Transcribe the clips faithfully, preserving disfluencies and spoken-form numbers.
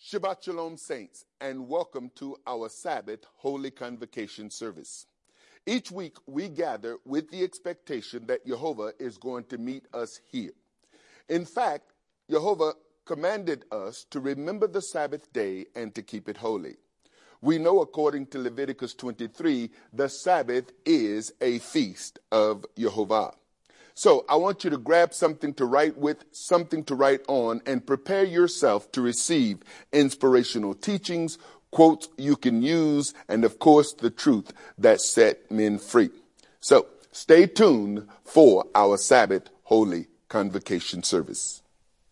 Shabbat Shalom, saints, and welcome to our Sabbath Holy Convocation service. Each week we gather with the expectation that Jehovah is going to meet us here. In fact, Jehovah commanded us to remember the Sabbath day and to keep it holy. We know, according to Leviticus twenty-three, the Sabbath is a feast of Jehovah. So I want you to grab something to write with, something to write on, and prepare yourself to receive inspirational teachings, quotes you can use, and of course the truth that set men free. So stay tuned for our Sabbath Holy Convocation service.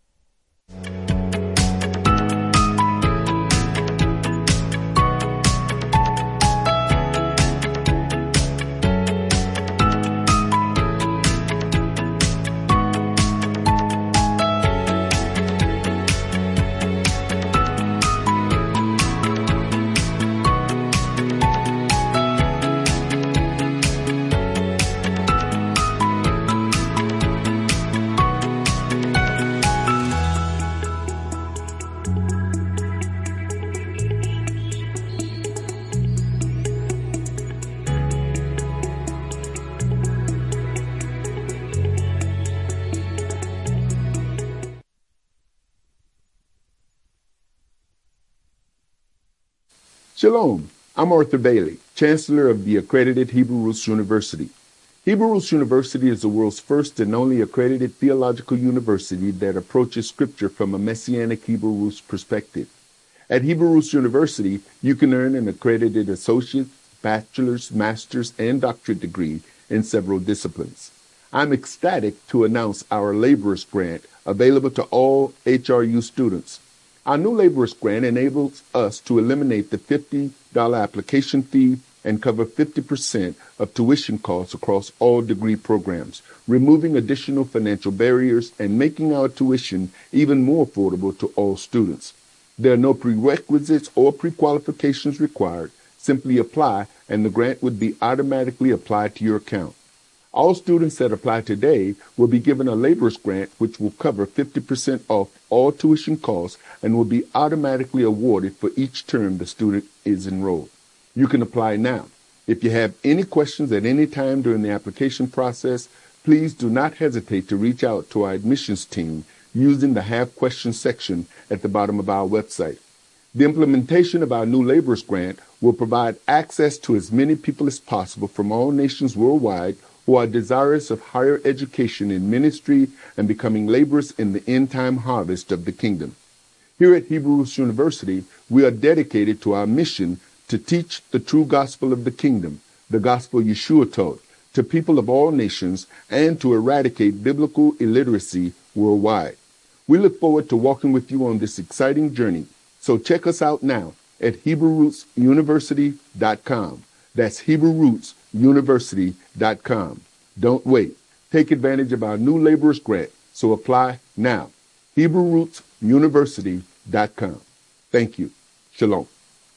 Shalom, I'm Arthur Bailey, Chancellor of the accredited Hebrew Roots University. Hebrew Roots University is the world's first and only accredited theological university that approaches Scripture from a Messianic Hebrew Roots perspective. At Hebrew Roots University, you can earn an accredited associate, bachelor's, master's, and doctorate degree in several disciplines. I'm ecstatic to announce our Laborers Grant available to all H R U students. Our new Laborers Grant enables us to eliminate the fifty dollars application fee and cover fifty percent of tuition costs across all degree programs, removing additional financial barriers and making our tuition even more affordable to all students. There are no prerequisites or pre-qualifications required. Simply apply and the grant would be automatically applied to your account. All students that apply today will be given a Laborers Grant which will cover fifty percent off all tuition costs and will be automatically awarded for each term the student is enrolled. You can apply now. If you have any questions at any time during the application process, please do not hesitate to reach out to our admissions team using the Have Questions section at the bottom of our website. The implementation of our new Laborers Grant will provide access to as many people as possible from all nations worldwide who are desirous of higher education in ministry and becoming laborers in the end-time harvest of the kingdom. Here at Hebrew Roots University, we are dedicated to our mission to teach the true gospel of the kingdom, the gospel Yeshua taught, to people of all nations and to eradicate biblical illiteracy worldwide. We look forward to walking with you on this exciting journey. So check us out now at Hebrew Roots University dot com. That's Hebrew Roots University dot com. Don't wait. Take advantage of our new Laborers Grant. So apply now. Hebrew Roots University dot com. Thank you. Shalom.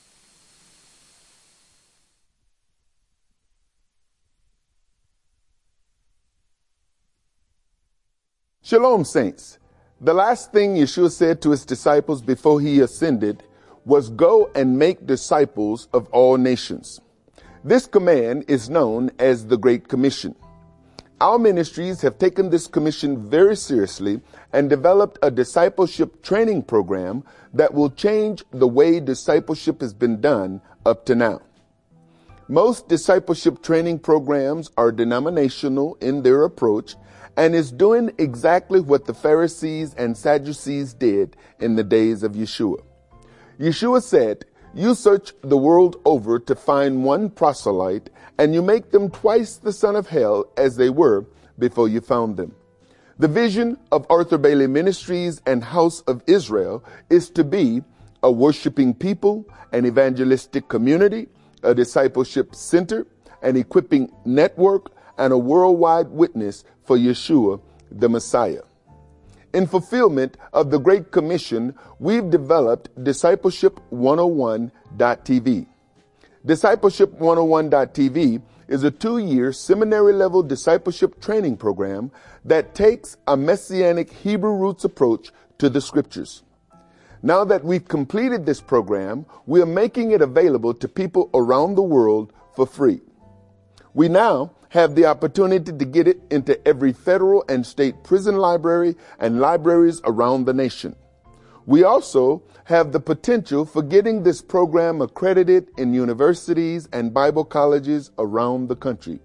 Shalom, saints. The last thing Yeshua said to his disciples before he ascended was, "Go and make disciples of all nations." This command is known as the Great Commission. Our ministries have taken this commission very seriously and developed a discipleship training program that will change the way discipleship has been done up to now. Most discipleship training programs are denominational in their approach and is doing exactly what the Pharisees and Sadducees did in the days of Yeshua. Yeshua said, "You search the world over to find one proselyte, and you make them twice the son of hell as they were before you found them." The vision of Arthur Bailey Ministries and House of Israel is to be a worshiping people, an evangelistic community, a discipleship center, an equipping network, and a worldwide witness for Yeshua, the Messiah. In fulfillment of the Great Commission, we've developed Discipleship one oh one dot T V. Discipleship one oh one dot T V is a two-year seminary-level discipleship training program that takes a Messianic Hebrew roots approach to the Scriptures. Now that we've completed this program, we are making it available to people around the world for free. We now have the opportunity to get it into every federal and state prison library and libraries around the nation. We also have the potential for getting this program accredited in universities and Bible colleges around the country.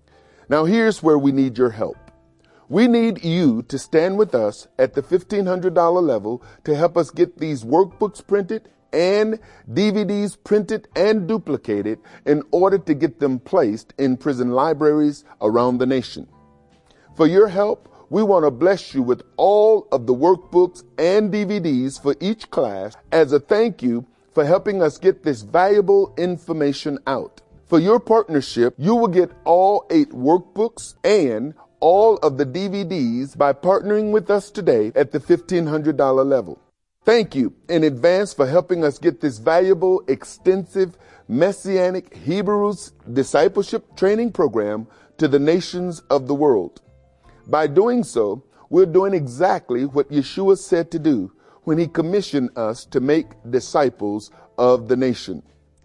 Now here's where we need your help. We need you to stand with us at the fifteen hundred dollars level to help us get these workbooks printed and D V Ds printed and duplicated in order to get them placed in prison libraries around the nation. For your help, we want to bless you with all of the workbooks and D V Ds for each class as a thank you for helping us get this valuable information out. For your partnership, you will get all eight workbooks and all of the D V Ds by partnering with us today at the fifteen hundred dollars level. Thank you in advance for helping us get this valuable, extensive, Messianic Hebrews discipleship training program to the nations of the world. By doing so, we're doing exactly what Yeshua said to do when he commissioned us to make disciples of the nation.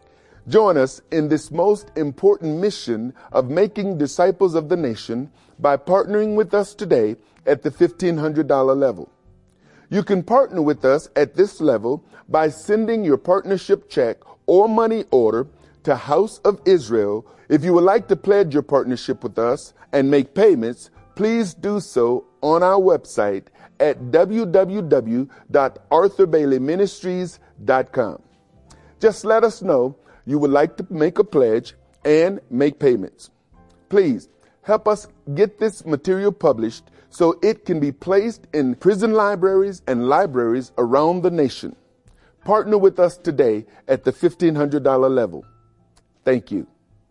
Join us in this most important mission of making disciples of the nation by partnering with us today at the fifteen hundred dollars level. You can partner with us at this level by sending your partnership check or money order to House of Israel. If you would like to pledge your partnership with us and make payments, please do so on our website at w w w dot arthur bailey ministries dot com. Just let us know you would like to make a pledge and make payments. Please help us get this material published so it can be placed in prison libraries and libraries around the nation. Partner with us today at the fifteen hundred dollars level. Thank you.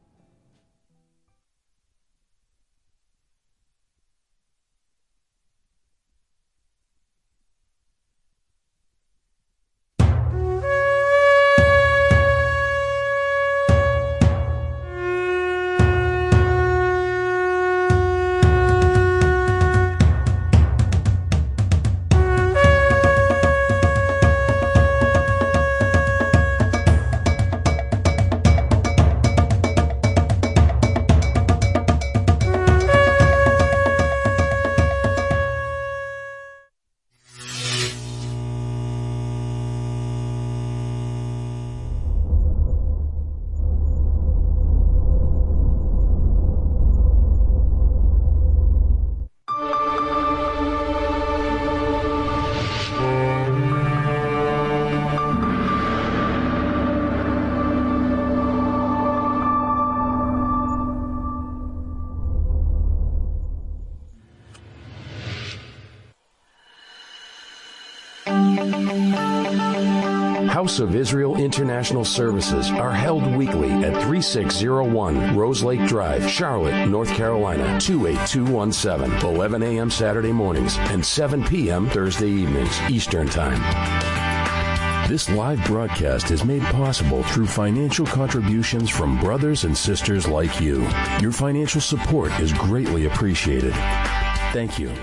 House of Israel International Services are held weekly at thirty-six oh one Rose Lake Drive, Charlotte, North Carolina, two eight two one seven, eleven a.m. Saturday mornings and seven p.m. Thursday evenings, Eastern Time. This live broadcast is made possible through financial contributions from brothers and sisters like you. Your financial support is greatly appreciated. Thank you.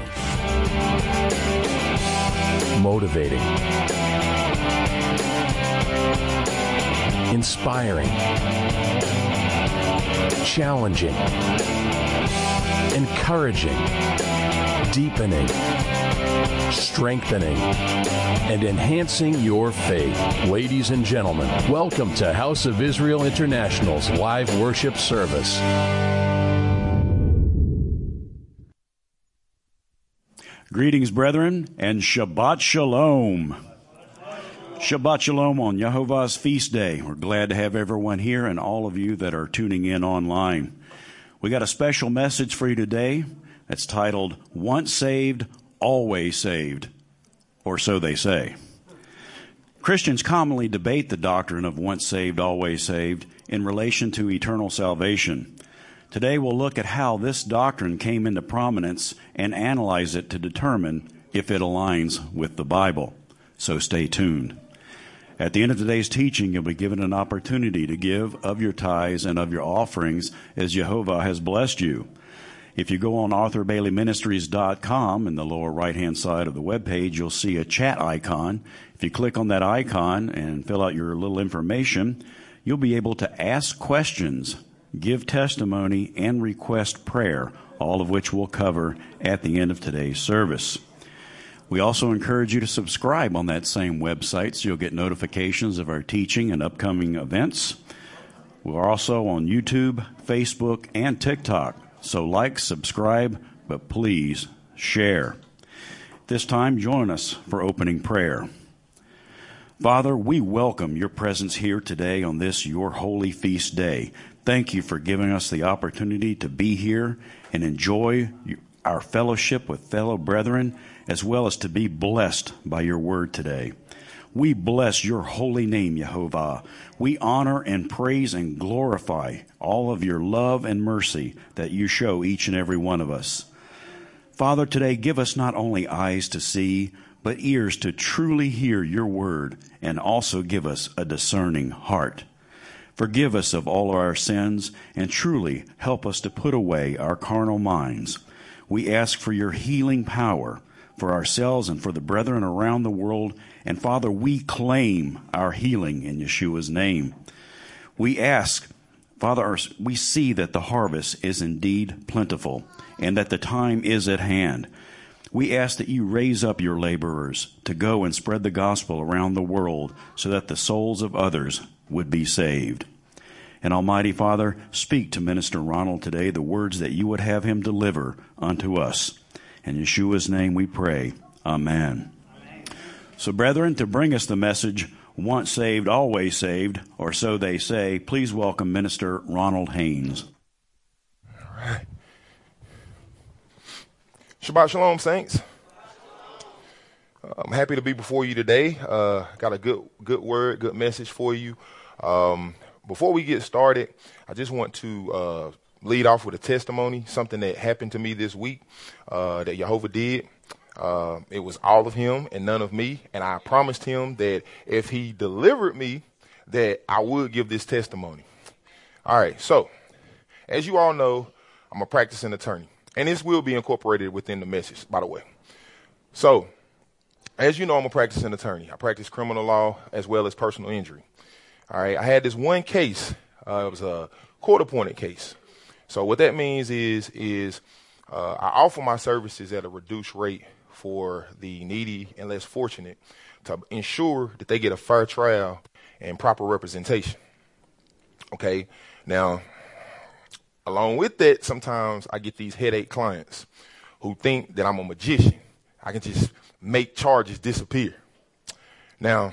Motivating, inspiring, challenging, encouraging, deepening, strengthening, and enhancing your faith. Ladies and gentlemen, welcome to House of Israel International's live worship service. Greetings, brethren, and Shabbat Shalom. Shabbat Shalom on Yehovah's feast day. We're glad to have everyone here and all of you that are tuning in online. We got a special message for you today that's titled, Once Saved, Always Saved, or so they say. Christians commonly debate the doctrine of once saved, always saved in relation to eternal salvation. Today we'll look at how this doctrine came into prominence and analyze it to determine if it aligns with the Bible. So stay tuned. At the end of today's teaching, you'll be given an opportunity to give of your tithes and of your offerings as Jehovah has blessed you. If you go on arthur bailey ministries dot com, in the lower right-hand side of the webpage, you'll see a chat icon. If you click on that icon and fill out your little information, you'll be able to ask questions, give testimony, and request prayer, all of which we'll cover at the end of today's service. We also encourage you to subscribe on that same website so you'll get notifications of our teaching and upcoming events. We're also on YouTube, Facebook, and TikTok. So like, subscribe, but please share. This time, join us for opening prayer. Father, we welcome your presence here today on this, your holy feast day. Thank you for giving us the opportunity to be here and enjoy our fellowship with fellow brethren, as well as to be blessed by your word today. We bless your holy name, Jehovah. We honor and praise and glorify all of your love and mercy that you show each and every one of us. Father, today give us not only eyes to see, but ears to truly hear your word, and also give us a discerning heart. Forgive us of all our sins, and truly help us to put away our carnal minds. We ask for your healing power for ourselves and for the brethren around the world. And Father, we claim our healing in Yeshua's name. We ask, Father, we see that the harvest is indeed plentiful and that the time is at hand. We ask that you raise up your laborers to go and spread the gospel around the world so that the souls of others would be saved. And Almighty Father, speak to Minister Ronald today the words that you would have him deliver unto us. In Yeshua's name we pray. Amen. Amen. So, brethren, to bring us the message, once saved, always saved, or so they say, please welcome Minister Ronald Haynes. All right. Shabbat Shalom, saints. I'm happy to be before you today. Uh, got a good good word, good message for you. Um, before we get started, I just want to uh, lead off with a testimony, something that happened to me this week uh, that Jehovah did. Uh, it was all of him and none of me, and I promised him that if he delivered me, that I would give this testimony. All right, so as you all know, I'm a practicing attorney, and this will be incorporated within the message, by the way. So, as you know, I'm a practicing attorney. I practice criminal law as well as personal injury. All right, I had this one case. Uh, it was a court-appointed case. So what that means is, is uh, I offer my services at a reduced rate for the needy and less fortunate to ensure that they get a fair trial and proper representation. Okay, now, along with that, sometimes I get these headache clients who think that I'm a magician. I can just make charges disappear. Now,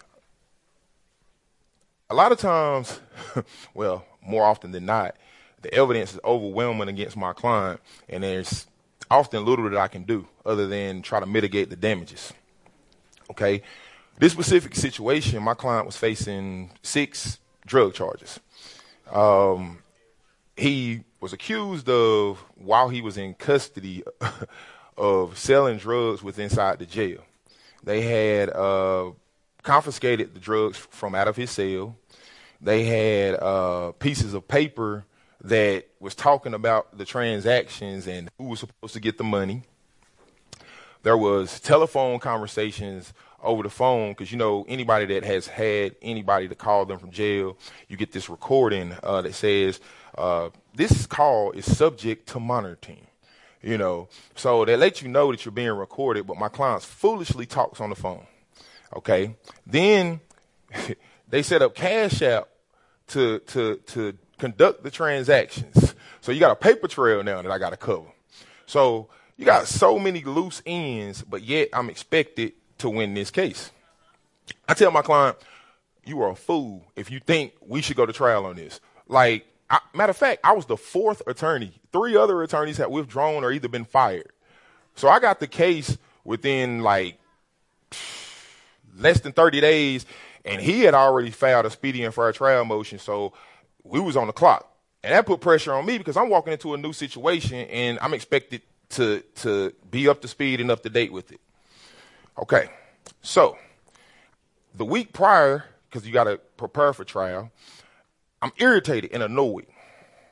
a lot of times, well, more often than not, the evidence is overwhelming against my client, and there's often little that I can do other than try to mitigate the damages. Okay, this specific situation, my client was facing six drug charges. Um, he was accused of, while he was in custody, of selling drugs with inside the jail. They had uh, confiscated the drugs from out of his cell. They had uh, pieces of paper that was talking about the transactions and who was supposed to get the money. There was telephone conversations over the phone because, you know, anybody that has had anybody to call them from jail, you get this recording uh, that says uh, this call is subject to monitoring. You know, so they let you know that you're being recorded, but my client foolishly talks on the phone. Okay. Then they set up Cash App to, to, to conduct the transactions. So you got a paper trail now that I got to cover. So you got so many loose ends, but yet I'm expected to win this case. I tell my client, you are a fool if you think we should go to trial on this. Like, I, matter of fact, I was the fourth attorney. Three other attorneys had withdrawn or either been fired. So I got the case within like less than thirty days, and he had already filed a speedy and fair trial motion. So we was on the clock, and that put pressure on me because I'm walking into a new situation and I'm expected to, to be up to speed and up to date with it. Okay. So the week prior, because you got to prepare for trial, I'm irritated and annoyed.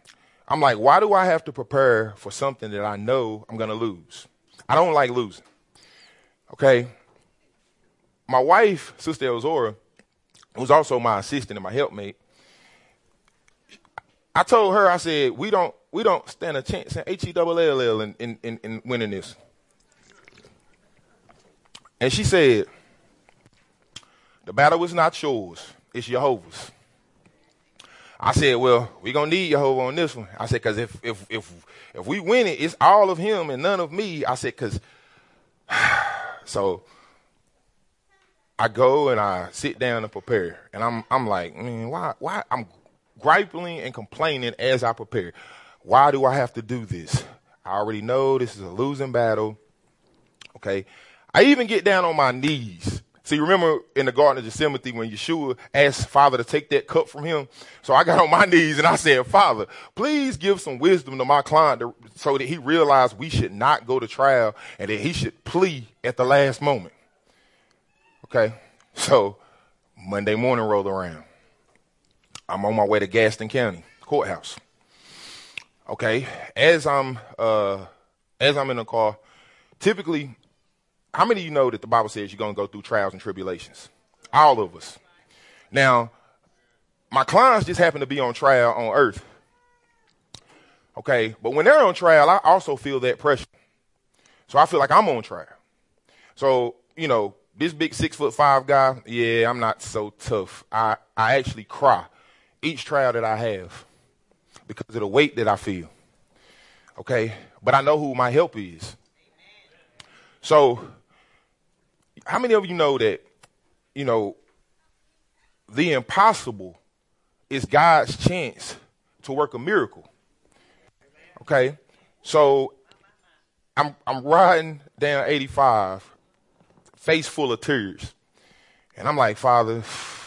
I'm like, why do I have to prepare for something that I know I'm going to lose? I don't like losing. Okay. My wife, Sister Elzora, who's also my assistant and my helpmate, I told her, I said, we don't we don't stand a chance in H E L L L in, in, in, in winning this. And she said, the battle is not yours, it's Jehovah's. I said, well, we're going to need Jehovah on this one. I said, because if, if, if, if we win it, it's all of him and none of me. I said, because, so I go and I sit down and prepare. And I'm I'm like, man, why, why? I'm griping and complaining as I prepare. Why do I have to do this? I already know this is a losing battle. Okay. I even get down on my knees. See, remember in the Garden of Gethsemane when Yeshua asked Father to take that cup from him? So I got on my knees and I said, Father, please give some wisdom to my client to, so that he realized we should not go to trial and that he should plea at the last moment. Okay. So Monday morning rolled around. I'm on my way to Gaston County Courthouse. Okay. As I'm, uh, as I'm in the car, typically, how many of you know that the Bible says you're going to go through trials and tribulations? All of us. Now, my clients just happen to be on trial on earth. Okay. But when they're on trial, I also feel that pressure. So I feel like I'm on trial. So, you know, this big six foot five guy, yeah, I'm not so tough. I, I actually cry each trial that I have because of the weight that I feel. Okay. But I know who my help is. So how many of you know that, you know, the impossible is God's chance to work a miracle? Okay. So I'm, I'm riding down eighty-five, face full of tears. And I'm like, Father,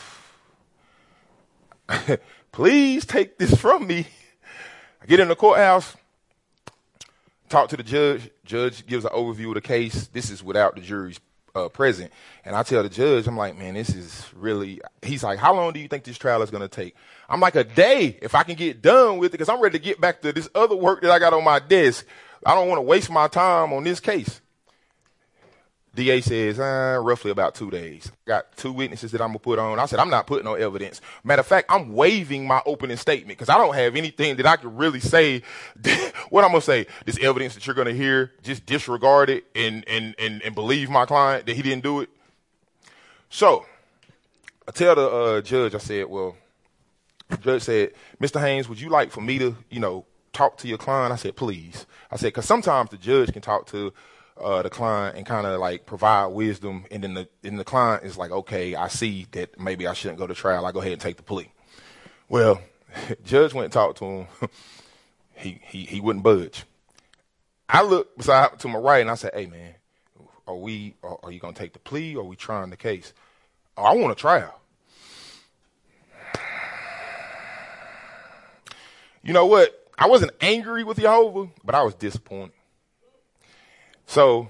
please take this from me. I get in the courthouse, talk to the judge. Judge gives an overview of the case. This is without the jury's uh, present. And I tell the judge, I'm like, man, this is really, he's like, how long do you think this trial is going to take? I'm like, a day if I can get done with it, because I'm ready to get back to this other work that I got on my desk. I don't want to waste my time on this case. D A says, uh, roughly about two days. Got two witnesses that I'm going to put on. I said, I'm not putting no evidence. Matter of fact, I'm waiving my opening statement because I don't have anything that I can really say. What I'm going to say, this evidence that you're going to hear, just disregard it and, and, and, and believe my client that he didn't do it. So I tell the uh, judge, I said, well, the judge said, Mister Haynes, would you like for me to, you know, talk to your client? I said, please. I said, because sometimes the judge can talk to Uh, the client and kind of like provide wisdom, and then the and the client is like, okay, I see that maybe I shouldn't go to trial. I go ahead and take the plea. Well, judge went and talked to him. he he he wouldn't budge. I looked beside to my right and I said, hey man, are we are, are you gonna take the plea or are we trying the case? Oh, I want a trial. You know what? I wasn't angry with Jehovah, but I was disappointed. So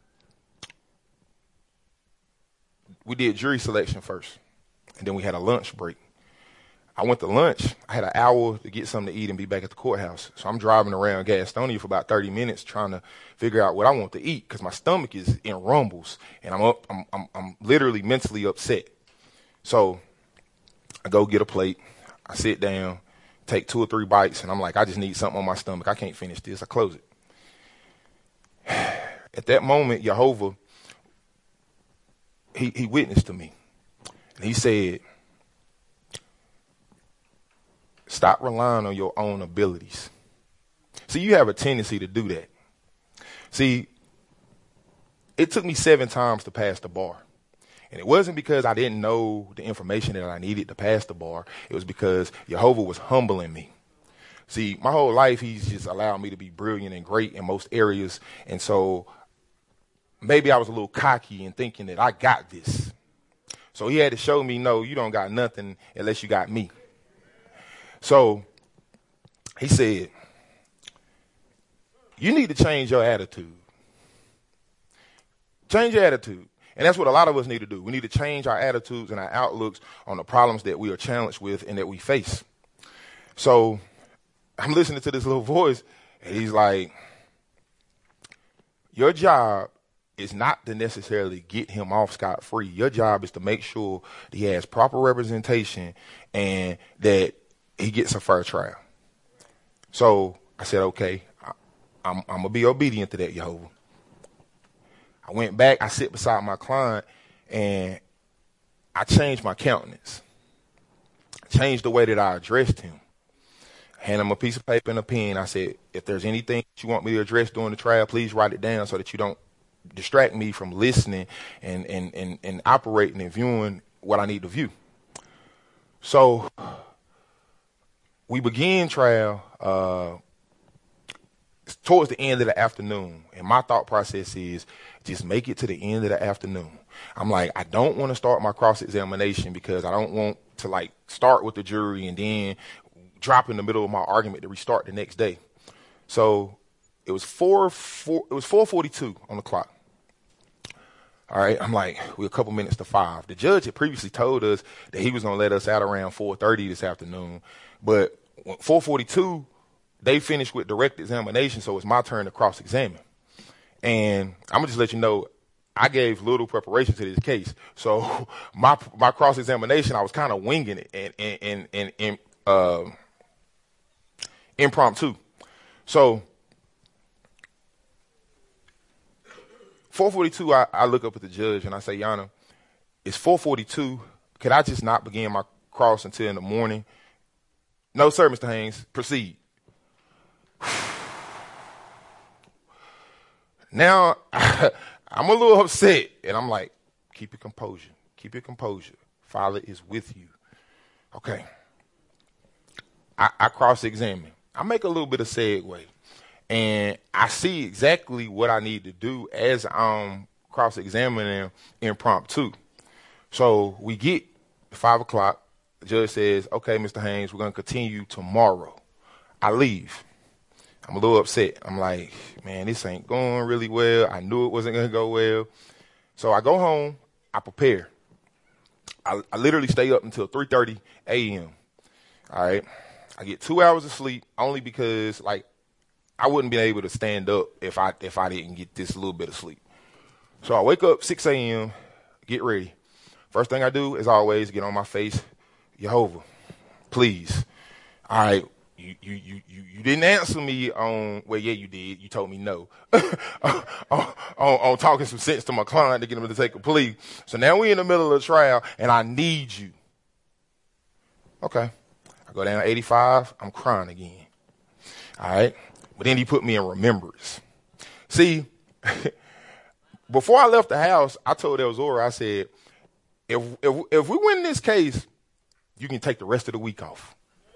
we did jury selection first, and then we had a lunch break. I went to lunch. I had an hour to get something to eat and be back at the courthouse. So I'm driving around Gastonia for about thirty minutes trying to figure out what I want to eat because my stomach is in rumbles, and I'm up. I'm, I'm, I'm literally mentally upset. So I go get a plate. I sit down, take two or three bites, and I'm like, I just need something on my stomach. I can't finish this. I close it. At that moment, Jehovah, he, he witnessed to me. And he said, stop relying on your own abilities. See, you have a tendency to do that. See, it took me seven times to pass the bar. And it wasn't because I didn't know the information that I needed to pass the bar. It was because Jehovah was humbling me. See, my whole life, he's just allowed me to be brilliant and great in most areas. And so maybe I was a little cocky in thinking that I got this. So he had to show me, no, you don't got nothing unless you got me. So he said, you need to change your attitude. Change your attitude. And that's what a lot of us need to do. We need to change our attitudes and our outlooks on the problems that we are challenged with and that we face. So I'm listening to this little voice, and he's like, your job is not to necessarily get him off scot-free. Your job is to make sure that he has proper representation and that he gets a fair trial. So I said, okay, I, I'm, I'm going to be obedient to that, Jehovah. I went back, I sit beside my client, and I changed my countenance. I changed the way that I addressed him. I handed him a piece of paper and a pen. I said, if there's anything that you want me to address during the trial, please write it down so that you don't distract me from listening and, and, and, and operating and viewing what I need to view. So we began trial uh, towards the end of the afternoon. And my thought process is just make it to the end of the afternoon. I'm like, I don't want to start my cross-examination because I don't want to like start with the jury and then drop in the middle of my argument to restart the next day. So it was four, four it was four forty-two on the clock. All right, I'm like, we're a couple minutes to five. The judge had previously told us that he was going to let us out around four thirty this afternoon. But four forty-two, they finished with direct examination, so it's my turn to cross-examine. And I'm going to just let you know, I gave little preparation to this case. So my my cross-examination, I was kind of winging it and, and, and, and, and uh, impromptu. So four forty-two, I, I look up at the judge and I say, Yana, it's four forty-two. Could I just not begin my cross until in the morning? No, sir, Mister Haynes. Proceed. Now, I'm a little upset, and I'm like, keep your composure. Keep your composure. Father is with you. Okay. I, I cross-examine. I make a little bit of segue, and I see exactly what I need to do as I'm cross-examining impromptu. So we get five o'clock. The judge says, okay, Mister Haynes, we're going to continue tomorrow. I leave. I'm a little upset. I'm like, man, this ain't going really well. I knew it wasn't going to go well. So I go home. I prepare. I, I literally stay up until three thirty a.m. All right. I get two hours of sleep only because, like, I wouldn't be able to stand up if I if I didn't get this little bit of sleep. So I wake up six a.m., get ready. First thing I do is always get on my face, Jehovah, please. All right. You, you, you, you, you didn't answer me on, well, yeah, you did. You told me no. on, on, on talking some sense to my client to get him to take a plea. So now we're in the middle of the trial, and I need you. Okay. I go down eighty-five. I'm crying again. All right. But then he put me in remembrance. See, before I left the house, I told Elzora, I said, if, if, if we win this case, you can take the rest of the week off.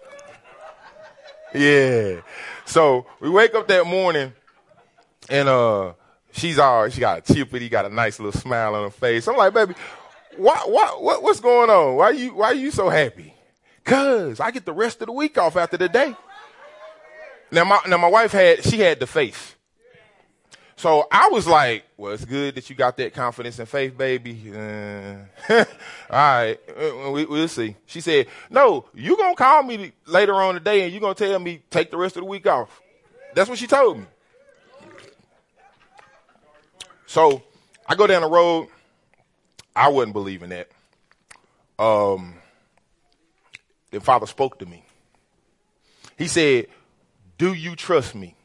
Yeah. So we wake up that morning, and uh, she's all, she got a chippity, got a nice little smile on her face. I'm like, baby, why, why, what, what's going on? Why you, why are you so happy? Cause I get the rest of the week off after the day. Now my, now my wife had, she had the faith. So I was like, well, it's good that you got that confidence and faith, baby. Uh, all right, we, we'll see. She said, no, you going to call me later on today and you're going to tell me take the rest of the week off. That's what she told me. So I go down the road. I wasn't believing that. Um, the Father spoke to me. He said, do you trust me?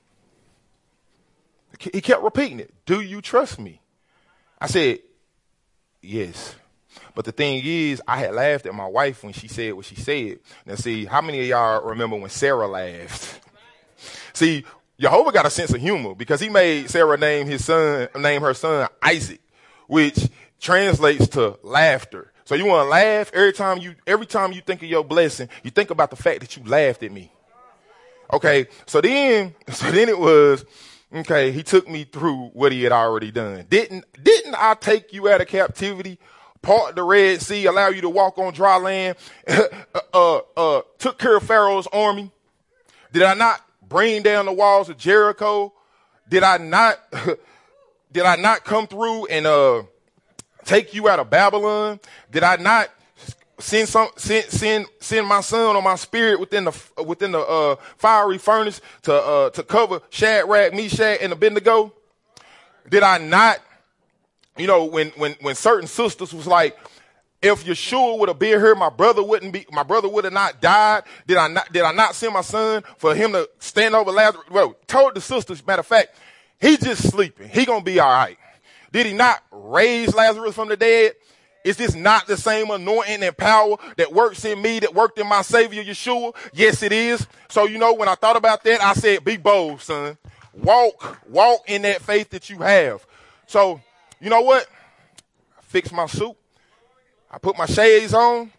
He kept repeating it. Do you trust me? I said, yes. But the thing is, I had laughed at my wife when she said what she said. Now, see, how many of y'all remember when Sarah laughed? See, Jehovah got a sense of humor because he made Sarah name his son, name her son Isaac, which translates to laughter. So you want to laugh every time you, every time you think of your blessing, you think about the fact that you laughed at me. Okay. So then, so then it was, okay, he took me through what he had already done. Didn't, didn't I take you out of captivity, part the Red Sea, allow you to walk on dry land, uh, uh, took care of Pharaoh's army? Did I not bring down the walls of Jericho? Did I not, did I not come through and, uh, take you out of Babylon? Did I not send some, send, send, send my son or my spirit within the, within the, uh, fiery furnace to, uh, to cover Shadrach, Meshach, and Abednego? Did I not, you know, when, when, when certain sisters was like, if Yeshua would have been here, my brother wouldn't be, my brother would have not died. Did I not, did I not send my son for him to stand over Lazarus? Well, told the sisters, matter of fact, he just sleeping. He gonna be all right. Did he not raise Lazarus from the dead? Is this not the same anointing and power that works in me, that worked in my Savior Yeshua? Yes, it is. So, you know, when I thought about that, I said, be bold, son. Walk, walk in that faith that you have. So, you know what? I fixed my suit. I put my shades on.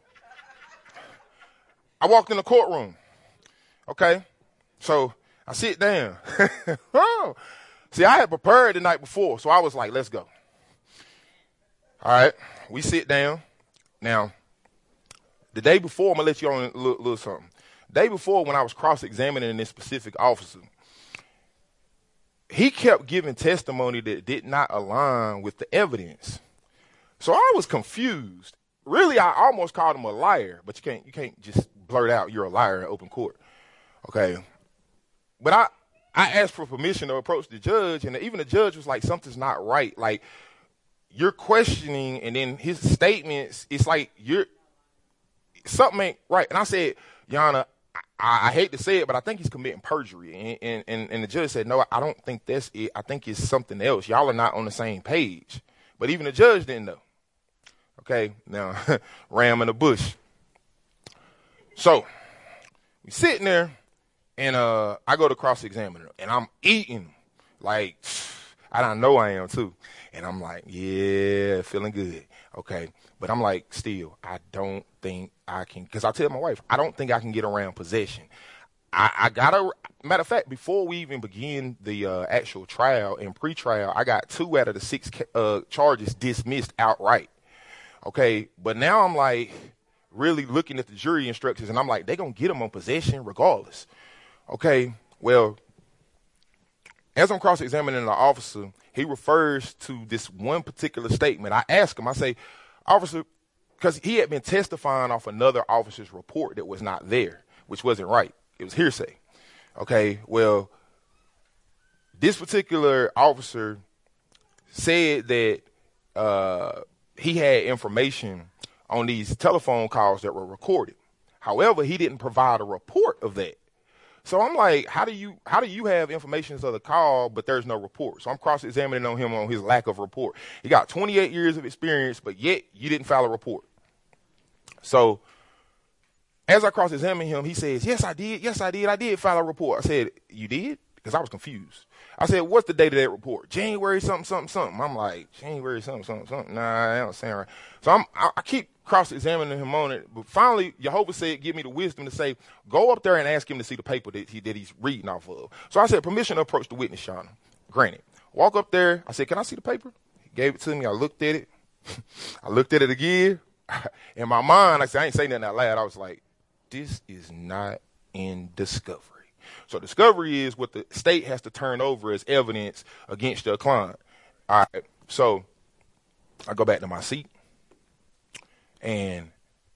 I walked in the courtroom. Okay. So I sit down. Oh. See, I had prepared the night before, so I was like, let's go. All right. We sit down. Now, the day before, I'm going to let you on a little, little something. The day before, when I was cross-examining this specific officer, he kept giving testimony that did not align with the evidence. So I was confused. Really, I almost called him a liar, but you can't you can't just blurt out you're a liar in open court. Okay. But I, I asked for permission to approach the judge, and even the judge was like, something's not right. Like, you're questioning, and then his statements, it's like you're something ain't right. And I said, Your Honor, I, I hate to say it, but I think he's committing perjury. And, and, and the judge said, no, I don't think that's it. I think it's something else. Y'all are not on the same page. But even the judge didn't know. Okay, now, ram in the bush. So, we sitting there, and uh, I go to cross-examine her, and I'm eating. Like, I don't know I am, too. And I'm like, yeah, feeling good. Okay, but I'm like, still, I don't think I can, because I tell my wife, I don't think I can get around possession. I, I got to, matter of fact, before we even begin the uh, actual trial and pre-trial, I got two out of the six uh, charges dismissed outright. Okay, but now I'm like really looking at the jury instructions, and I'm like, they're going to get him on possession regardless. Okay, well, as I'm cross-examining the officer, he refers to this one particular statement. I ask him, I say, officer, because he had been testifying off another officer's report that was not there, which wasn't right. It was hearsay. Okay, well, this particular officer said that uh, he had information on these telephone calls that were recorded. However, he didn't provide a report of that. So I'm like, how do you how do you have information of the call, but there's no report? So I'm cross-examining on him on his lack of report. He got twenty-eight years of experience, but yet you didn't file a report. So as I cross-examine him, he says, yes, I did. Yes, I did. I did file a report. I said, you did? Because I was confused. I said, what's the date of that report? January something, something, something. I'm like, January something, something, something. Nah, that don't sound right. So I'm, I, I keep cross-examining him on it. But finally, Jehovah said, give me the wisdom to say, go up there and ask him to see the paper that, he, that he's reading off of. So I said, permission to approach the witness, Shauna. Granted. Walk up there. I said, can I see the paper? He gave it to me. I looked at it. I looked at it again. In my mind, I said, I ain't saying nothing out loud. I was like, this is not in discovery. So discovery is what the state has to turn over as evidence against their client. All right. So I go back to my seat. And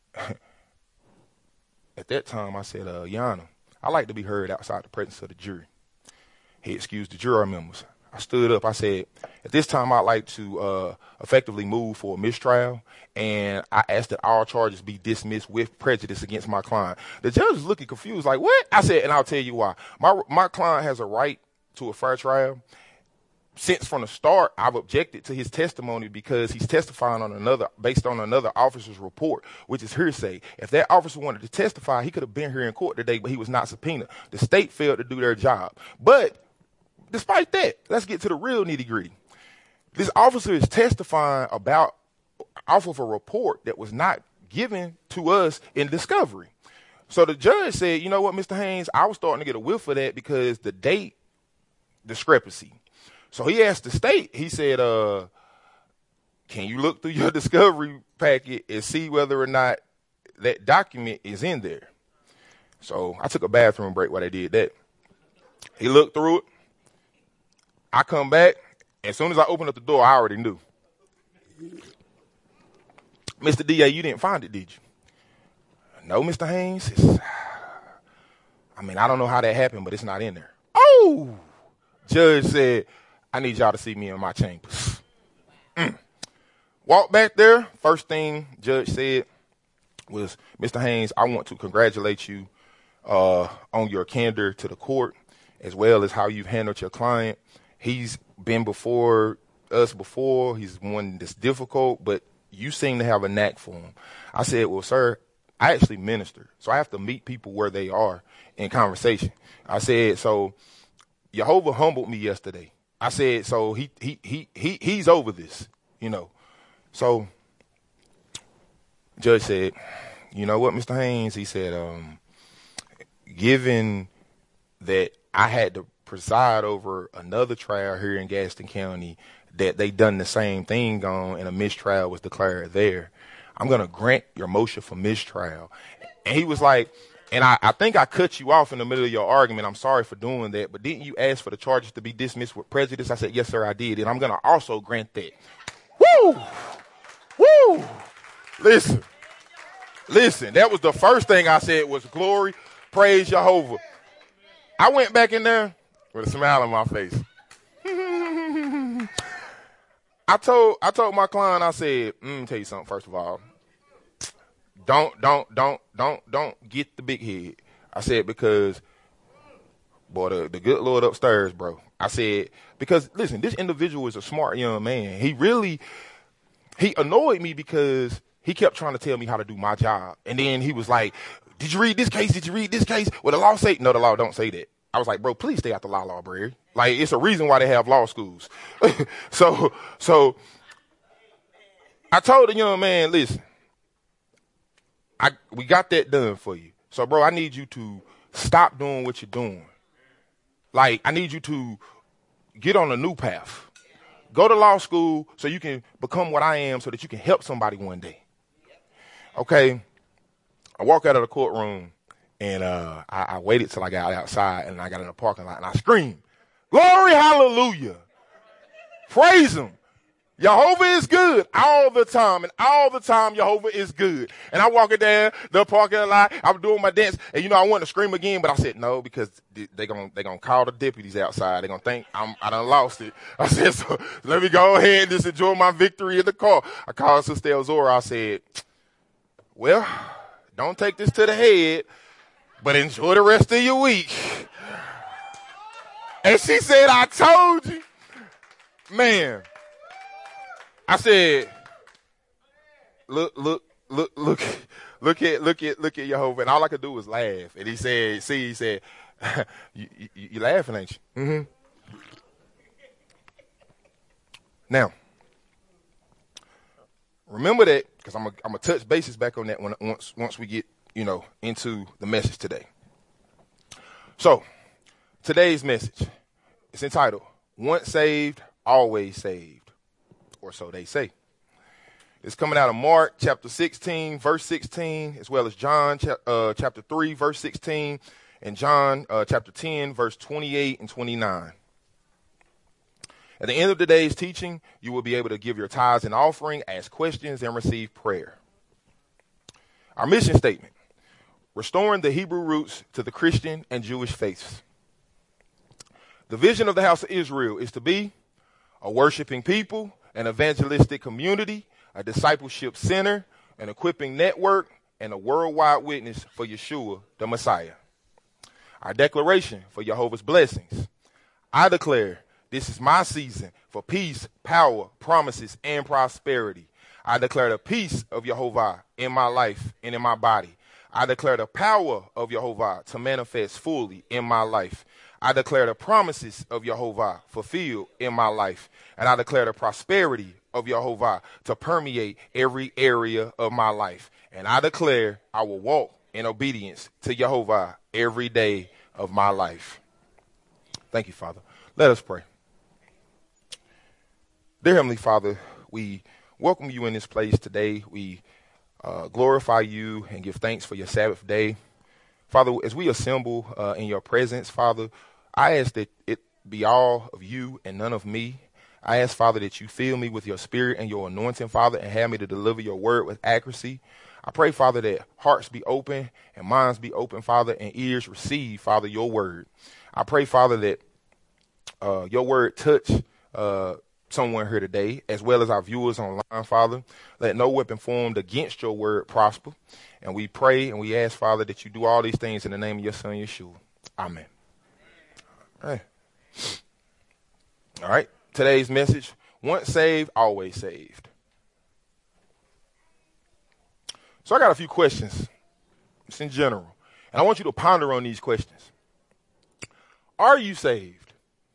at that time, I said, uh, Your Honor, I like to be heard outside the presence of the jury. He excused the juror members. I stood up. I said, at this time, I'd like to uh, effectively move for a mistrial, and I asked that all charges be dismissed with prejudice against my client. The judge was looking confused, like, what? I said, and I'll tell you why. My my client has a right to a fair trial. Since from the start, I've objected to his testimony because he's testifying on another, based on another officer's report, which is hearsay. If that officer wanted to testify, he could have been here in court today, but he was not subpoenaed. The state failed to do their job. But despite that, let's get to the real nitty gritty. This officer is testifying about off of a report that was not given to us in discovery. So the judge said, you know what, Mister Haynes, I was starting to get a whiff of that because the date discrepancy. So he asked the state, he said, uh, can you look through your discovery packet and see whether or not that document is in there? So I took a bathroom break while they did that. He looked through it. I come back. As soon as I opened up the door, I already knew. Mister D A, you didn't find it, did you? no, Mister Haynes, it's, I mean, I don't know how that happened, but it's not in there. Oh, judge said, I need y'all to see me in my chambers. Mm. Walk back there. First thing judge said was, Mister Haynes, I want to congratulate you uh, on your candor to the court, as well as how you've handled your client. He's been before us before. He's one that's difficult, but you seem to have a knack for him. I said, well, sir, I actually minister, so I have to meet people where they are in conversation. I said, so Jehovah humbled me yesterday. I said, so he he he he he's over this, you know. So judge said, you know what, Mister Haynes? He said, um, given that I had to preside over another trial here in Gaston County that they done the same thing on and a mistrial was declared there, I'm going to grant your motion for mistrial. And he was like, and I, I think I cut you off in the middle of your argument. I'm sorry for doing that, but didn't you ask for the charges to be dismissed with prejudice? I said, yes, sir, I did. And I'm going to also grant that. Woo! Woo! Listen, listen, that was the first thing I said was glory, praise Jehovah. I went back in there with a smile on my face. I told I told my client, I said, let me tell you something, first of all. Don't, don't, don't, don't, don't get the big head. I said, because, boy, the, the good Lord upstairs, bro. I said, because, listen, this individual is a smart young man. He really, he annoyed me because he kept trying to tell me how to do my job. And then he was like, did you read this case? Did you read this case? Well, the law say, no, the law don't say that. I was like, bro, please stay out the law library. Like, it's a reason why they have law schools. so, so I told the young man, listen, I, we got that done for you. So, bro, I need you to stop doing what you're doing. Like, I need you to get on a new path. Go to law school so you can become what I am so that you can help somebody one day. Okay. I walk out of the courtroom and uh, I, I waited till I got outside and I got in the parking lot and I screamed, glory, hallelujah. Praise him. Jehovah is good all the time, and all the time Jehovah is good. And I walk in there, the parking lot, I'm doing my dance, and you know, I wanted to scream again, but I said no, because they're going they gonna call the deputies outside. They're going to think I'm, I done lost it. I said, so let me go ahead and just enjoy my victory in the car. I called Sister Elzora. I said, well, don't take this to the head, but enjoy the rest of your week. And she said, I told you. Man. I said, look, look, look, look, look at, look at, look at Jehovah. And all I could do was laugh. And he said, see, he said, you, you, you laughing, ain't you? Mm-hmm. Now, remember that, because I'm going to touch bases back on that when, once, once we get, you know, into the message today. So, today's message is entitled, Once Saved, Always Saved. Or so they say. It's coming out of Mark chapter sixteen, verse sixteen, as well as John uh, chapter three, verse sixteen, and John uh, chapter ten, verse twenty-eight and twenty-nine. At the end of today's teaching, you will be able to give your tithes and offering, ask questions, and receive prayer. Our mission statement, restoring the Hebrew roots to the Christian and Jewish faiths. The vision of the house of Israel is to be a worshiping people, an evangelistic community, a discipleship center, an equipping network, and a worldwide witness for Yeshua, the Messiah. Our declaration for Jehovah's blessings. I declare this is my season for peace, power, promises, and prosperity. I declare the peace of Jehovah in my life and in my body. I declare the power of Jehovah to manifest fully in my life. I declare the promises of Jehovah fulfilled in my life. And I declare the prosperity of Jehovah to permeate every area of my life. And I declare I will walk in obedience to Jehovah every day of my life. Thank you, Father. Let us pray. Dear Heavenly Father, we welcome you in this place today. We uh, glorify you and give thanks for your Sabbath day. Father, as we assemble uh, in your presence, Father, I ask that it be all of you and none of me. I ask, Father, that you fill me with your spirit and your anointing, Father, and have me to deliver your word with accuracy. I pray, Father, that hearts be open and minds be open, Father, and ears receive, Father, your word. I pray, Father, that uh, your word touch uh, someone here today, as well as our viewers online, Father. Let no weapon formed against your word prosper. And we pray and we ask, Father, that you do all these things in the name of your son, Yeshua. Amen. All right. All right. Today's message, once saved, always saved. So I got a few questions, just in general, and I want you to ponder on these questions. Are you saved?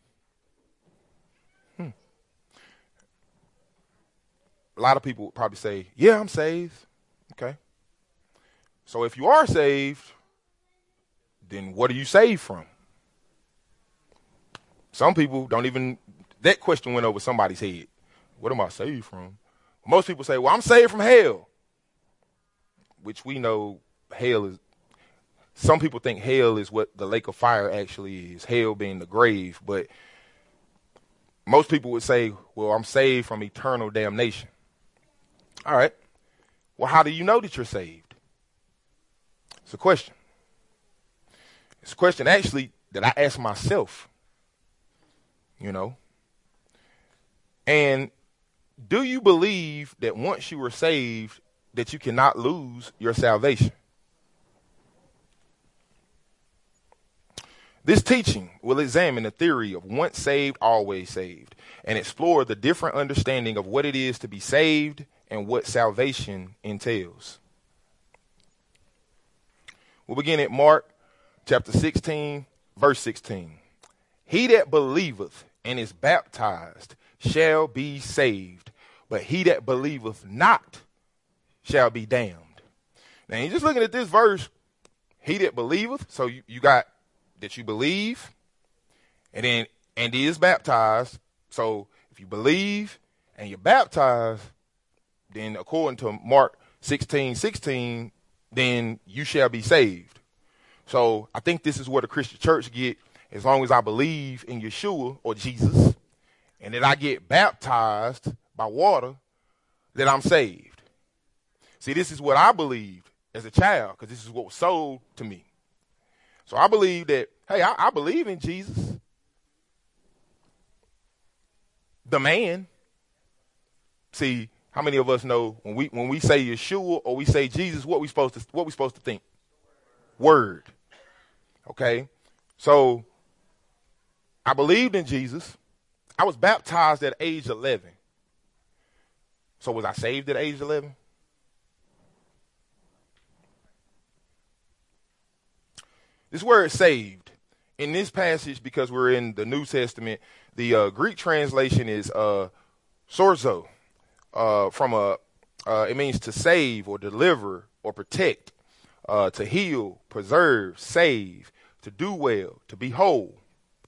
Hmm. A lot of people would probably say, yeah, I'm saved. Okay. So if you are saved, then what are you saved from? Some people don't even, that question went over somebody's head. What am I saved from? Most people say, well, I'm saved from hell. Which we know hell is, some people think hell is what the lake of fire actually is, hell being the grave. But most people would say, well, I'm saved from eternal damnation. All right. Well, how do you know that you're saved? It's a question. It's a question actually that I ask myself, you know. And do you believe that once you were saved, that you cannot lose your salvation? This teaching will examine the theory of once saved, always saved, and explore the different understanding of what it is to be saved and what salvation entails. We'll begin at Mark chapter sixteen, verse sixteen. He that believeth and is baptized shall be saved, but he that believeth not shall be damned. Now, you're just looking at this verse, he that believeth, so you, you got that you believe, and then, and is baptized. So if you believe and you're baptized, then according to Mark sixteen, sixteen, then you shall be saved. So I think this is where the Christian church get, as long as I believe in Yeshua or Jesus, and that I get baptized by water, that I'm saved. See, this is what I believed as a child, because this is what was sold to me. So I believe that, hey, I, I believe in Jesus, the man. See, how many of us know when we when we say Yeshua or we say Jesus, what we supposed to what we supposed to think? Word. Okay, so I believed in Jesus. I was baptized at age eleven. So was I saved at age eleven? This word saved in this passage, because we're in the New Testament, the uh, Greek translation is uh, sorzo, uh, from a, uh, it means to save or deliver or protect, uh, to heal, preserve, save, to do well, to be whole.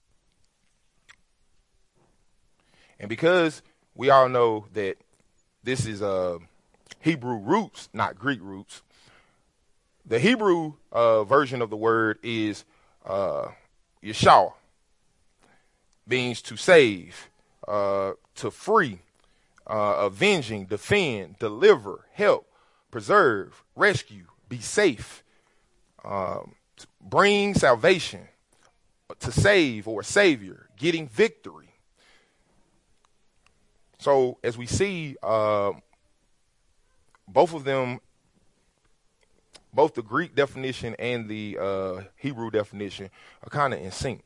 And because we all know that this is uh, Hebrew roots, not Greek roots, the Hebrew uh, version of the word is uh, Yeshua, means to save, uh, to free, uh, avenging, defend, deliver, help, preserve, rescue, be safe, um, bring salvation, to save or savior, getting victory. So as we see, uh, both of them, both the Greek definition and the uh, Hebrew definition are kind of in sync.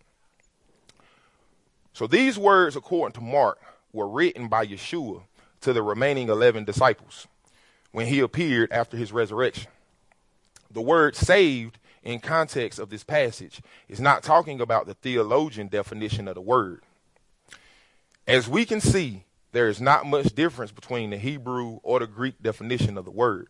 So these words, according to Mark, were written by Yeshua to the remaining eleven disciples when he appeared after his resurrection. The word saved in context of this passage is not talking about the theologian definition of the word. As we can see, there is not much difference between the Hebrew or the Greek definition of the word.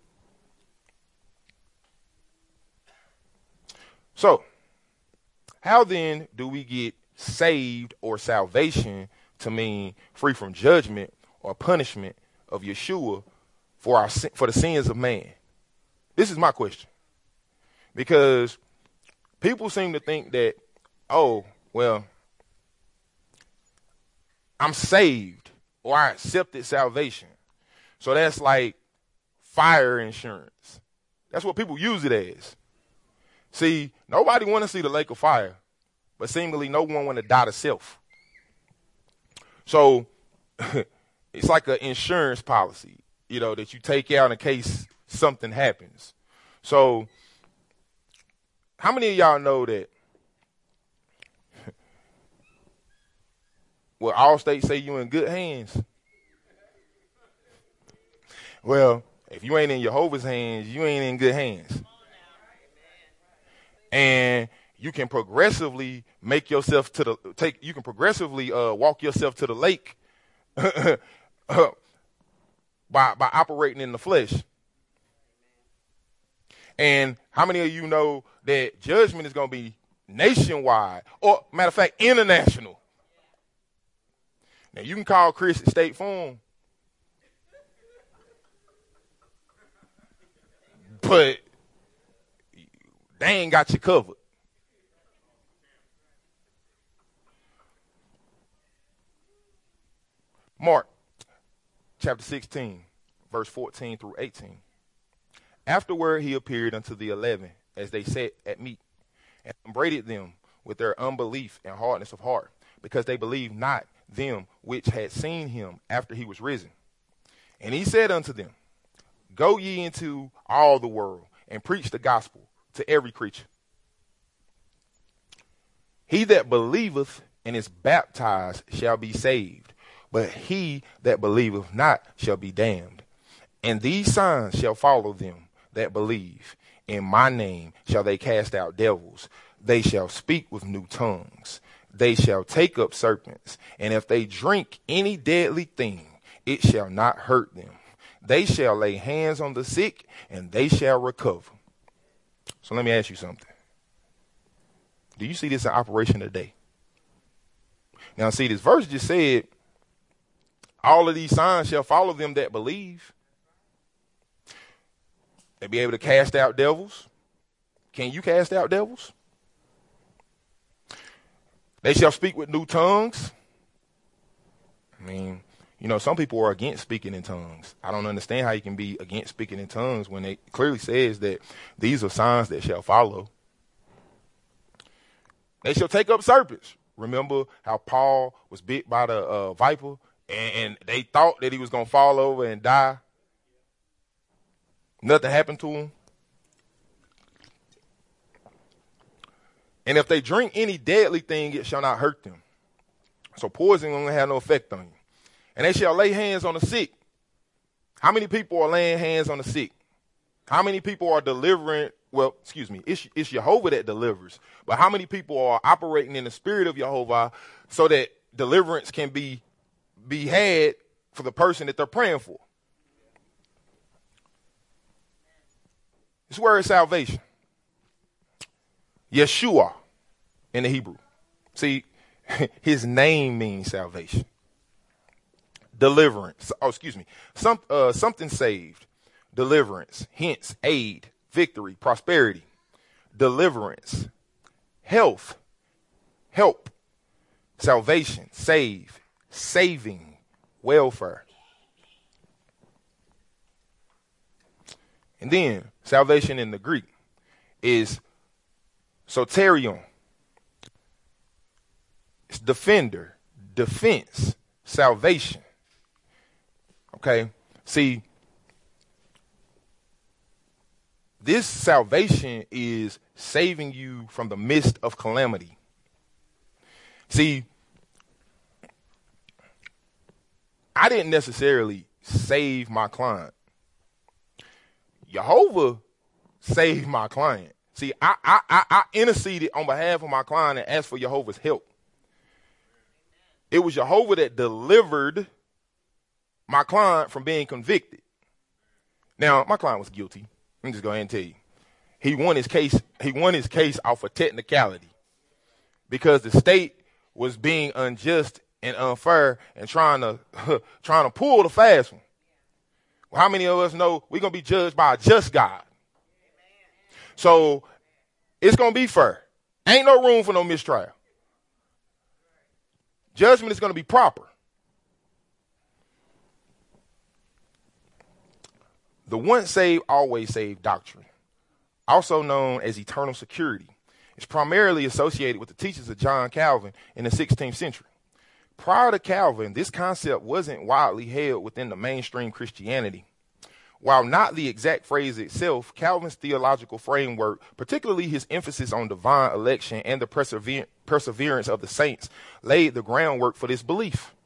So, how then do we get saved or salvation to mean free from judgment or punishment of Yeshua for our for the sins of man? This is my question. Because people seem to think that, oh, well, I'm saved or I accepted salvation. So that's like fire insurance. That's what people use it as. See, nobody want to see the lake of fire, but seemingly no one want to die to self. So it's like an insurance policy, you know, that you take out in case something happens. So how many of y'all know that, well, Allstate say you in good hands? Well, if you ain't in Jehovah's hands, you ain't in good hands. And you can progressively make yourself to the take. You can progressively uh, walk yourself to the lake uh, by by operating in the flesh. And how many of you know that judgment is going to be nationwide, or matter of fact, international? Now you can call Chris at State Farm, but they ain't got you covered. Mark chapter sixteen, verse fourteen through eighteen. Afterward he appeared unto the eleven as they sat at meat, and upbraided them with their unbelief and hardness of heart, because they believed not them which had seen him after he was risen. And he said unto them, Go ye into all the world, and preach the gospel to every creature. He that believeth and is baptized shall be saved, but he that believeth not shall be damned. And these signs shall follow them that believe. In my name shall they cast out devils. They shall speak with new tongues. They shall take up serpents. And if they drink any deadly thing, it shall not hurt them. They shall lay hands on the sick, and they shall recover. So let me ask you something. Do you see this in operation today? Now, see, this verse just said, all of these signs shall follow them that believe. They'll be able to cast out devils. Can you cast out devils? They shall speak with new tongues. I mean, you know, some people are against speaking in tongues. I don't understand how you can be against speaking in tongues when it clearly says that these are signs that shall follow. They shall take up serpents. Remember how Paul was bit by the uh, viper, and, and they thought that he was going to fall over and die. Nothing happened to him. And if they drink any deadly thing, it shall not hurt them. So poison won't have no effect on you. And they shall lay hands on the sick. How many people are laying hands on the sick? How many people are delivering? Well, excuse me, it's, it's Jehovah that delivers. But how many people are operating in the spirit of Jehovah so that deliverance can be, be had for the person that they're praying for? This word is salvation. Yeshua in the Hebrew. See, his name means salvation. Deliverance. Oh, excuse me. Some, uh, something saved. Deliverance. Hence, aid, victory, prosperity. Deliverance. Health. Help. Salvation. Save. Saving. Welfare. And then, salvation in the Greek is soterion. It's defender, defense, salvation. Okay, see, this salvation is saving you from the midst of calamity. See, I didn't necessarily save my client. Jehovah saved my client. See, I, I, I, I interceded on behalf of my client and asked for Jehovah's help. It was Jehovah that delivered my client from being convicted. Now, my client was guilty. Let me just go ahead and tell you. He won his case. He won his case off of technicality because the state was being unjust and unfair and trying to trying to pull the fast one. Well, how many of us know we're gonna be judged by a just God? So it's gonna be fair. Ain't no room for no mistrial. Judgment is gonna be proper. The once saved, always saved doctrine also known as eternal security. It's primarily associated with the teachings of John Calvin in the sixteenth century. Prior to Calvin, this concept wasn't widely held within the mainstream Christianity. While not the exact phrase itself, Calvin's theological framework, particularly his emphasis on divine election and the persever- perseverance of the saints, laid the groundwork for this belief.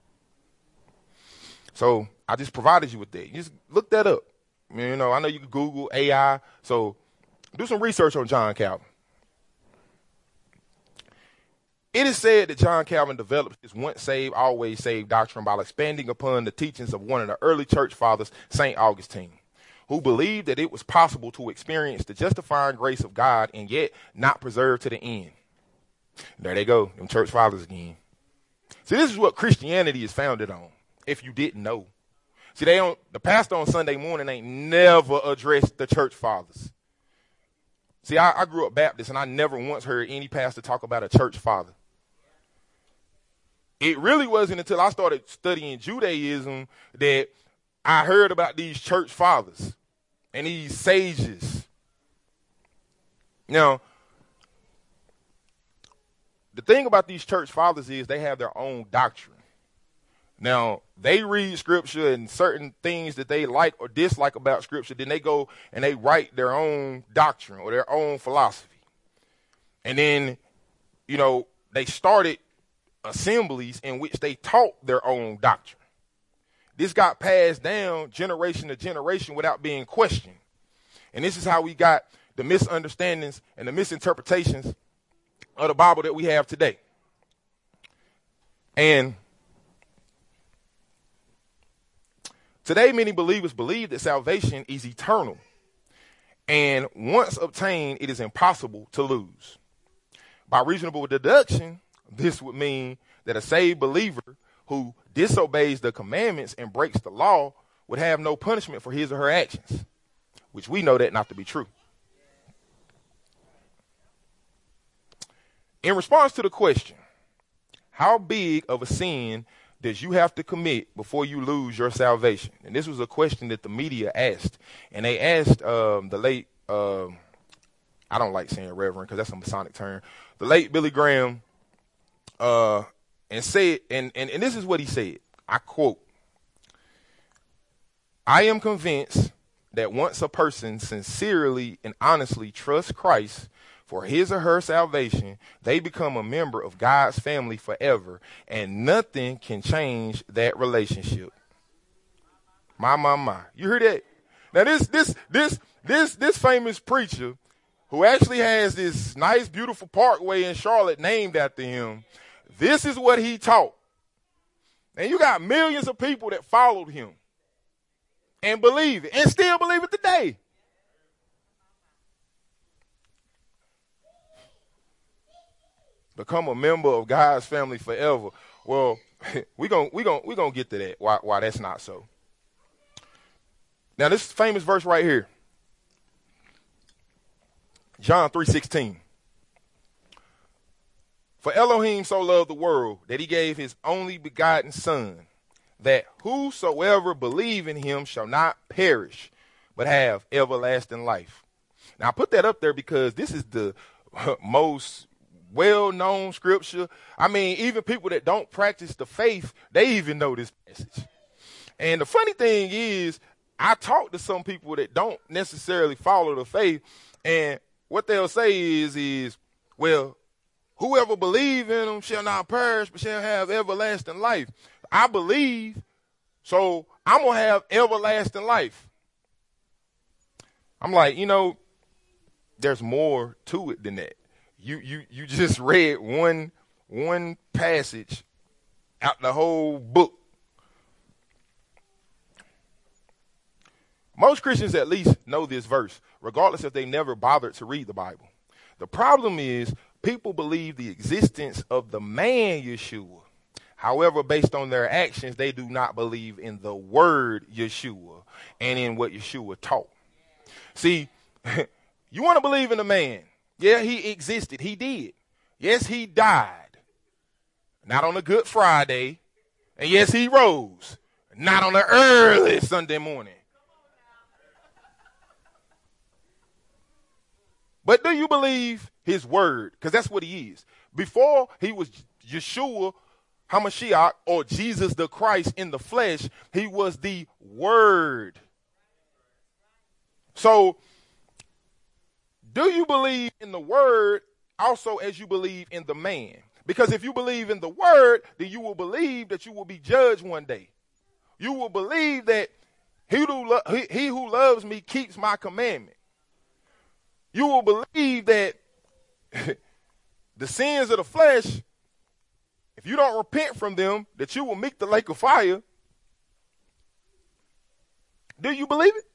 So I just provided you with that. You just look that up. You know, I know you can Google A I, so do some research on John Calvin. It is said that John Calvin developed his once saved, always saved doctrine by expanding upon the teachings of one of the early church fathers, Saint Augustine, who believed that it was possible to experience the justifying grace of God and yet not preserve to the end. There they go, them church fathers again. See, this is what Christianity is founded on, if you didn't know. See, they don't, the pastor on Sunday morning ain't never addressed the church fathers. See, I, I grew up Baptist, and I never once heard any pastor talk about a church father. It really wasn't until I started studying Judaism that I heard about these church fathers and these sages. Now, the thing about these church fathers is they have their own doctrine. Now, they read scripture and certain things that they like or dislike about scripture, then they go and they write their own doctrine or their own philosophy. And then, you know, they started assemblies in which they taught their own doctrine. This got passed down generation to generation without being questioned. And this is how we got the misunderstandings and the misinterpretations of the Bible that we have today. And today, many believers believe that salvation is eternal. And once obtained, it is impossible to lose. By reasonable deduction, this would mean that a saved believer who disobeys the commandments and breaks the law would have no punishment for his or her actions, which we know that not to be true. In response to the question, how big of a sin does you have to commit before you lose your salvation? And this was a question that the media asked. And they asked um, the late, uh, I don't like saying reverend because that's a Masonic term, the late Billy Graham, uh, and said, and, and, and this is what he said, I quote, "I am convinced that once a person sincerely and honestly trusts Christ for his or her salvation, they become a member of God's family forever, and nothing can change that relationship." My, my, my. You hear that? Now this, this, this, this, this famous preacher who actually has this nice, beautiful parkway in Charlotte named after him, this is what he taught. And you got millions of people that followed him and believe it and still believe it today. Become a member of God's family forever. Well, we're going we gonna, we gonna get to that, why, why that's not so. Now, this famous verse right here, John three sixteen. "For Elohim so loved the world that he gave his only begotten Son, that whosoever believe in him shall not perish, but have everlasting life." Now, I put that up there because this is the most well-known scripture. I mean, even people that don't practice the faith, they even know this passage. And the funny thing is, I talk to some people that don't necessarily follow the faith, and what they'll say is, is, well, whoever believe in him shall not perish, but shall have everlasting life. I believe, so I'm going to have everlasting life. I'm like, you know, there's more to it than that. You you you just read one one passage out the whole book. Most Christians at least know this verse, regardless if they never bothered to read the Bible. The problem is people believe the existence of the man Yeshua. However, based on their actions, they do not believe in the word Yeshua and in what Yeshua taught. See, you want to believe in the man. Yeah, he existed. He did. Yes, he died. Not on a Good Friday. And yes, he rose. Not on an early Sunday morning. But do you believe his word? Because that's what he is. Before he was Yeshua HaMashiach, or Jesus the Christ in the flesh, he was the word. So, do you believe in the word also as you believe in the man? Because if you believe in the word, then you will believe that you will be judged one day. You will believe that he who, lo- he, he who loves me keeps my commandment. You will believe that the sins of the flesh, if you don't repent from them, that you will meet the lake of fire. Do you believe it?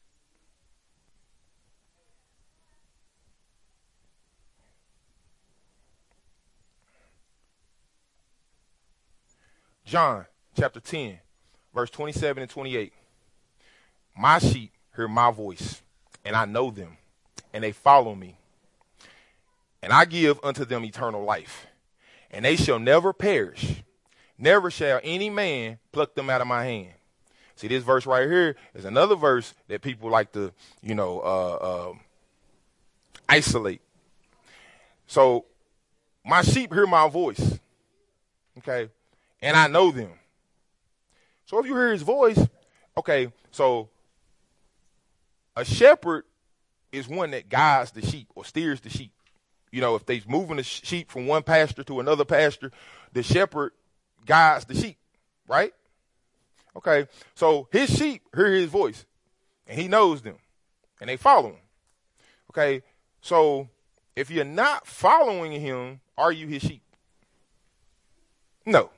John chapter ten, verse twenty-seven and twenty-eight. My sheep hear my voice, and I know them, and they follow me. And I give unto them eternal life, and they shall never perish. Never shall any man pluck them out of my hand. See, this verse right here is another verse that people like to, you know, uh, uh, isolate. So, my sheep hear my voice, okay, and I know them. So if you hear his voice, okay, so a shepherd is one that guides the sheep or steers the sheep. You know, if they're moving the sheep from one pasture to another pasture, the shepherd guides the sheep, right? Okay, so his sheep hear his voice, and he knows them, and they follow him. Okay, so if you're not following him, are you his sheep? No.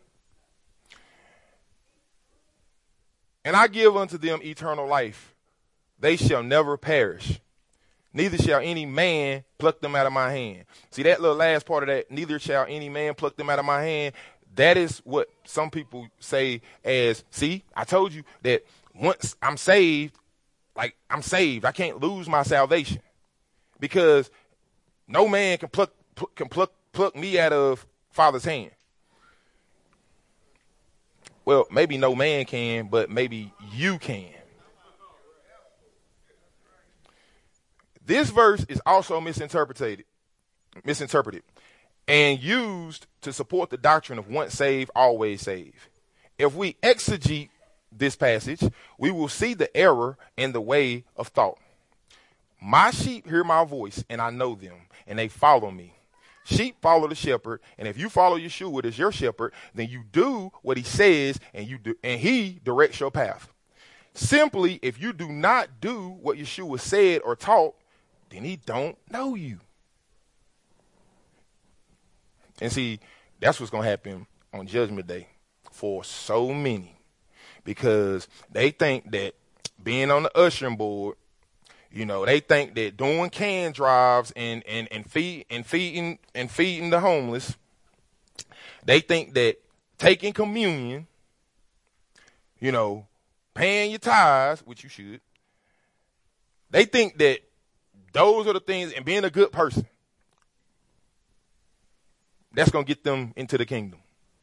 And I give unto them eternal life. They shall never perish. Neither shall any man pluck them out of my hand. See that little last part of that, neither shall any man pluck them out of my hand. That is what some people say as, see, I told you that once I'm saved, like I'm saved, I can't lose my salvation. Because no man can pluck, pluck can pluck, pluck me out of Father's hand. Well, maybe no man can, but maybe you can. This verse is also misinterpreted, misinterpreted and used to support the doctrine of once saved, always saved. If we exegete this passage, we will see the error in the way of thought. My sheep hear my voice, and I know them, and they follow me. Sheep follow the shepherd, and if you follow Yeshua as your shepherd, then you do what he says, and you do, and he directs your path. Simply, if you do not do what Yeshua said or taught, then he don't know you. And see, that's what's going to happen on Judgment Day for so many, because they think that being on the ushering board, you know, they think that doing can drives and, and, and feed and feeding and feeding the homeless, they think that taking communion, you know, paying your tithes, which you should, they think that those are the things, and being a good person, that's going to get them into the kingdom.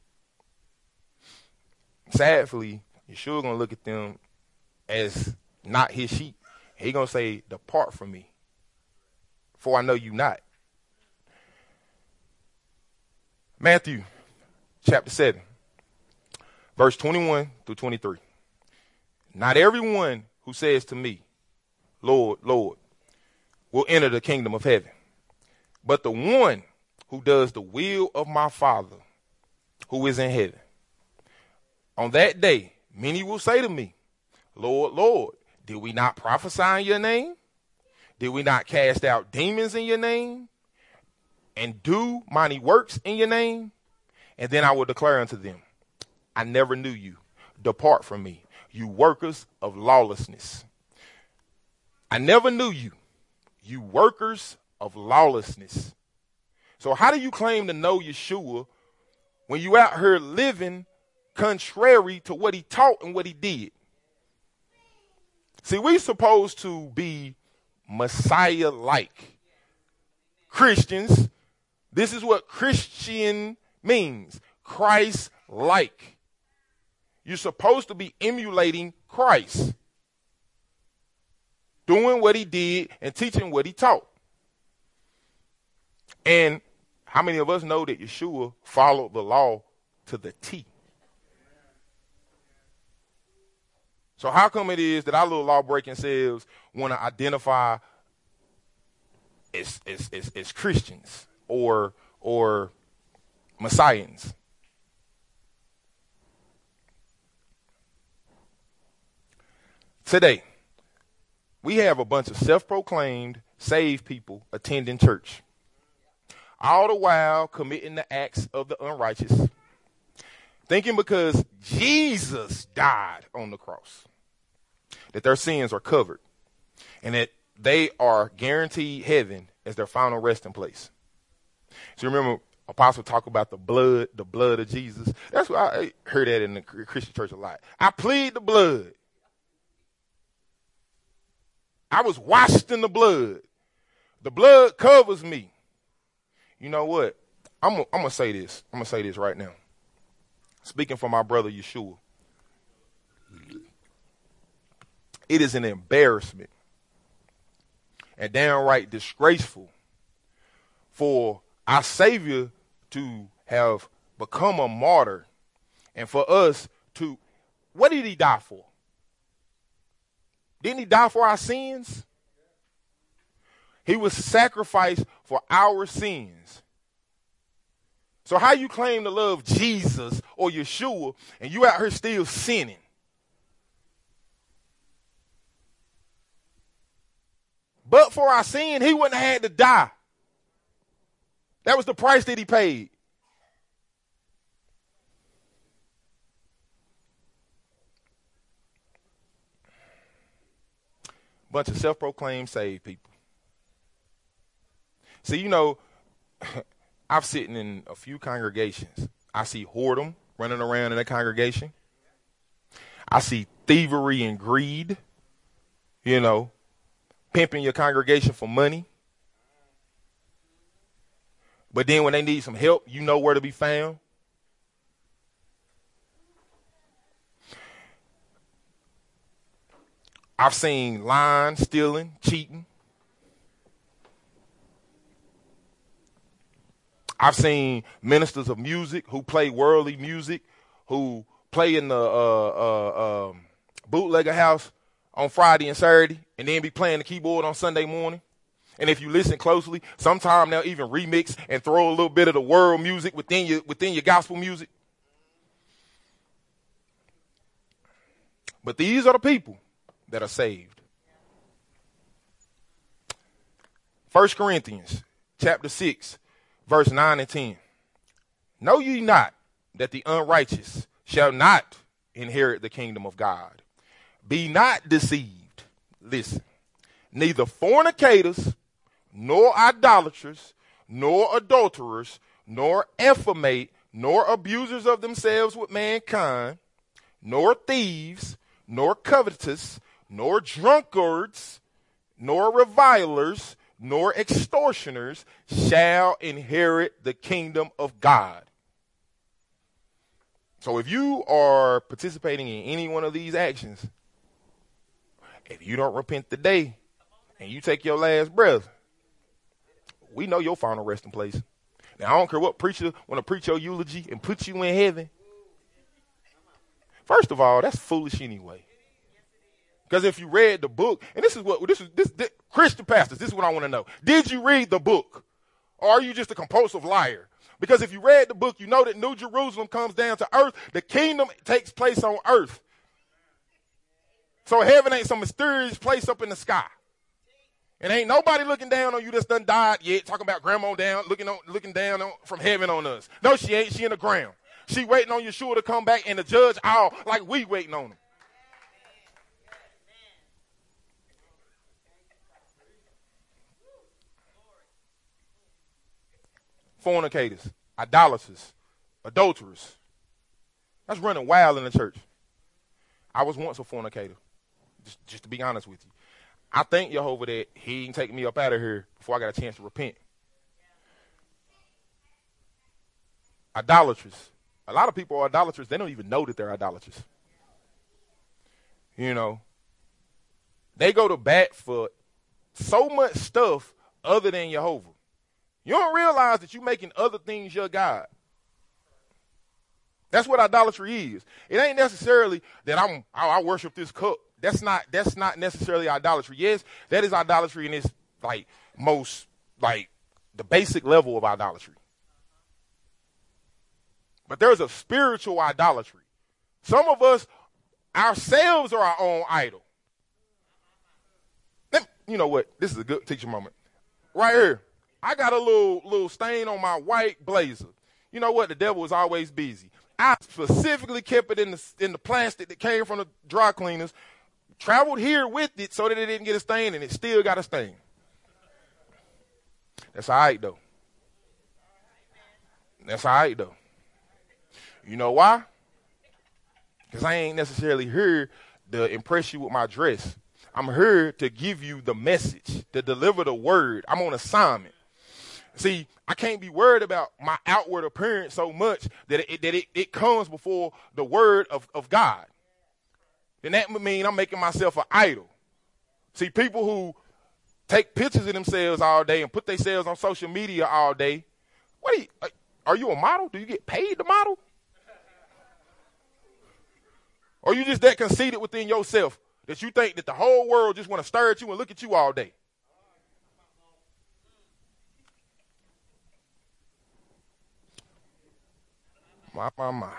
Sadly, Yeshua going to look at them as not his sheep. He going to say, depart from me, for I know you not. Matthew chapter seven, verse twenty-one through twenty-three. Not everyone who says to me, Lord, Lord, will enter the kingdom of heaven, but the one who does the will of my Father who is in heaven. On that day, many will say to me, Lord, Lord, did we not prophesy in your name? Did we not cast out demons in your name? And do mighty works in your name? And then I will declare unto them, I never knew you. Depart from me, you workers of lawlessness. I never knew you, you workers of lawlessness. So how do you claim to know Yeshua when you out here living contrary to what he taught and what he did? See, we're supposed to be Messiah-like Christians. This is what Christian means, Christ-like. You're supposed to be emulating Christ, doing what he did and teaching what he taught. And how many of us know that Yeshua followed the law to the T? So how come it is that our little law-breaking selves want to identify as, as, as, as Christians or, or Messiahs? Today, we have a bunch of self-proclaimed saved people attending church, all the while committing the acts of the unrighteous, thinking because Jesus died on the cross that their sins are covered and that they are guaranteed heaven as their final resting place. So remember, Apostle talk about the blood, the blood of Jesus. That's what I heard that in the Christian church a lot. I plead the blood. I was washed in the blood. The blood covers me. You know what? I'm I'm gonna say this. I'm gonna say this right now. Speaking for my brother Yeshua, it is an embarrassment and downright disgraceful for our Savior to have become a martyr and for us to, what did he die for? Didn't he die for our sins? He was sacrificed for our sins. So how you claim to love Jesus or Yeshua and you out here still sinning? But for our sin, he wouldn't have had to die. That was the price that he paid. Bunch of self-proclaimed saved people. See, you know, I've sitting in a few congregations. I see whoredom running around in that congregation. I see thievery and greed, you know, pimping your congregation for money. But then when they need some help, you know where to be found. I've seen lying, stealing, cheating. I've seen ministers of music who play worldly music, who play in the uh, uh, um, bootlegger house on Friday and Saturday, and then be playing the keyboard on Sunday morning. And if you listen closely, sometimes they'll even remix and throw a little bit of the world music within your within your gospel music. But these are the people that are saved. First Corinthians chapter six, verse nine and ten. Know ye not that the unrighteous shall not inherit the kingdom of God? Be not deceived. Listen, neither fornicators, nor idolaters, nor adulterers, nor effeminate, nor abusers of themselves with mankind, nor thieves, nor covetous, nor drunkards, nor revilers, nor extortioners shall inherit the kingdom of God. So if you are participating in any one of these actions, if you don't repent today and you take your last breath, we know your final resting place. Now, I don't care what preacher want to preach your eulogy and put you in heaven. First of all, that's foolish anyway. Because if you read the book, and this is what this is this, this Christian pastors, this is what I want to know. Did you read the book? Or are you just a compulsive liar? Because if you read the book, you know that New Jerusalem comes down to earth. The kingdom takes place on earth. So heaven ain't some mysterious place up in the sky. And ain't nobody looking down on you that's done died yet, talking about grandma down, looking on, looking down on, from heaven on us. No, she ain't. She in the ground. She waiting on Yeshua to come back and to judge all like we waiting on him. Fornicators, idolaters, adulterers. That's running wild in the church. I was once a fornicator, just, just to be honest with you. I thank Jehovah that he didn't take me up out of here before I got a chance to repent. Idolaters. A lot of people are idolaters. They don't even know that they're idolaters. You know, they go to bat for so much stuff other than Jehovah. You don't realize that you're making other things your God. That's what idolatry is. It ain't necessarily that I'm I, I worship this cup. That's not that's not necessarily idolatry. Yes, that is idolatry in its like most like the basic level of idolatry. But there's a spiritual idolatry. Some of us ourselves are our own idol. Let, you know what? This is a good teacher moment. Right here. I got a little little stain on my white blazer. You know what? The devil is always busy. I specifically kept it in the in the plastic that came from the dry cleaners, traveled here with it so that it didn't get a stain, and it still got a stain. That's all right, though. That's all right, though. You know why? Because I ain't necessarily here to impress you with my dress. I'm here to give you the message, to deliver the word. I'm on assignment. See, I can't be worried about my outward appearance so much that it, that it, it comes before the word of, of God. Then that would mean I'm making myself an idol. See, people who take pictures of themselves all day and put themselves on social media all day, what are you, are you a model? Do you get paid to model? Or are you just that conceited within yourself that you think that the whole world just want to stare at you and look at you all day? My, my, my.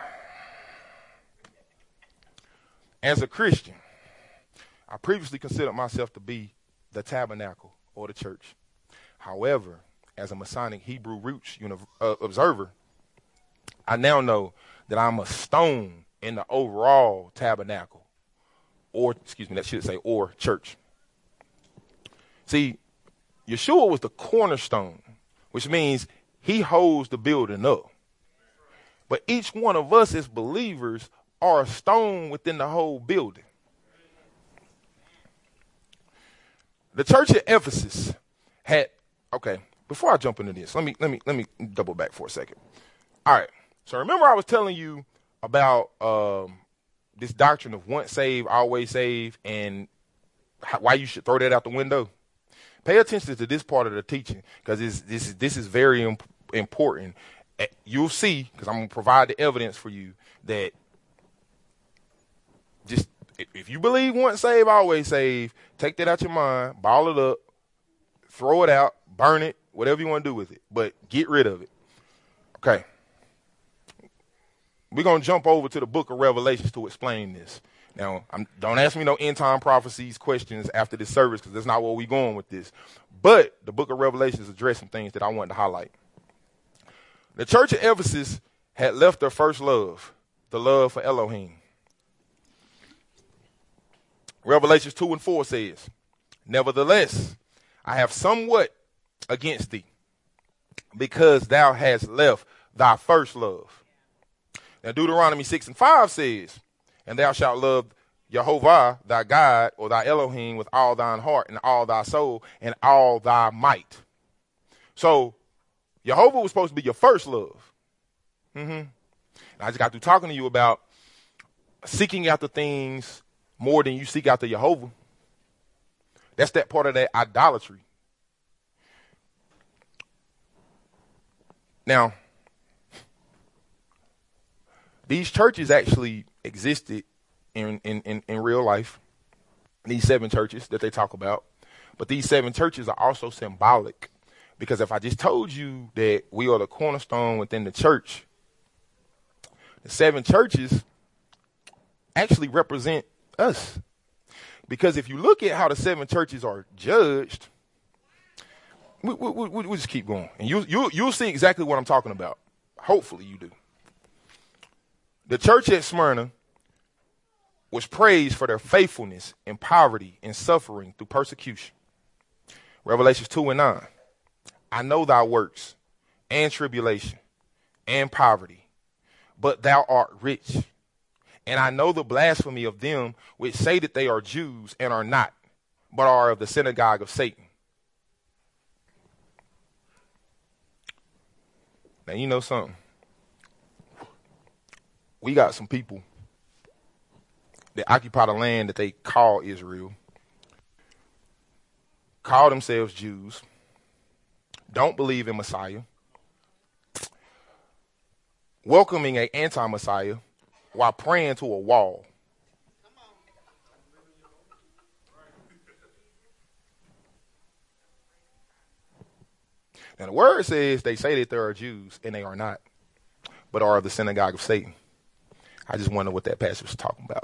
As a Christian, I previously considered myself to be the tabernacle or the church. However, as a Masonic Hebrew roots uni- uh, observer, I now know that I'm a stone in the overall tabernacle, or, excuse me, that should say, or church. See, Yeshua was the cornerstone, which means he holds the building up. But each one of us as believers are a stone within the whole building. The church at Ephesus had, okay, before I jump into this, let me let me let me double back for a second. All right. So remember I was telling you about um, this doctrine of once saved, always saved, and how, why you should throw that out the window. Pay attention to this part of the teaching, because this this is this is very imp- important. You'll see, because I'm going to provide the evidence for you, that just if you believe once saved, always saved, take that out your mind, ball it up, throw it out, burn it, whatever you want to do with it, but get rid of it. Okay. We're going to jump over to the book of Revelations to explain this. Now, I'm, don't ask me no end-time prophecies questions after this service, because that's not where we're going with this. But the book of Revelations addressed some things that I wanted to highlight. The church of Ephesus had left their first love, the love for Elohim. Revelations two and four says, nevertheless, I have somewhat against thee, because thou hast left thy first love. Now Deuteronomy six and five says, and thou shalt love Jehovah thy God, or thy Elohim, with all thine heart and all thy soul and all thy might. So Jehovah was supposed to be your first love. Mm-hmm. I just got through talking to you about seeking after things more than you seek after Jehovah. That's that part of that idolatry. Now, these churches actually existed in, in, in, in real life, these seven churches that they talk about. But these seven churches are also symbolic. Because if I just told you that we are the cornerstone within the church, the seven churches actually represent us. Because if you look at how the seven churches are judged, we, we, we, we'll just keep going. And you, you, you'll see exactly what I'm talking about. Hopefully you do. The church at Smyrna was praised for their faithfulness in poverty and suffering through persecution. Revelations two and nine. I know thy works and tribulation and poverty, but thou art rich. And I know the blasphemy of them which say that they are Jews and are not, but are of the synagogue of Satan. Now, you know something. We got some people that occupy the land that they call Israel, call themselves Jews, don't believe in Messiah, welcoming an anti-Messiah while praying to a wall. Now, the word says they say that there are Jews, and they are not, but are of the synagogue of Satan. I just wonder what that passage was talking about.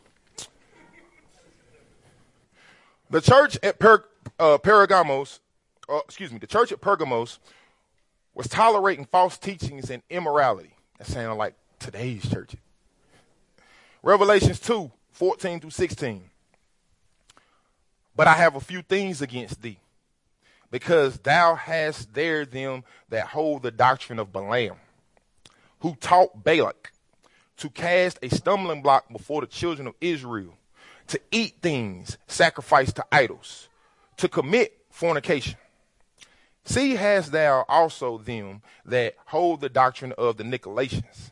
The church at per, uh, Pergamos, uh, excuse me, the church at Pergamos was tolerating false teachings and immorality. That sounds like today's church. Revelations two, fourteen through sixteen. But I have a few things against thee, because thou hast there them that hold the doctrine of Balaam, who taught Balak to cast a stumbling block before the children of Israel, to eat things sacrificed to idols, to commit fornication. See, hast thou also them that hold the doctrine of the Nicolaitans,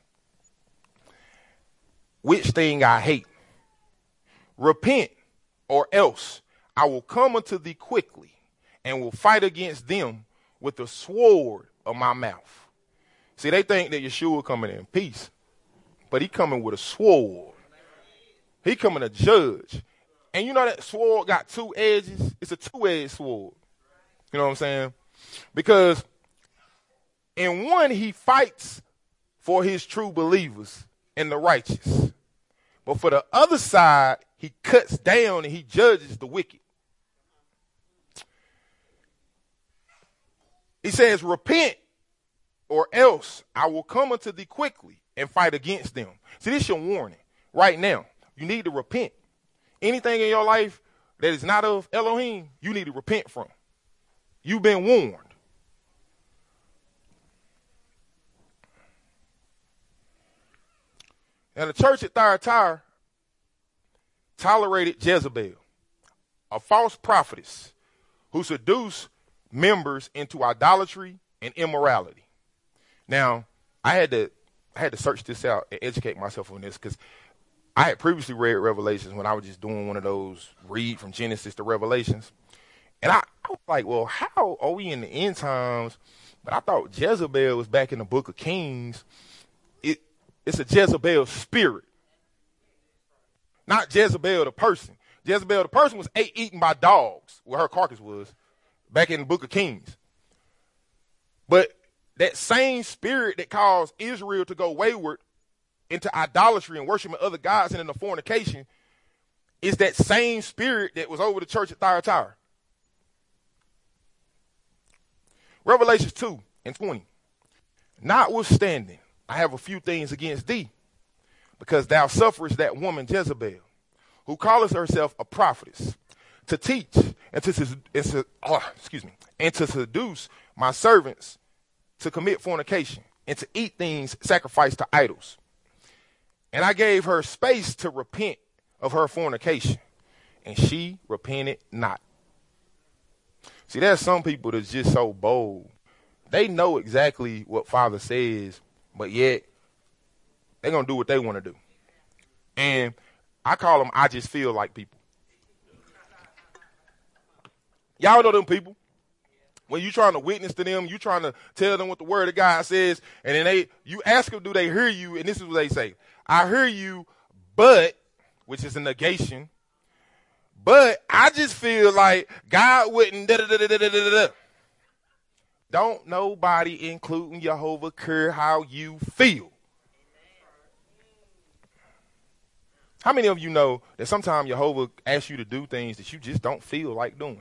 which thing I hate. Repent, or else I will come unto thee quickly, and will fight against them with the sword of my mouth. See, they think that Yeshua coming in peace, but he coming with a sword. He coming to judge. And you know that sword got two edges? It's a two-edged sword. You know what I'm saying? Because in one, he fights for his true believers and the righteous. But for the other side, he cuts down and he judges the wicked. He says, repent, or else I will come unto thee quickly and fight against them. See, this is your warning right now. You need to repent. Anything in your life that is not of Elohim, you need to repent from. You've been warned. Now, the church at Thyatira tolerated Jezebel, a false prophetess who seduced members into idolatry and immorality. Now, I had to I had to search this out and educate myself on this, because I had previously read Revelations when I was just doing one of those read from Genesis to Revelations. And I, I was like, well, how are we in the end times? But I thought Jezebel was back in the book of Kings. It It's a Jezebel spirit, not Jezebel the person. Jezebel the person was ate, eaten by dogs, where her carcass was, back in the book of Kings. But that same spirit that caused Israel to go wayward into idolatry and worshiping other gods and into fornication is that same spirit that was over the church at Thyatira. Revelations two and twenty. Notwithstanding, I have a few things against thee, because thou sufferest that woman Jezebel, who calleth herself a prophetess, to teach and to, and to oh, excuse me, and to seduce my servants to commit fornication and to eat things sacrificed to idols. And I gave her space to repent of her fornication, and she repented not. See, there's some people that's just so bold. They know exactly what Father says, but yet they're going to do what they want to do. And I call them I just feel like people. Y'all know them people. When you trying to witness to them, you trying to tell them what the word of God says, and then they, you ask them, do they hear you? And this is what they say. I hear you, but, which is a negation, but I just feel like God wouldn't da da da da da da da. Don't nobody, including Jehovah, care how you feel. How many of you know that sometimes Jehovah asks you to do things that you just don't feel like doing?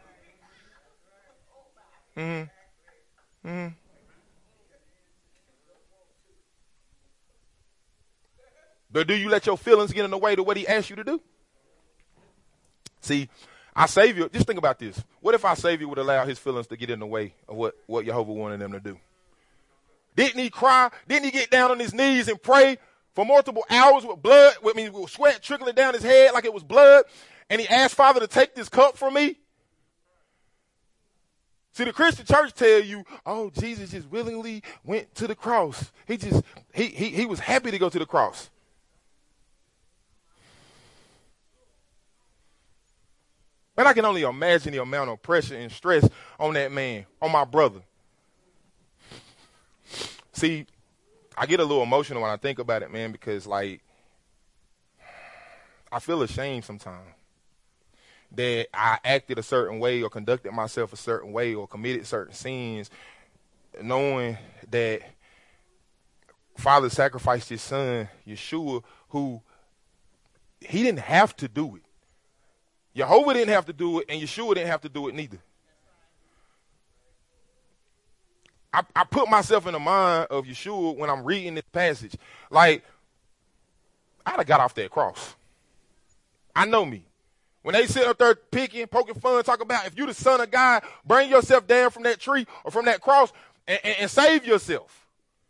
Mm-hmm. Mm-hmm. But do you let your feelings get in the way to what he asks you to do? See, our Savior, just think about this. What if our Savior would allow his feelings to get in the way of what, what Jehovah wanted them to do? Didn't he cry? Didn't he get down on his knees and pray for multiple hours with blood, with, I mean, with sweat trickling down his head like it was blood? And he asked Father to take this cup from me? See, the Christian church tell you, oh, Jesus just willingly went to the cross. He just, he, he, he was happy to go to the cross. Man, I can only imagine the amount of pressure and stress on that man, on my brother. See, I get a little emotional when I think about it, man, because, like, I feel ashamed sometimes that I acted a certain way or conducted myself a certain way or committed certain sins, knowing that Father sacrificed his son, Yeshua, who he didn't have to do it. Jehovah didn't have to do it, and Yeshua didn't have to do it neither. I, I put myself in the mind of Yeshua when I'm reading this passage. Like, I'd have got off that cross. I know me. When they sit up there picking, poking fun, talk about if you the son of God, bring yourself down from that tree or from that cross and, and, and save yourself.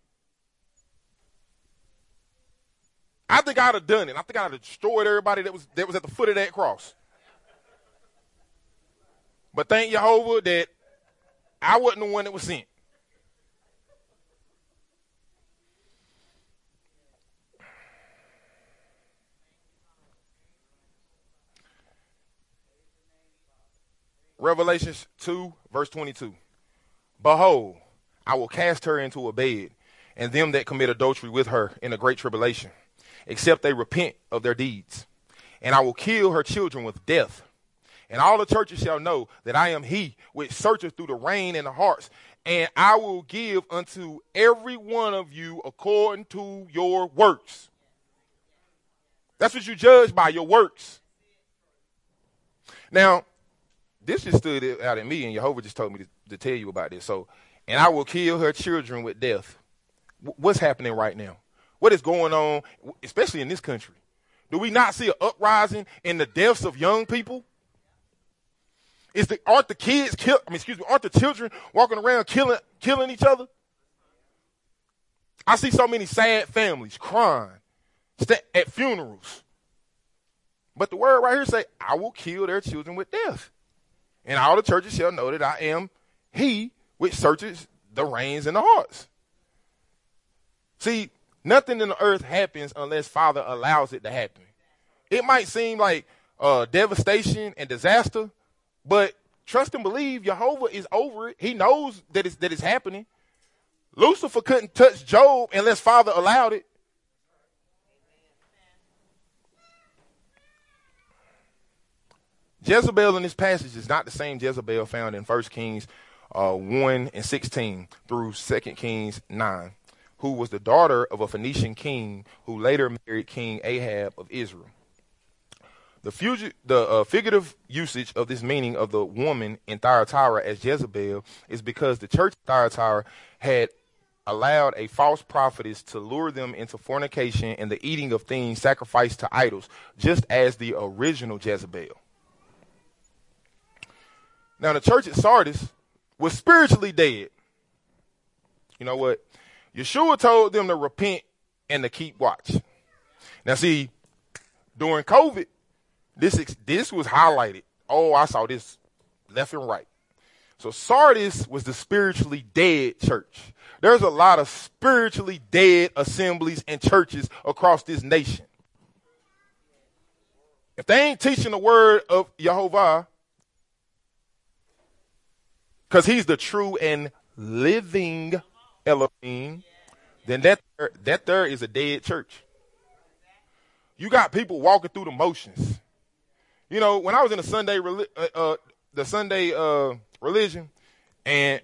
I think I'd have done it. I think I'd have destroyed everybody that was that was at the foot of that cross. But thank Jehovah that I wasn't the one that was sent. Revelation two, verse twenty-two. Behold, I will cast her into a bed, and them that commit adultery with her in a great tribulation, except they repent of their deeds. And I will kill her children with death. And all the churches shall know that I am he which searcheth through the rein and the hearts, and I will give unto every one of you according to your works. That's what you judge by, your works. Now, this just stood out in me, and Jehovah just told me to, to tell you about this. So, and I will kill her children with death. W- what's happening right now? What is going on, especially in this country? Do we not see an uprising in the deaths of young people? Is the aren't the kids kill? I mean, excuse me, aren't the children walking around killing killing each other? I see so many sad families crying st- at funerals. But the word right here say, "I will kill their children with death." And all the churches shall know that I am he which searches the reins and the hearts. See, nothing in the earth happens unless Father allows it to happen. It might seem like uh, devastation and disaster, but trust and believe Jehovah is over it. He knows that it's, that it's happening. Lucifer couldn't touch Job unless Father allowed it. Jezebel in this passage is not the same Jezebel found in First Kings uh, one and sixteen through Second Kings nine, who was the daughter of a Phoenician king who later married King Ahab of Israel. The, fugi- the uh, figurative usage of this meaning of the woman in Thyatira as Jezebel is because the church of Thyatira had allowed a false prophetess to lure them into fornication and the eating of things sacrificed to idols, just as the original Jezebel. Now, the church at Sardis was spiritually dead. You know what? Yeshua told them to repent and to keep watch. Now, see, during COVID, this this was highlighted. Oh, I saw this left and right. So Sardis was the spiritually dead church. There's a lot of spiritually dead assemblies and churches across this nation. If they ain't teaching the word of Jehovah, because he's the true and living Elohim, then that there, that there is a dead church. You got people walking through the motions. You know, when I was in the Sunday, uh, uh, the Sunday uh, religion, and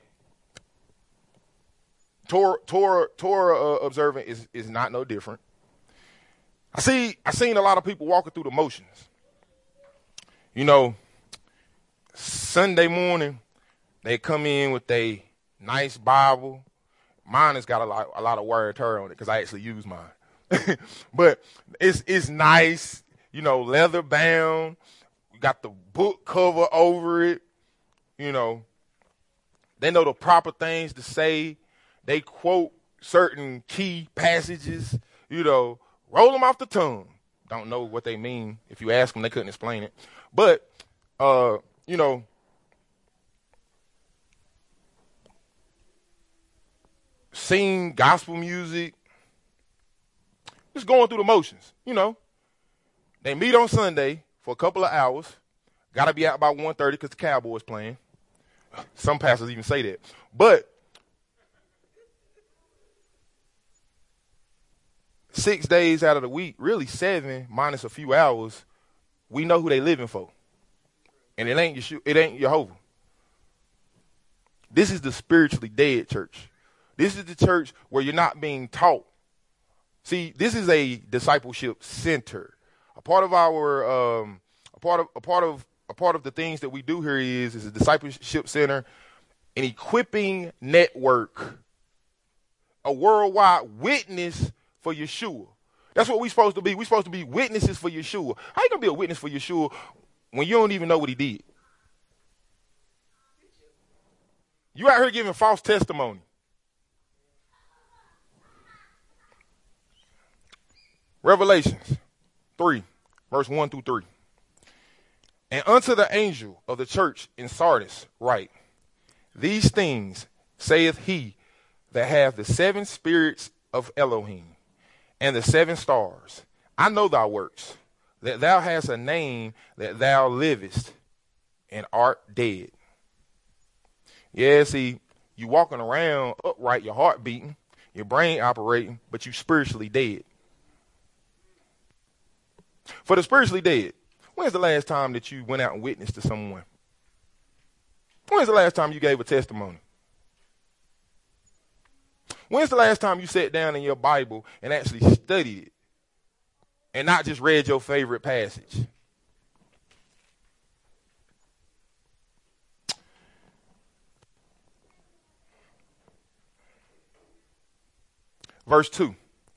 Torah, Torah, Torah uh, observant is is not no different. I see, I seen a lot of people walking through the motions. You know, Sunday morning, they come in with a nice Bible. Mine has got a lot, a lot of wear and tear on it because I actually use mine. But it's it's nice, you know, leather bound. We got the book cover over it. You know, they know the proper things to say. They quote certain key passages. You know, roll them off the tongue. Don't know what they mean. If you ask them, they couldn't explain it. But uh, you know. Sing gospel music, just going through the motions, you know. They meet on Sunday for a couple of hours. Got to be out by one thirty because the Cowboys playing. Some pastors even say that. But six days out of the week, really seven minus a few hours, we know who they living for. And it ain't Yeshua, it ain't Jehovah. This is the spiritually dead church. This is the church where you're not being taught. See, this is a discipleship center. A part of our, um, a part of, a part of, a part of the things that we do here is, is a discipleship center, an equipping network, a worldwide witness for Yeshua. That's what we're supposed to be. We're supposed to be witnesses for Yeshua. How you gonna be a witness for Yeshua when you don't even know what he did? You out here giving false testimony. Revelations three, verse one through three. And unto the angel of the church in Sardis write, these things saith he that hath the seven spirits of Elohim and the seven stars. I know thy works, that thou hast a name, that thou livest and art dead. Yeah, see, you walking around upright, your heart beating, your brain operating, but you spiritually dead. For the spiritually dead, when's the last time that you went out and witnessed to someone? When's the last time you gave a testimony? When's the last time you sat down in your Bible and actually studied it and not just read your favorite passage? Verse two,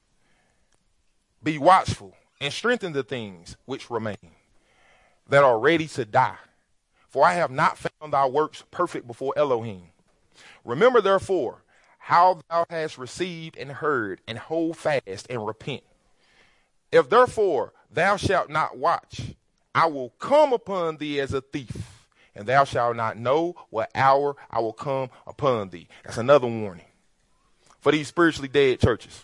be watchful and strengthen the things which remain that are ready to die. For I have not found thy works perfect before Elohim. Remember therefore how thou hast received and heard, and hold fast and repent. If therefore thou shalt not watch, I will come upon thee as a thief, and thou shalt not know what hour I will come upon thee. That's another warning for these spiritually dead churches.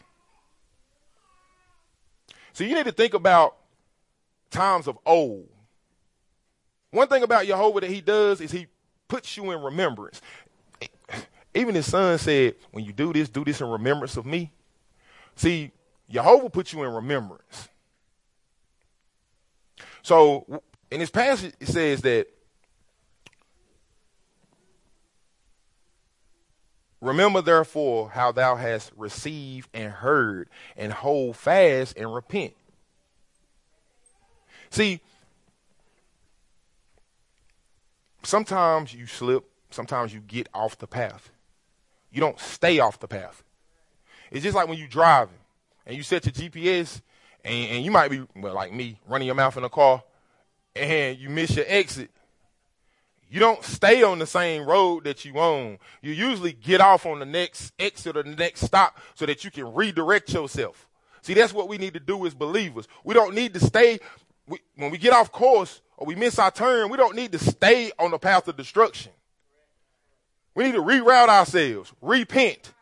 So you need to think about times of old. One thing about Jehovah that he does is he puts you in remembrance. Even his son said, when you do this, do this in remembrance of me. See, Jehovah puts you in remembrance. So in this passage, it says that, remember therefore how thou hast received and heard, and hold fast and repent. See, sometimes you slip, sometimes you get off the path. You don't stay off the path. It's just like when you're driving and you set your G P S and, and you might be, well, like me, running your mouth in a car and you miss your exit. You don't stay on the same road that you on. You usually get off on the next exit or the next stop so that you can redirect yourself. See, that's what we need to do as believers. We don't need to stay, we, when we get off course or we miss our turn, we don't need to stay on the path of destruction. We need to reroute ourselves, repent.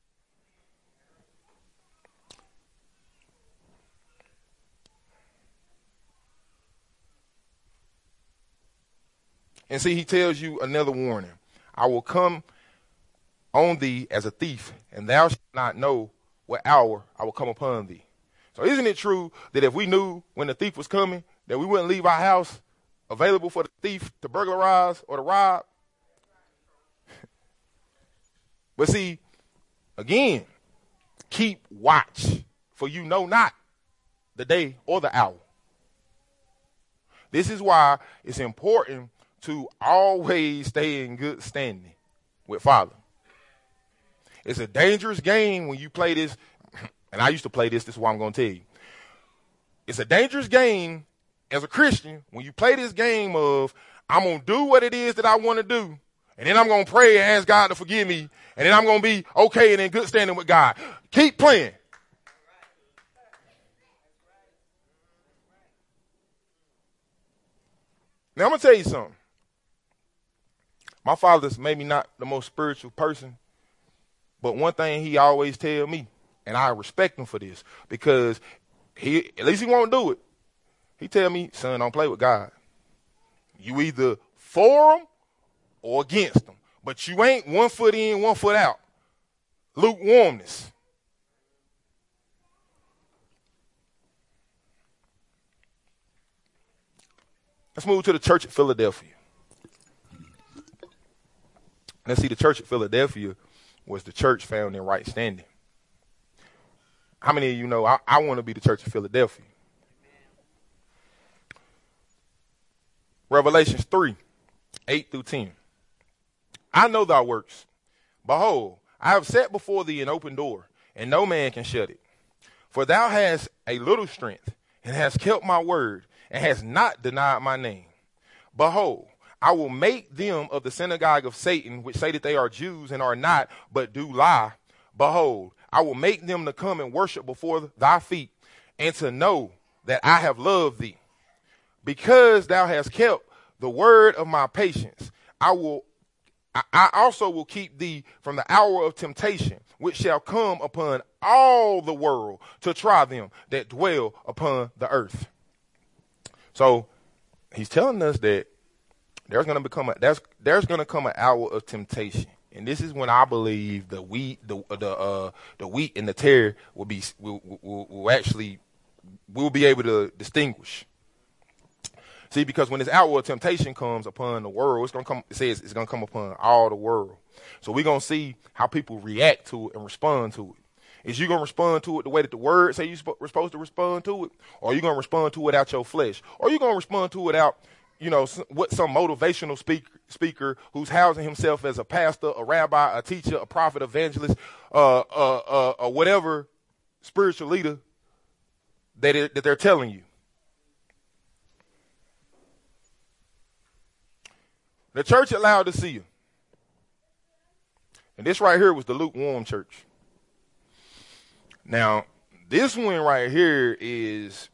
And see, he tells you another warning. I will come on thee as a thief, and thou shalt not know what hour I will come upon thee. So isn't it true that if we knew when the thief was coming, that we wouldn't leave our house available for the thief to burglarize or to rob? But see, again, keep watch, for you know not the day or the hour. This is why it's important to always stay in good standing with Father. It's a dangerous game when you play this, and I used to play this, this is what I'm going to tell you. It's a dangerous game as a Christian when you play this game of, I'm going to do what it is that I want to do, and then I'm going to pray and ask God to forgive me, and then I'm going to be okay and in good standing with God. Keep playing. Now, I'm going to tell you something. My father's maybe not the most spiritual person, but one thing he always tell me, and I respect him for this, because he, at least he won't do it. He tell me, son, don't play with God. You either for them or against them. But you ain't one foot in, one foot out. Lukewarmness. Let's move to the church at Philadelphia. Let's see, the church at Philadelphia was the church found in right standing. How many of you know I, I want to be the church of Philadelphia? Revelations three, eight through ten. I know thy works. Behold, I have set before thee an open door, and no man can shut it. For thou hast a little strength, and hast kept my word, and hast not denied my name. Behold, I will make them of the synagogue of Satan, which say that they are Jews and are not, but do lie. Behold, I will make them to come and worship before thy feet, and to know that I have loved thee. Because thou hast kept the word of my patience, I will I also will keep thee from the hour of temptation, which shall come upon all the world to try them that dwell upon the earth. So he's telling us that there's going to become a there's there's going to come an hour of temptation, and this is when I believe the wheat the the uh, the wheat and the tare will be will, will, will actually will be able to distinguish. See, because when this hour of temptation comes upon the world, it's gonna come. It says it's gonna come upon all the world. So we're gonna see how people react to it and respond to it. Is you gonna respond to it the way that the word say you're supposed to respond to it, or are you gonna respond to it out your flesh, or are you gonna respond to it out, you know, what some motivational speaker speaker who's housing himself as a pastor, a rabbi, a teacher, a prophet, evangelist, uh, uh, uh, or whatever spiritual leader that it, that they're telling you. The church at Laodicea, and this right here was the lukewarm church. Now, this one right here is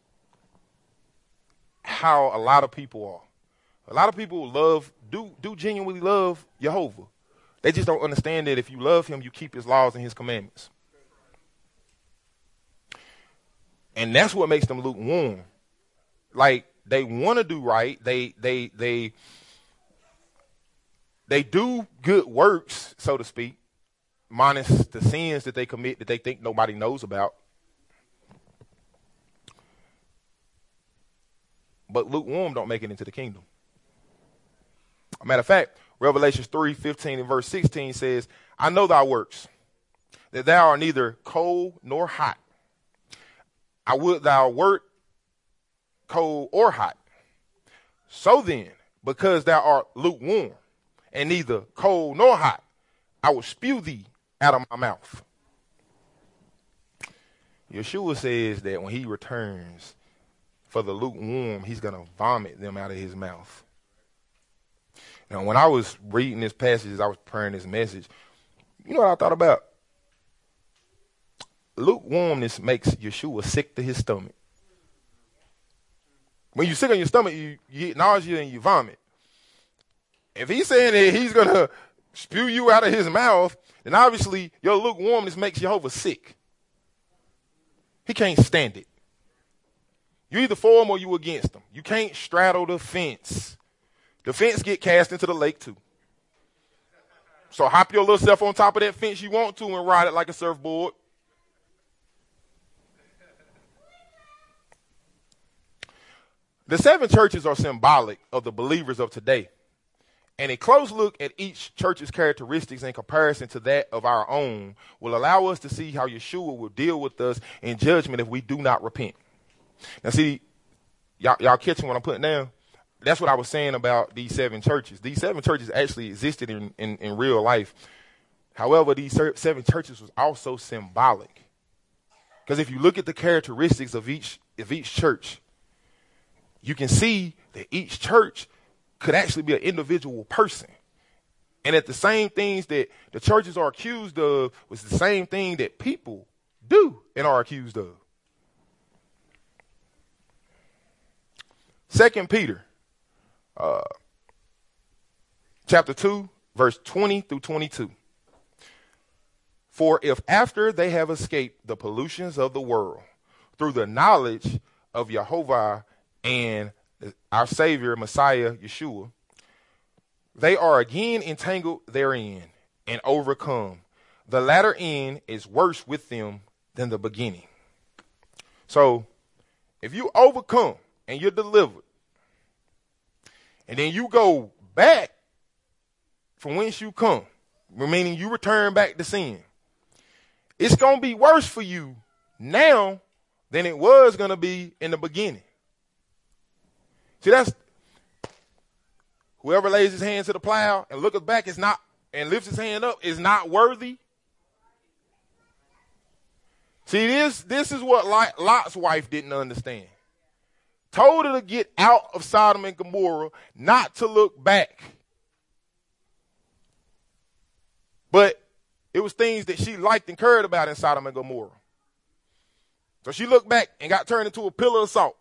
how a lot of people are. A lot of people love, do, do genuinely love Jehovah. They just don't understand that if you love him, you keep his laws and his commandments. And that's what makes them lukewarm. Like, they want to do right. They, they, they, They do good works, so to speak, minus the sins that they commit that they think nobody knows about. But lukewarm don't make it into the kingdom. A matter of fact, Revelation three, fifteen and verse sixteen says, I know thy works, that thou art neither cold nor hot. I would thou wert cold or hot. So then, because thou art lukewarm, and neither cold nor hot, I will spew thee out of my mouth. Yeshua says that when he returns for the lukewarm, he's going to vomit them out of his mouth. Now, when I was reading this passage, as I was preparing this message, you know what I thought about? Lukewarmness makes Yeshua sick to his stomach. When you're sick on your stomach, you, you get nausea and you vomit. If he's saying that he's going to spew you out of his mouth, then obviously your lukewarmness makes Jehovah sick. He can't stand it. You either for him or you against him. You can't straddle the fence. The fence get cast into the lake too. So hop your little self on top of that fence you want to and ride it like a surfboard. The seven churches are symbolic of the believers of today. And a close look at each church's characteristics in comparison to that of our own will allow us to see how Yeshua will deal with us in judgment if we do not repent. Now, see, y'all, y'all catching what I'm putting down? That's what I was saying about these seven churches. These seven churches actually existed in, in, in real life. However, these seven churches was also symbolic. Because if you look at the characteristics of each, of each church, you can see that each church could actually be an individual person. And that the same things that the churches are accused of was the same thing that people do and are accused of. Second Peter, uh, chapter two, verse twenty through twenty-two. For if after they have escaped the pollutions of the world through the knowledge of Jehovah and our Savior, Messiah, Yeshua, they are again entangled therein and overcome. The latter end is worse with them than the beginning. So if you overcome and you're delivered, and then you go back from whence you come, meaning you return back to sin, it's going to be worse for you now than it was going to be in the beginning. See, that's whoever lays his hand to the plow and looks back is not, and lifts his hand up is not worthy. See, this, this is what Lot's wife didn't understand. Told her to get out of Sodom and Gomorrah, not to look back. But it was things that she liked and cared about in Sodom and Gomorrah. So she looked back and got turned into a pillar of salt.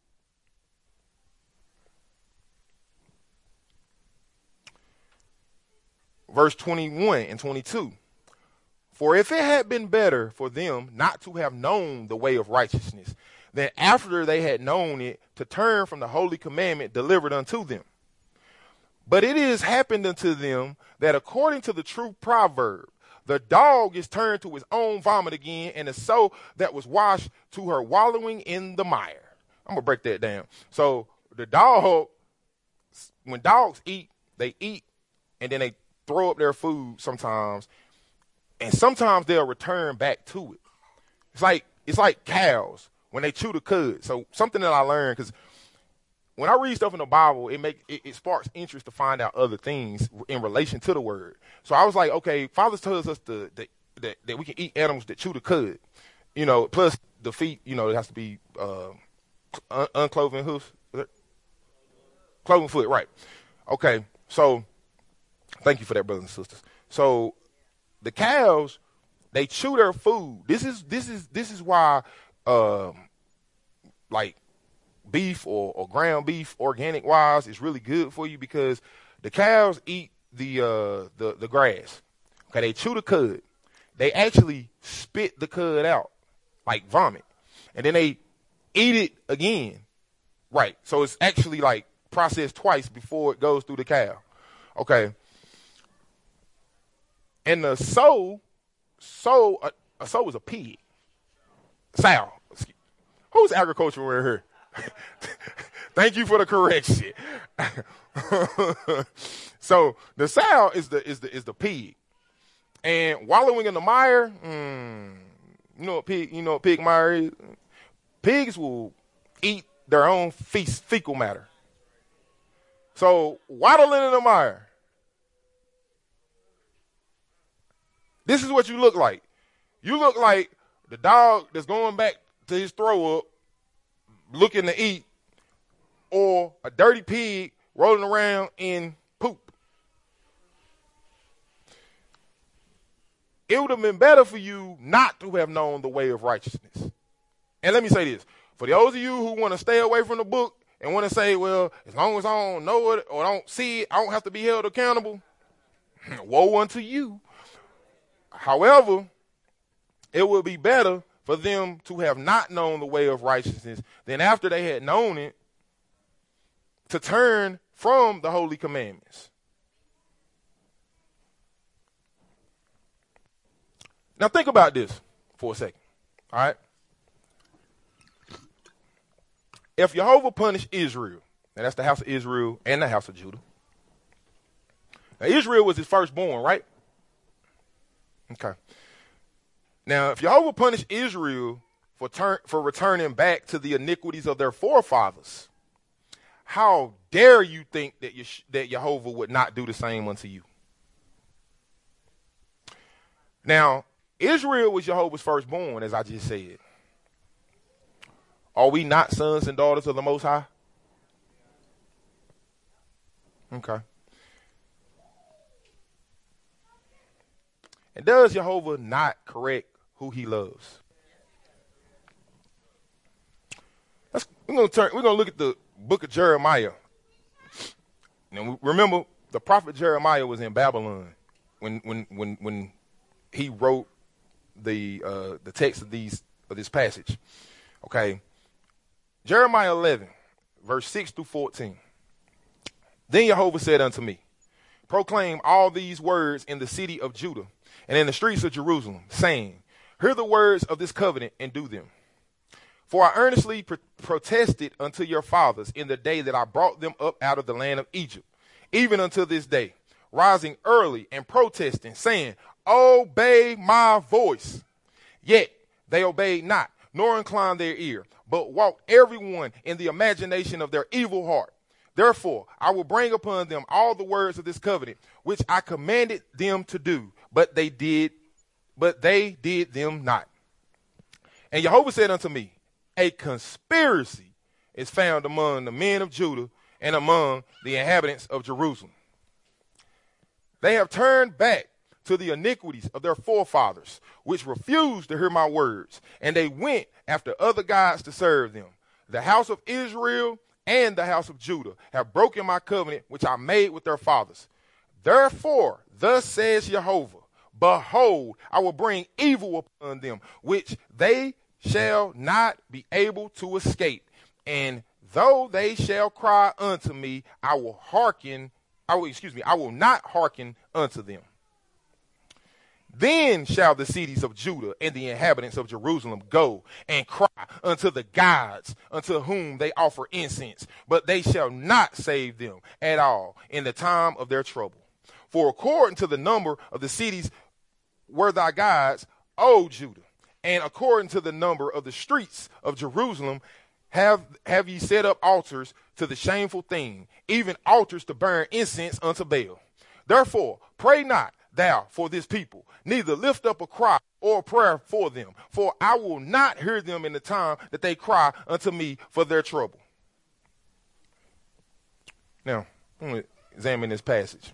Verse twenty-one and twenty-two. For if it had been better for them not to have known the way of righteousness, than after they had known it, to turn from the holy commandment delivered unto them. But it is happened unto them that according to the true proverb, the dog is turned to his own vomit again, and the soul that was washed to her wallowing in the mire. I'm going to break that down. So the dog, when dogs eat, they eat, and then they throw up their food sometimes, and sometimes they'll return back to it. It's like it's like cows when they chew the cud. So something that I learned, because when I read stuff in the Bible, it make it, it sparks interest to find out other things in relation to the word. So I was like, okay, Father tells us to, to, that that we can eat animals that chew the cud, you know. Plus the feet, you know, it has to be uh, un- uncloven hoofs, cloven foot, right? Okay, so thank you for that, brothers and sisters. So the cows, they chew their food. This is this is this is why, um, like. beef or, or ground beef, organic wise, is really good for you, because the cows eat the uh the the grass. Okay, they chew the cud. They actually spit the cud out like vomit, and then they eat it again. Right, so it's actually like processed twice before it goes through the cow. Okay, and the sow, sow a, a sow is a pig. Sow. Who's agriculture around here? Thank you for the correction. So the sow is the is the is the pig, and wallowing in the mire. Mm, you know what pig? You know what pig mire is? Pigs will eat their own fe- fecal matter. So waddling in the mire. This is what you look like. You look like the dog that's going back to his throw up, looking to eat, or a dirty pig rolling around in poop. It would have been better for you not to have known the way of righteousness. And let me say this, for those of you who want to stay away from the book and want to say, well, as long as I don't know it or don't see it, I don't have to be held accountable, woe unto you. However, it would be better for them to have not known the way of righteousness than after they had known it to turn from the holy commandments. Now think about this for a second, all right? If Jehovah punished Israel, and that's the house of Israel and the house of Judah. Now Israel was his firstborn, right? Okay. Now, if Jehovah punished Israel for turn, for returning back to the iniquities of their forefathers, how dare you think that you, that Jehovah would not do the same unto you? Now, Israel was Jehovah's firstborn, as I just said. Are we not sons and daughters of the Most High? Okay. And does Jehovah not correct who he loves? Let's, we're gonna turn. We're gonna look at the book of Jeremiah. Now remember, the prophet Jeremiah was in Babylon when when when when he wrote the uh, the text of these of this passage. Okay, Jeremiah eleven, verse six through fourteen. Then Jehovah said unto me, proclaim all these words in the city of Judah and in the streets of Jerusalem, saying, hear the words of this covenant and do them. For I earnestly pr- protested unto your fathers in the day that I brought them up out of the land of Egypt, even until this day, rising early and protesting, saying, obey my voice. Yet they obeyed not, nor inclined their ear, but walked everyone in the imagination of their evil heart. Therefore, I will bring upon them all the words of this covenant, which I commanded them to do, but they did, but they did them not. And Jehovah said unto me, a conspiracy is found among the men of Judah and among the inhabitants of Jerusalem. They have turned back to the iniquities of their forefathers, which refused to hear my words, and they went after other gods to serve them. The house of Israel and the house of Judah have broken my covenant, which I made with their fathers. Therefore, thus says Jehovah, behold, I will bring evil upon them, which they shall not be able to escape. And though they shall cry unto me, I will hearken, I will, excuse me, I will not hearken unto them. Then shall the cities of Judah and the inhabitants of Jerusalem go and cry unto the gods unto whom they offer incense, but they shall not save them at all in the time of their trouble. For according to the number of the cities were thy gods, O Judah, and according to the number of the streets of Jerusalem, have, have ye set up altars to the shameful thing, even altars to burn incense unto Baal. Therefore, pray not thou for this people, neither lift up a cry or a prayer for them, for I will not hear them in the time that they cry unto me for their trouble. Now, I'm going to examine this passage.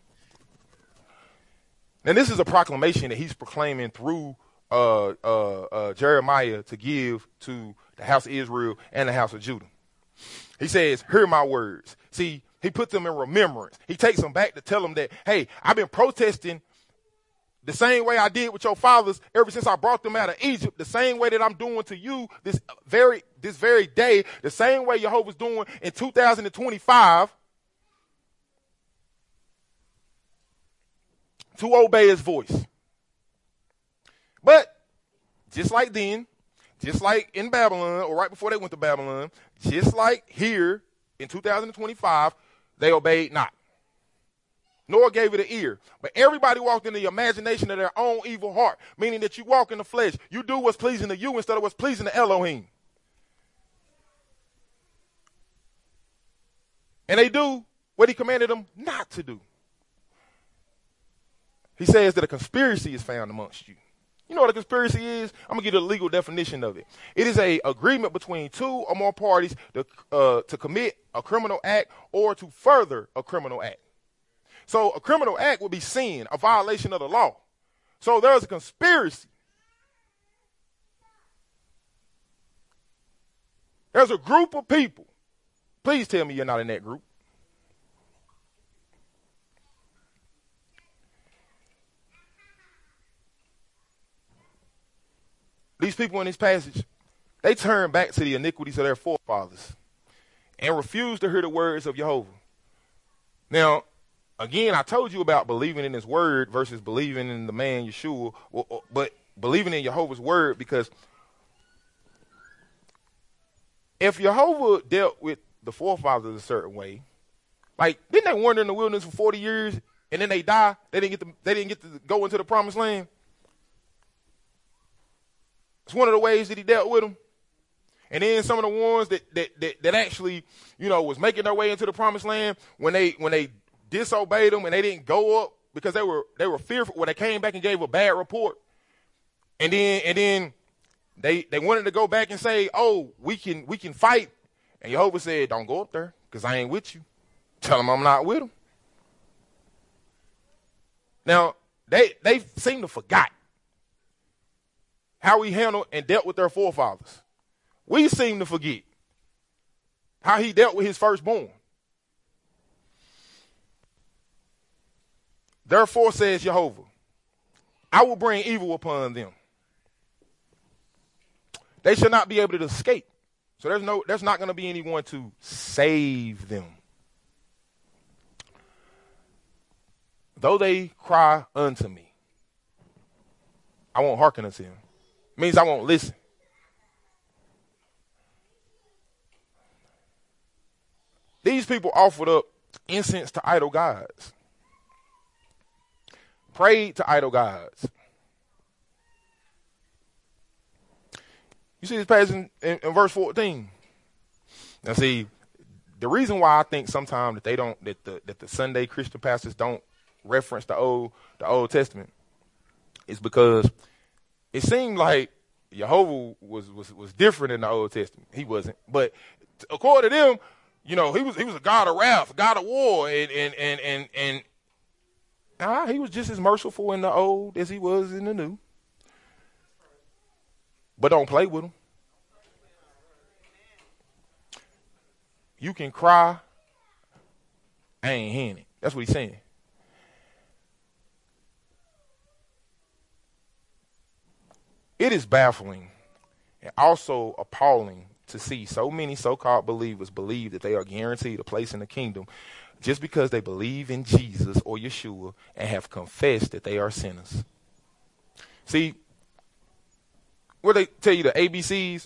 Now, this is a proclamation that he's proclaiming through Uh, uh, uh, Jeremiah to give to the house of Israel and the house of Judah. He says, hear my words. See, he put them in remembrance. He takes them back to tell them that, hey, I've been protesting the same way I did with your fathers ever since I brought them out of Egypt, the same way that I'm doing to you this very, this very day, the same way Jehovah's doing in two thousand twenty-five to obey his voice. But just like then, just like in Babylon, or right before they went to Babylon, just like here in two thousand twenty-five, they obeyed not, nor gave it an ear. But everybody walked in the imagination of their own evil heart, meaning that you walk in the flesh. You do what's pleasing to you instead of what's pleasing to Elohim. And they do what he commanded them not to do. He says that a conspiracy is found amongst you. You know what a conspiracy is? I'm going to give you the legal definition of it. It is a agreement between two or more parties to, uh, to commit a criminal act or to further a criminal act. So a criminal act would be sin, a violation of the law. So there's a conspiracy. There's a group of people. Please tell me you're not in that group. These people in this passage, they turn back to the iniquities of their forefathers and refuse to hear the words of Jehovah. Now, again, I told you about believing in his word versus believing in the man Yeshua, but believing in Jehovah's word, because if Jehovah dealt with the forefathers a certain way, like, didn't they wander in the wilderness for forty years and then they die? They didn't get to, they didn't get to go into the promised land. It's one of the ways that he dealt with them. And then some of the ones that, that, that, that actually, you know, was making their way into the promised land, when they, when they disobeyed them and they didn't go up because they were, they were fearful, when they came back and gave a bad report. And then, and then they, they wanted to go back and say, oh, we can, we can fight. And Jehovah said, don't go up there because I ain't with you. Tell them I'm not with them. Now, they, they seem to forgot how he handled and dealt with their forefathers. We seem to forget how he dealt with his firstborn. Therefore, says Jehovah, I will bring evil upon them. They shall not be able to escape. So there's no, there's not going to be anyone to save them. Though they cry unto me, I won't hearken unto him. Means I won't listen. These people offered up incense to idol gods, prayed to idol gods. You see this passage in, in, in verse fourteen. Now, see, the reason why I think sometimes that they don't, that the that the Sunday Christian pastors don't reference the old the Old Testament is because it seemed like Jehovah was was was different in the Old Testament. He wasn't, but according to them, you know, he was he was a God of wrath, a God of war, and and and and and nah, he was just as merciful in the old as he was in the new. But don't play with him. You can cry. I ain't hearing it. That's what he's saying. It is baffling and also appalling to see so many so-called believers believe that they are guaranteed a place in the kingdom just because they believe in Jesus or Yeshua and have confessed that they are sinners. See, where they tell you the A B Cs?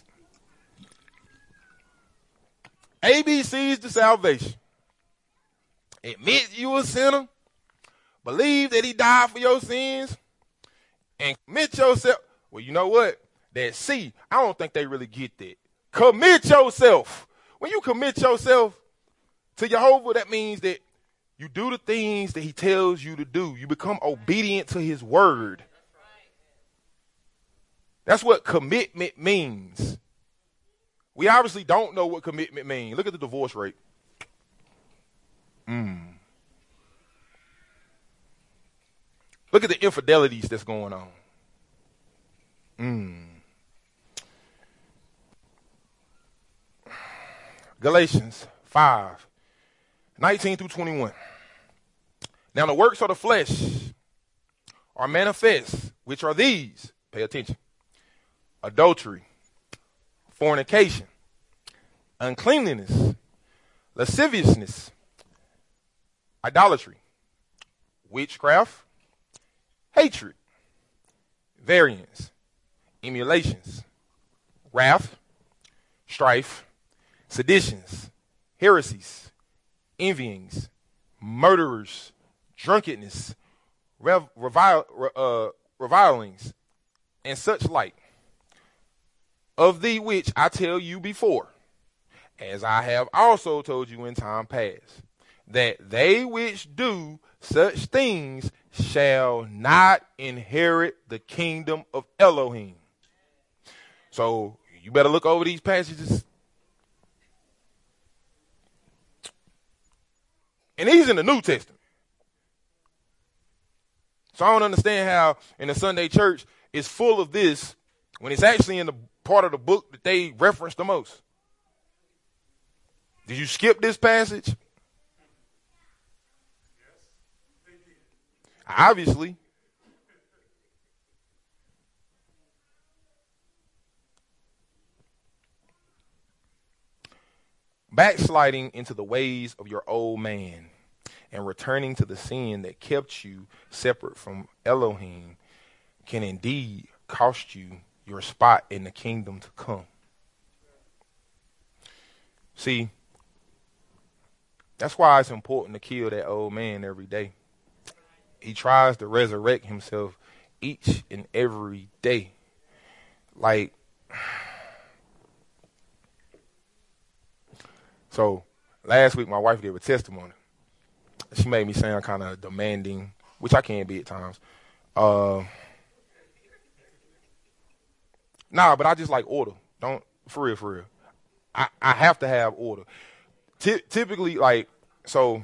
A B Cs to salvation. Admit you a sinner, believe that he died for your sins, and commit yourself. Well, you know what? That C, I don't think they really get that. Commit yourself. When you commit yourself to Jehovah, that means that you do the things that he tells you to do. You become obedient to his word. That's what commitment means. We obviously don't know what commitment means. Look at the divorce rate. Mm. Look at the infidelities that's going on. Mm. Galatians five, nineteen through twenty-one. Now the works of the flesh are manifest, which are these. Pay attention. Adultery, fornication, uncleanliness, lasciviousness, idolatry, witchcraft, hatred, variance, emulations, wrath, strife, seditions, heresies, envyings, murderers, drunkenness, rev- revile, uh, revilings, and such like. Of the which I tell you before, as I have also told you in time past, that they which do such things shall not inherit the kingdom of Elohim. So you better look over these passages. And these in the New Testament. So I don't understand how in the Sunday church it's full of this when it's actually in the part of the book that they reference the most. Did you skip this passage? Yes, they did. Obviously. Backsliding into the ways of your old man and returning to the sin that kept you separate from Elohim can indeed cost you your spot in the kingdom to come. See, that's why it's important to kill that old man every day. He tries to resurrect himself each and every day. Like, so last week my wife gave a testimony. She made me sound kind of demanding, which I can be at times. Uh, Nah, but I just like order. Don't, for real, for real. I, I have to have order. Ty- typically, like, so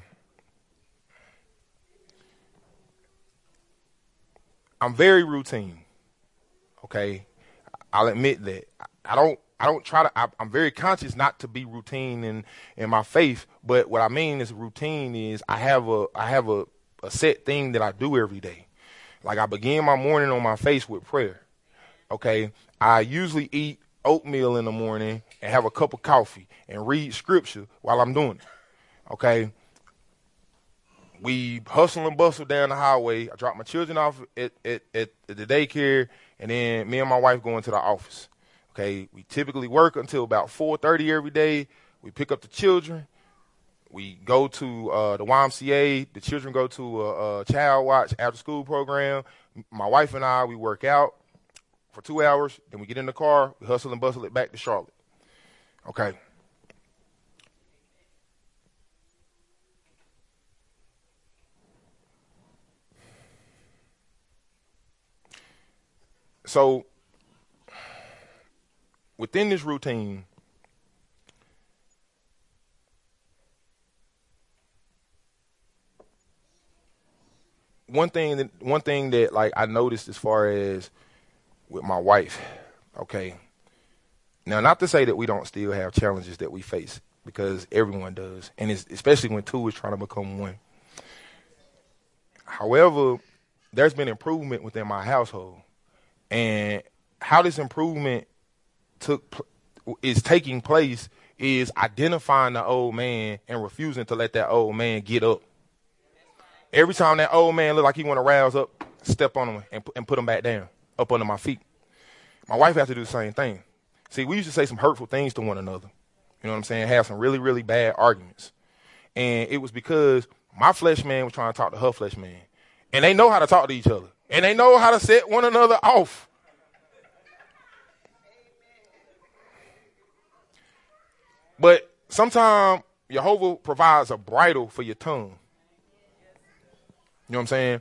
I'm very routine. Okay, I'll admit that. I don't. I don't try to. I, I'm very conscious not to be routine in in my faith. But what I mean is routine is I have a I have a, a set thing that I do every day. Like I begin my morning on my face with prayer. Okay, I usually eat oatmeal in the morning and have a cup of coffee and read scripture while I'm doing it. Okay. We hustle and bustle down the highway. I drop my children off at, at, at the daycare, and then me and my wife go into the office. Okay. We typically work until about four thirty every day. We pick up the children. We go to uh, the Y M C A. The children go to a, a child watch after school program. My wife and I, we work out for two hours. Then we get in the car. We hustle and bustle it back to Charlotte. Okay. So within this routine, one thing that one thing that like I noticed as far as with my wife, okay. Now, not to say that we don't still have challenges that we face, because everyone does, and it's, especially when two is trying to become one. However, there's been improvement within my household, and how this improvement took is taking place is identifying the old man and refusing to let that old man get up. Every time that old man look like he want to rouse up, step on him and, and put him back down, up under my feet. My wife has to do the same thing. See, we used to say some hurtful things to one another. You know what I'm saying? Have some really, really bad arguments. And it was because my flesh man was trying to talk to her flesh man. And they know how to talk to each other. And they know how to set one another off. But sometimes Jehovah provides a bridle for your tongue. You know what I'm saying?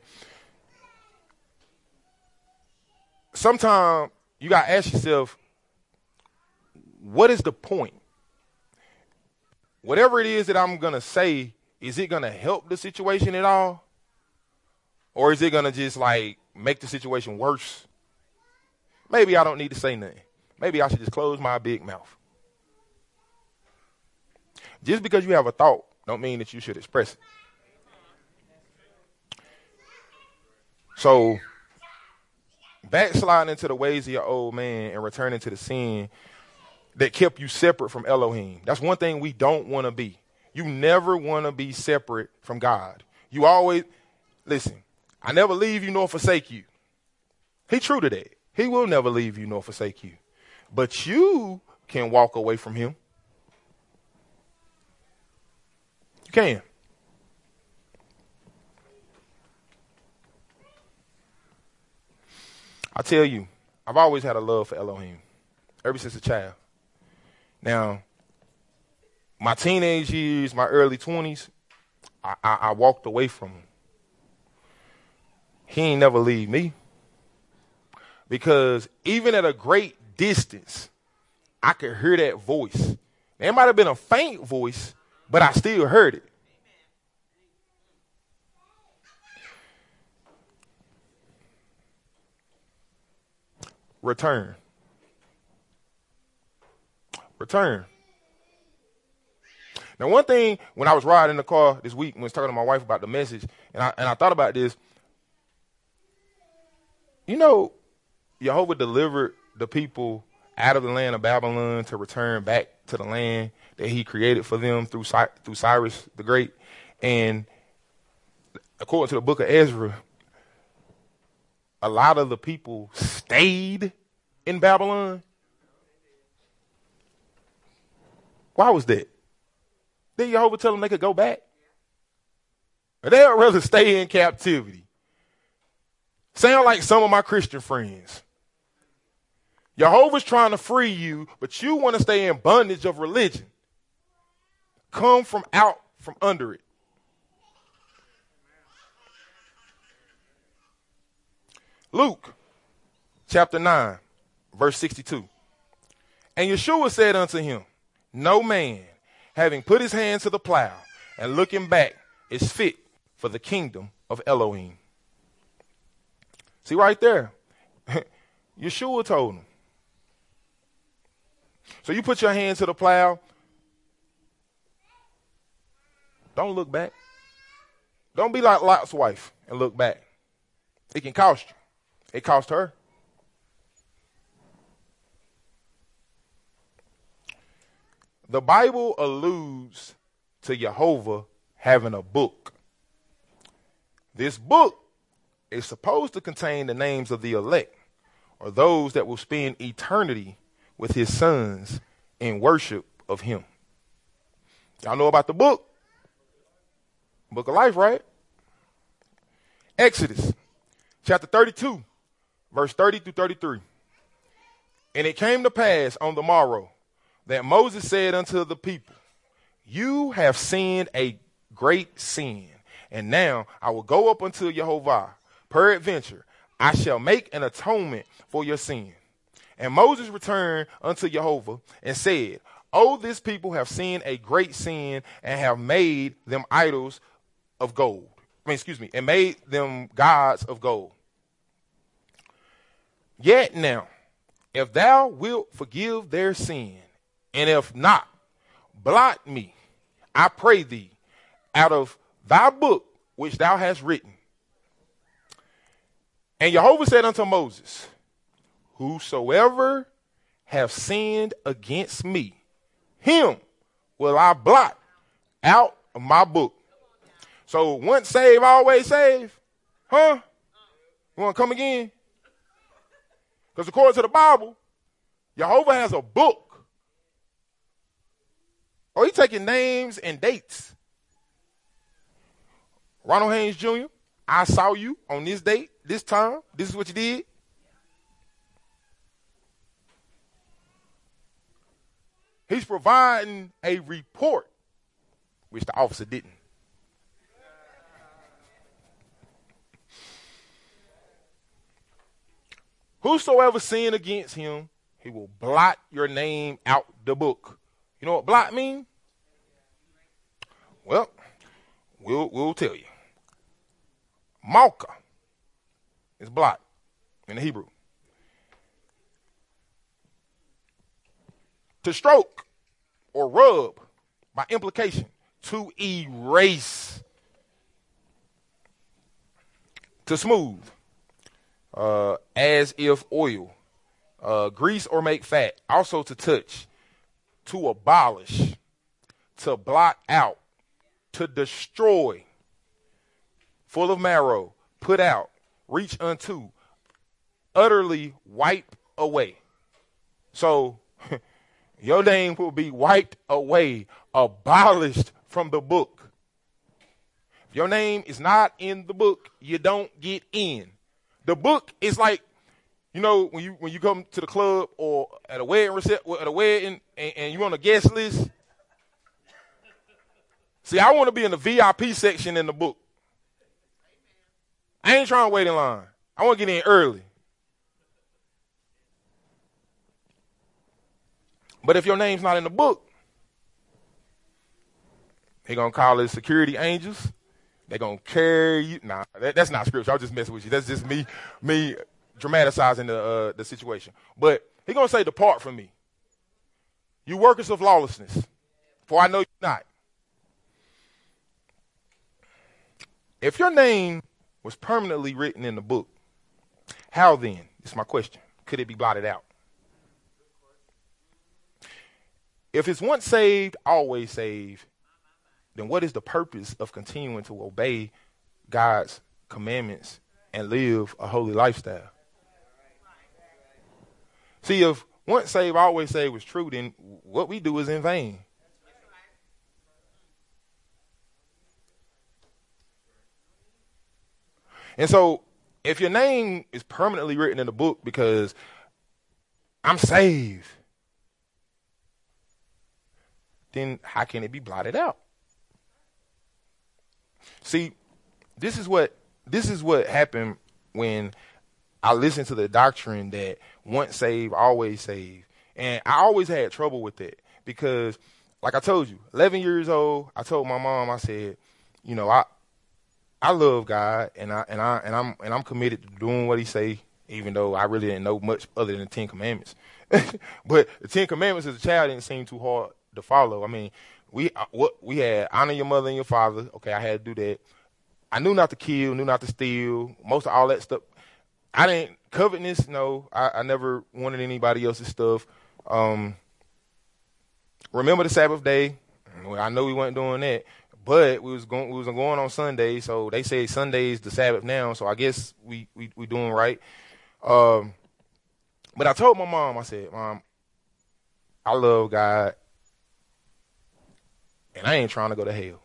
Sometimes you got to ask yourself, what is the point? Whatever it is that I'm going to say, is it going to help the situation at all? Or is it going to just like make the situation worse? Maybe I don't need to say nothing. Maybe I should just close my big mouth. Just because you have a thought don't mean that you should express it. So, backsliding into the ways of your old man and returning to the sin that kept you separate from Elohim. That's one thing we don't want to be. You never want to be separate from God. You always, listen, I never leave you nor forsake you. He true to that. He will never leave you nor forsake you. But you can walk away from him. You can. I tell you, I've always had a love for Elohim, ever since a child. Now, my teenage years, my early twenties, I, I, I walked away from him. He ain't never leave me. Because even at a great distance, I could hear that voice. It might have been a faint voice, but I still heard it. Return. Return. Now, one thing, when I was riding in the car this week, when I was talking to my wife about the message, and I, and I thought about this, you know, Jehovah delivered the people out of the land of Babylon to return back to the land that he created for them through, through Cyrus the Great. And according to the book of Ezra, a lot of the people stayed in Babylon. Why was that? Did Jehovah tell them they could go back? Or they'd rather stay in captivity? Sound like some of my Christian friends. Jehovah's trying to free you, but you want to stay in bondage of religion. Come from out from under it. Luke chapter nine, verse sixty-two. And Yeshua said unto him, no man, having put his hand to the plow and looking back, is fit for the kingdom of Elohim. See right there. Yeshua told him. So you put your hand to the plow. Don't look back. Don't be like Lot's wife and look back. It can cost you. It cost her. The Bible alludes to Jehovah having a book. This book is supposed to contain the names of the elect, or those that will spend eternity with his sons in worship of him. Y'all know about the book? Book of life, right? Exodus chapter thirty-two, verse thirty through thirty-three. And it came to pass on the morrow that Moses said unto the people, you have sinned a great sin, and now I will go up unto Jehovah. Peradventure, I shall make an atonement for your sin. And Moses returned unto Jehovah and said, oh, this people have sinned a great sin and have made them idols of gold. I mean, excuse me, and made them gods of gold. Yet now, if thou wilt forgive their sin, and if not, blot me, I pray thee, out of thy book which thou hast written. And Jehovah said unto Moses, whosoever have sinned against me, him will I blot out of my book. So once saved, always saved. Huh? You want to come again? Because according to the Bible, Jehovah has a book. Oh, he's taking names and dates. Ronald Haynes Junior, I saw you on this date, this time. This is what you did. He's providing a report, which the officer didn't. Whosoever sin against him, he will blot your name out the book. You know what blot mean? Well, we'll, we'll tell you. Malka is blot in the Hebrew. To stroke or rub, by implication, to erase. To smooth, uh, as if oil, uh, grease or make fat. Also to touch, to abolish, to blot out, to destroy, full of marrow, put out, reach unto, utterly wipe away. So your name will be wiped away, abolished from the book. If your name is not in the book, you don't get in. The book is like, you know, when you when you come to the club or at a wedding reception, at a wedding, and, and you're on a guest list. See, I want to be in the V I P section in the book. I ain't trying to wait in line. I want to get in early. But if your name's not in the book, they're going to call it security angels. They're going to carry you. Nah, that, that's not scripture. I'm just messing with you. That's just me me dramatizing the uh, the situation. But he's going to say, depart from me, you workers of lawlessness, for I know you not. If your name was permanently written in the book, how then, this is my question, could it be blotted out? If it's once saved, always saved, then what is the purpose of continuing to obey God's commandments and live a holy lifestyle? See, if once saved, always saved was true, then what we do is in vain. And so if your name is permanently written in the book because I'm saved, then how can it be blotted out? See, this is what this is what happened when I listened to the doctrine that once saved, always saved. And I always had trouble with that because, like I told you, eleven years old, I told my mom, I said, you know, I I love God and I and I and I'm and I'm committed to doing what he say, even though I really didn't know much other than the Ten Commandments. But the Ten Commandments as a child didn't seem too hard to follow. I mean, we what we had honor your mother and your father. Okay, I had to do that. I knew not to kill, knew not to steal, most of all that stuff. I didn't covetousness. No, I, I never wanted anybody else's stuff. Um, remember the Sabbath day. Well, I know we weren't doing that, but we was going we was going on Sunday, so they say Sunday's the Sabbath now, so I guess we we we doing right. Um, but I told my mom, I said, Mom, I love God, and I ain't trying to go to hell.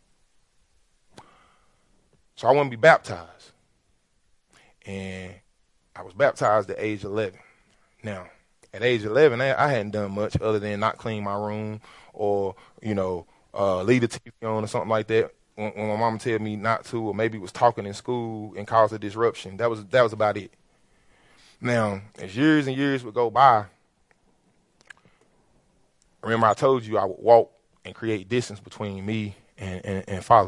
So I want to be baptized. And I was baptized at age eleven. Now, at age eleven, I, I hadn't done much other than not clean my room or, you know, uh, leave the T V on or something like that. When, when my mama tell me not to, or maybe was talking in school and caused a disruption. That was that was about it. Now, as years and years would go by, remember I told you I would walk and create distance between me and, and, and Father.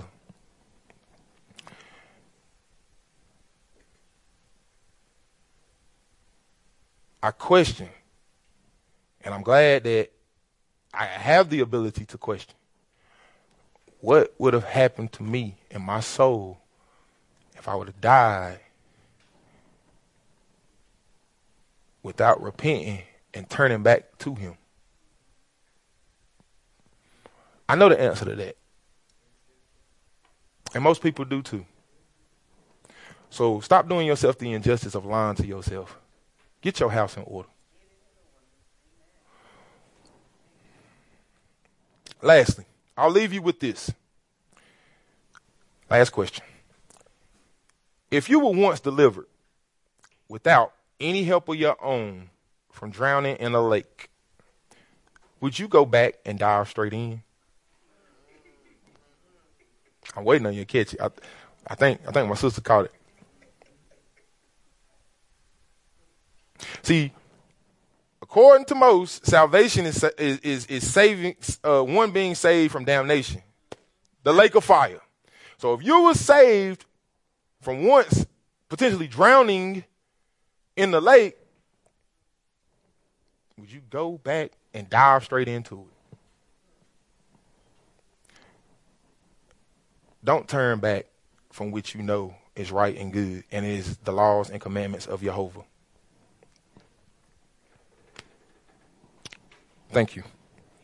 I question, and I'm glad that I have the ability to question, what would have happened to me and my soul if I would have died without repenting and turning back to him? I know the answer to that. And most people do too. So stop doing yourself the injustice of lying to yourself. Get your house in order. Lastly, I'll leave you with this. Last question. If you were once delivered without any help of your own from drowning in a lake, would you go back and dive straight in? I'm waiting on you to catch it. I, I think I think my sister caught it. See, according to most, salvation is is is, is saving uh, one being saved from damnation, the lake of fire. So if you were saved from once potentially drowning in the lake, would you go back and dive straight into it? Don't turn back from which you know is right and good, and is the laws and commandments of Jehovah. Thank you.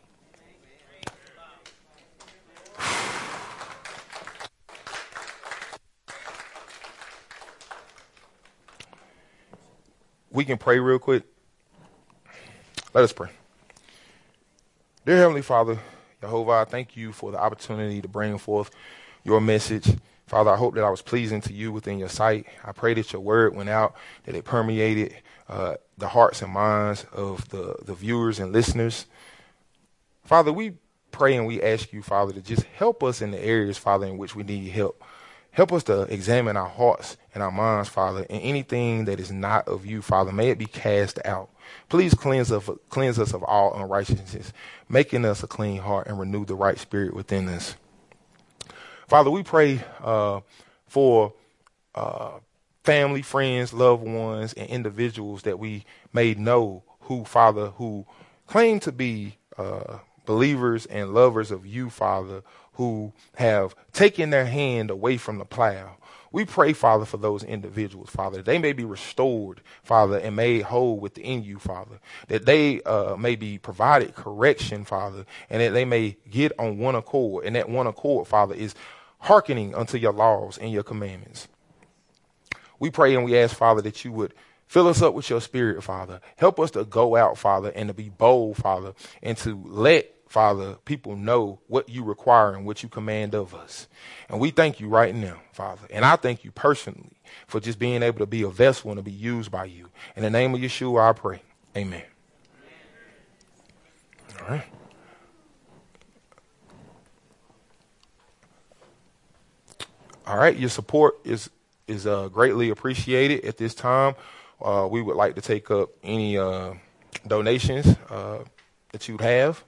We can pray real quick. Let us pray. Dear Heavenly Father, Jehovah, I thank you for the opportunity to bring forth your message. Father, I hope that I was pleasing to you within your sight. I pray that your word went out, that it permeated uh, the hearts and minds of the, the viewers and listeners. Father, we pray and we ask you, Father, to just help us in the areas, Father, in which we need help. Help us to examine our hearts and our minds, Father, and anything that is not of you, Father, may it be cast out. Please cleanse us, cleanse us of all unrighteousness, making us a clean heart and renew the right spirit within us. Father, we pray uh, for uh, family, friends, loved ones, and individuals that we may know who, Father, who claim to be uh, believers and lovers of you, Father, who have taken their hand away from the plow. We pray, Father, for those individuals, Father, that they may be restored, Father, and made whole within you, Father, that they uh, may be provided correction, Father, and that they may get on one accord. And that one accord, Father, is hearkening unto your laws and your commandments. We pray and we ask, Father, that you would fill us up with your spirit, Father. Help us to go out, Father, and to be bold, Father, and to let, Father, people know what you require and what you command of us. And we thank you right now, Father. And I thank you personally for just being able to be a vessel and to be used by you. In the name of Yeshua, I pray. Amen. All right. All right. Your support is is uh, greatly appreciated at this time. Uh, we would like to take up any uh, donations uh, that you'd have.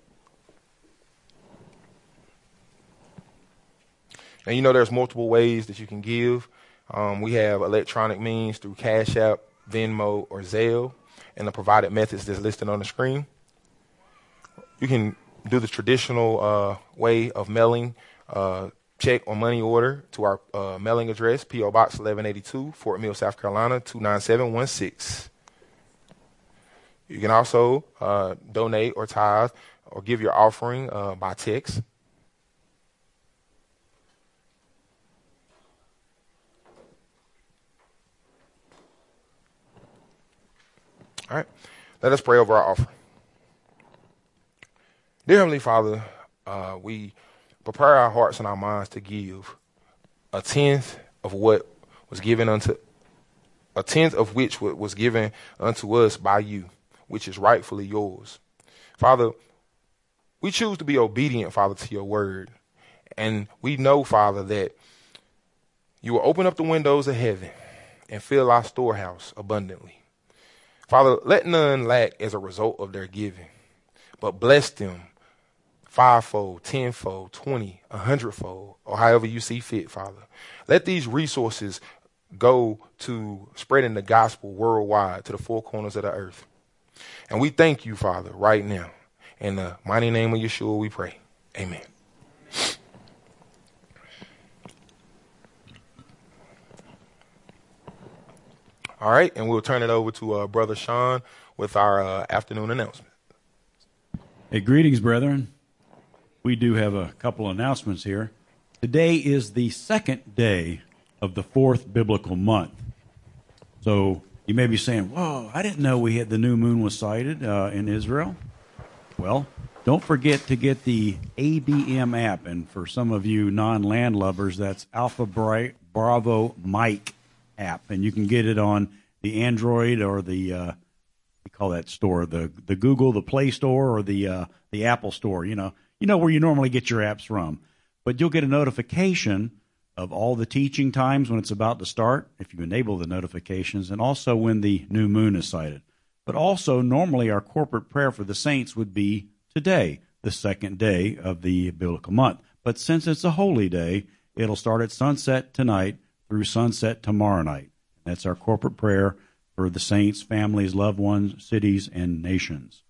And you know there's multiple ways that you can give. Um, we have electronic means through Cash App, Venmo, or Zelle, and the provided methods that's listed on the screen. You can do the traditional uh, way of mailing uh, check or money order to our uh, mailing address, P O Box eleven eighty-two, Fort Mill, South Carolina, two nine seven one six. You can also uh, donate or tithe or give your offering uh, by text. All right, let us pray over our offering. Dear Heavenly Father, uh, we prepare our hearts and our minds to give a tenth of what was given unto, a tenth of which was given unto us by you, which is rightfully yours. Father, we choose to be obedient, Father, to your word. And we know, Father, that you will open up the windows of heaven and fill our storehouse abundantly. Father, let none lack as a result of their giving, but bless them fivefold, tenfold, twenty, a hundredfold, or however you see fit, Father. Let these resources go to spreading the gospel worldwide to the four corners of the earth. And we thank you, Father, right now. In the mighty name of Yeshua, we pray. Amen. All right, and we'll turn it over to uh, Brother Sean with our uh, afternoon announcement. Hey, greetings, brethren. We do have a couple announcements here. Today is the second day of the fourth biblical month. So you may be saying, whoa, I didn't know we had the new moon was sighted uh, in Israel. Well, don't forget to get the A B M app. And for some of you non-land lovers, that's Alpha Bravo Mike app. And you can get it on the Android or the, uh, we call that store, the the Google, the Play Store, or the uh, the Apple Store. You know, you know where you normally get your apps from. But you'll get a notification of all the teaching times when it's about to start, if you enable the notifications, and also when the new moon is sighted. But also, normally our corporate prayer for the saints would be today, the second day of the biblical month. But since it's a holy day, it'll start at sunset tonight through sunset tomorrow night. That's our corporate prayer for the saints, families, loved ones, cities, and nations.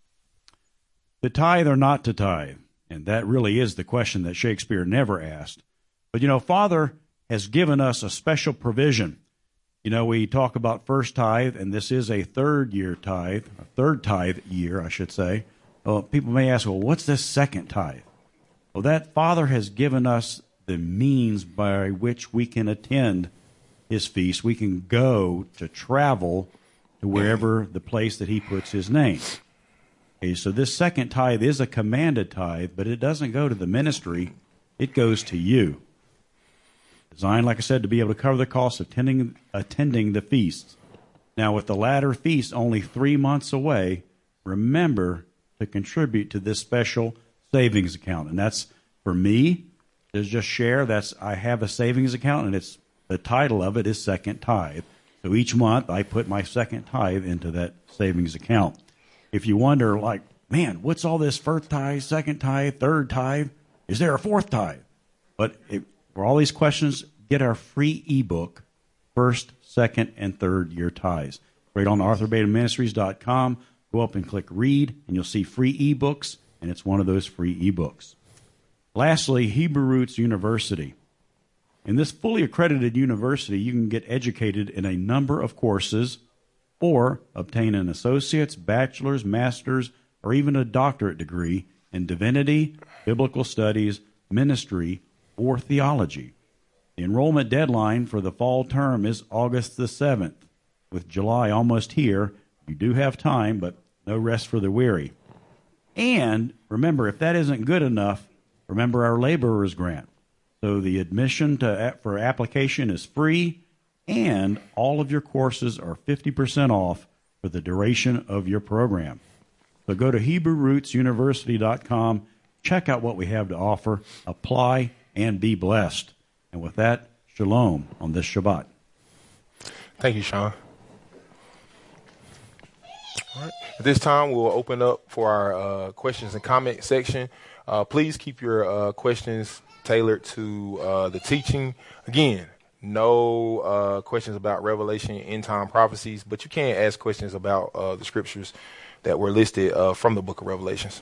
To tithe or not to tithe? And that really is the question that Shakespeare never asked. But, you know, Father has given us a special provision. You know, we talk about first tithe, and this is a third year tithe, a third tithe year, I should say. Well, people may ask, well, what's this second tithe? Well, that Father has given us the means by which we can attend his feast. We can go to travel to wherever the place that he puts his name. Okay, so this second tithe is a commanded tithe, but it doesn't go to the ministry. It goes to you. Designed, like I said, to be able to cover the cost of attending, attending the feasts. Now, with the latter feast only three months away, remember to contribute to this special savings account. And that's, for me, to just share, that's I have a savings account, and it's the title of it is Second Tithe. So each month I put my second tithe into that savings account. If you wonder, like, man, what's all this first tithe, second tithe, third tithe? Is there a fourth tithe? But it, for all these questions, get our free ebook, First, Second, and Third Year Tithes. Right on arthur beta ministries dot com. Go up and click Read, and you'll see free ebooks, and it's one of those free ebooks. Lastly, Hebrew Roots University. In this fully accredited university, you can get educated in a number of courses or obtain an associate's, bachelor's, master's, or even a doctorate degree in divinity, biblical studies, ministry, or theology. The enrollment deadline for the fall term is August the seventh. With July almost here, you do have time, but no rest for the weary. And remember, if that isn't good enough, remember our laborer's grant. So the admission to for application is free, and all of your courses are fifty percent off for the duration of your program. So go to Hebrew Roots University dot com, check out what we have to offer, apply, and be blessed. And with that, shalom on this Shabbat. Thank you, Sean. All right. At this time, we'll open up for our uh, questions and comment section. Uh, please keep your uh, questions tailored to uh, the teaching. Again, no uh, questions about Revelation, end time prophecies, but you can ask questions about uh, the scriptures that were listed uh, from the book of Revelations.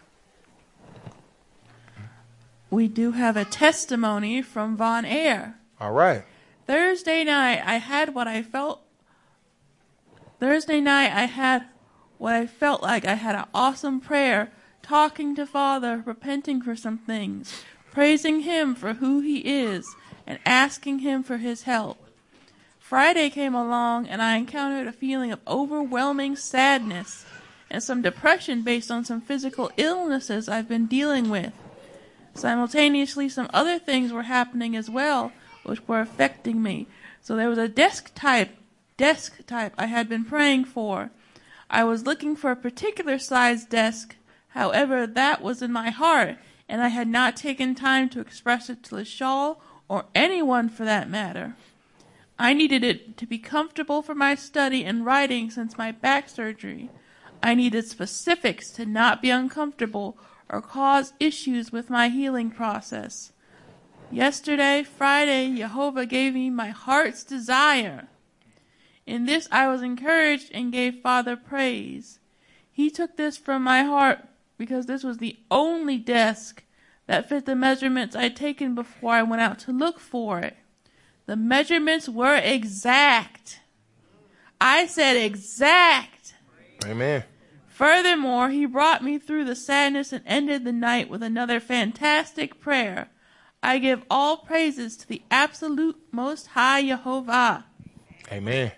We do have a testimony from Von Air. All right. Thursday night, I had what I felt. Thursday night, I had what I felt like I had an awesome prayer talking to Father, repenting for some things, praising Him for who He is, and asking Him for His help. Friday came along and I encountered a feeling of overwhelming sadness and some depression based on some physical illnesses I've been dealing with. Simultaneously, some other things were happening as well, which were affecting me. So there was a desk type, desk type I had been praying for. I was looking for a particular size desk. However, that was in my heart, and I had not taken time to express it to LaShaw or anyone for that matter. I needed it to be comfortable for my study and writing since my back surgery. I needed specifics to not be uncomfortable or cause issues with my healing process. Yesterday, Friday, Jehovah gave me my heart's desire. In this I was encouraged and gave Father praise. He took this from my heart because this was the only desk that fit the measurements I'd taken before I went out to look for it. The measurements were exact. I said exact. Amen. Furthermore, he brought me through the sadness and ended the night with another fantastic prayer. I give all praises to the absolute most high Jehovah. Amen.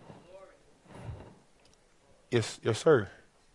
Yes, yes, sir.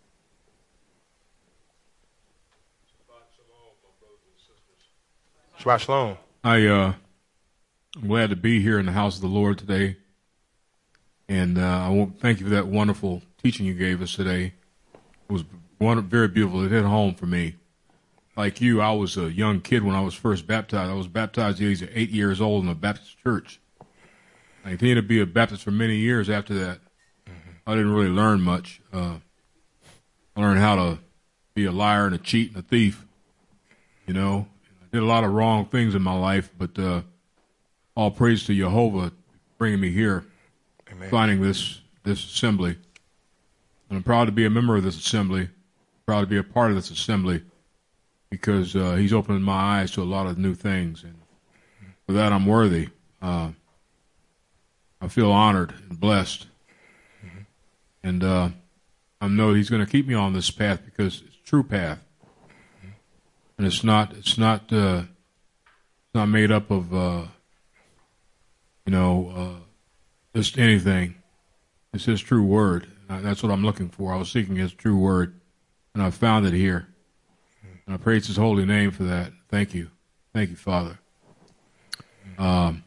Shabbat shalom. I, uh, I'm glad to be here in the house of the Lord today. And uh, I want thank you for that wonderful teaching you gave us today. It was one, very beautiful. It hit home for me. Like you, I was a young kid when I was first baptized. I was baptized at the age of eight years old in a Baptist church. I continued to be a Baptist for many years after that. Mm-hmm. I didn't really learn much. Uh, I learned how to be a liar and a cheat and a thief. You know, I did a lot of wrong things in my life, but uh, all praise to Jehovah bringing me here, Amen. Finding this this assembly. And I'm proud to be a member of this assembly, proud to be a part of this assembly, because uh, he's opened my eyes to a lot of new things. And for that, I'm worthy. Uh, I feel honored and blessed. Mm-hmm. And uh, I know he's going to keep me on this path because it's a true path. Mm-hmm. And it's not, it's not, uh, it's not made up of, uh, you know, uh, just anything. It's his true word. And that's what I'm looking for. I was seeking his true word, and I found it here. And I praise his holy name for that. Thank you. Thank you, Father. Um,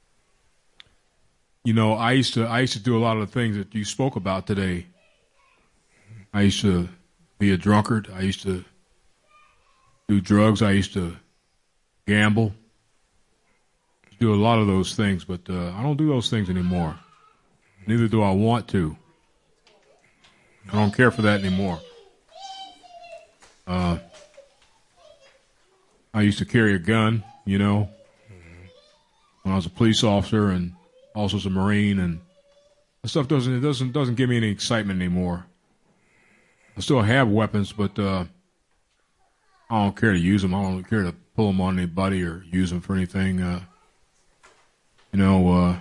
you know, I used to I used to do a lot of the things that you spoke about today. I used to be a drunkard. I used to do drugs. I used to gamble. Do a lot of those things, but uh, I don't do those things anymore. Neither do I want to. I don't care for that anymore. Uh, I used to carry a gun, you know, when I was a police officer and also as a Marine, and that stuff doesn't it doesn't doesn't give me any excitement anymore. I still have weapons, but uh, I don't care to use them. I don't care to pull them on anybody or use them for anything. Uh, you know, uh,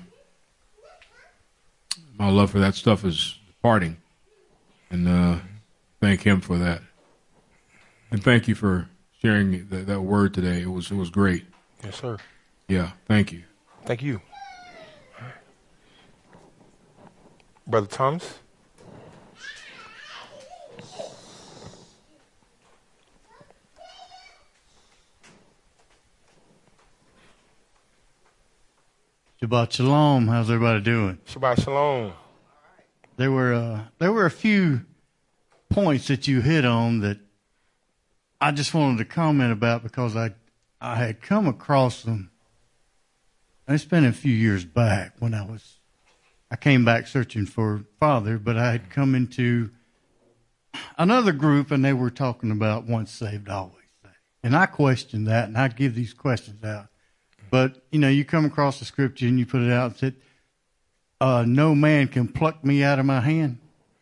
my love for that stuff is departing, and uh, thank him for that. And thank you for sharing that, that word today. It was it was great. Yes, sir. Yeah, thank you. Thank you. Brother Thomas? Shabbat shalom. How's everybody doing? Shabbat shalom. There were uh, there were a few points that you hit on that I just wanted to comment about because I I had come across them. It's been a few years back when I was I came back searching for Father, but I had come into another group and they were talking about once saved, always saved. And I questioned that, and I'd give these questions out. But, you know, you come across the scripture and you put it out and said, uh, no man can pluck me out of my hand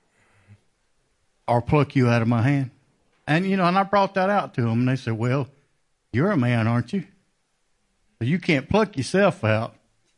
or pluck you out of my hand. And, you know, and I brought that out to them, and they said, well, you're a man, aren't you? So you can't pluck yourself out.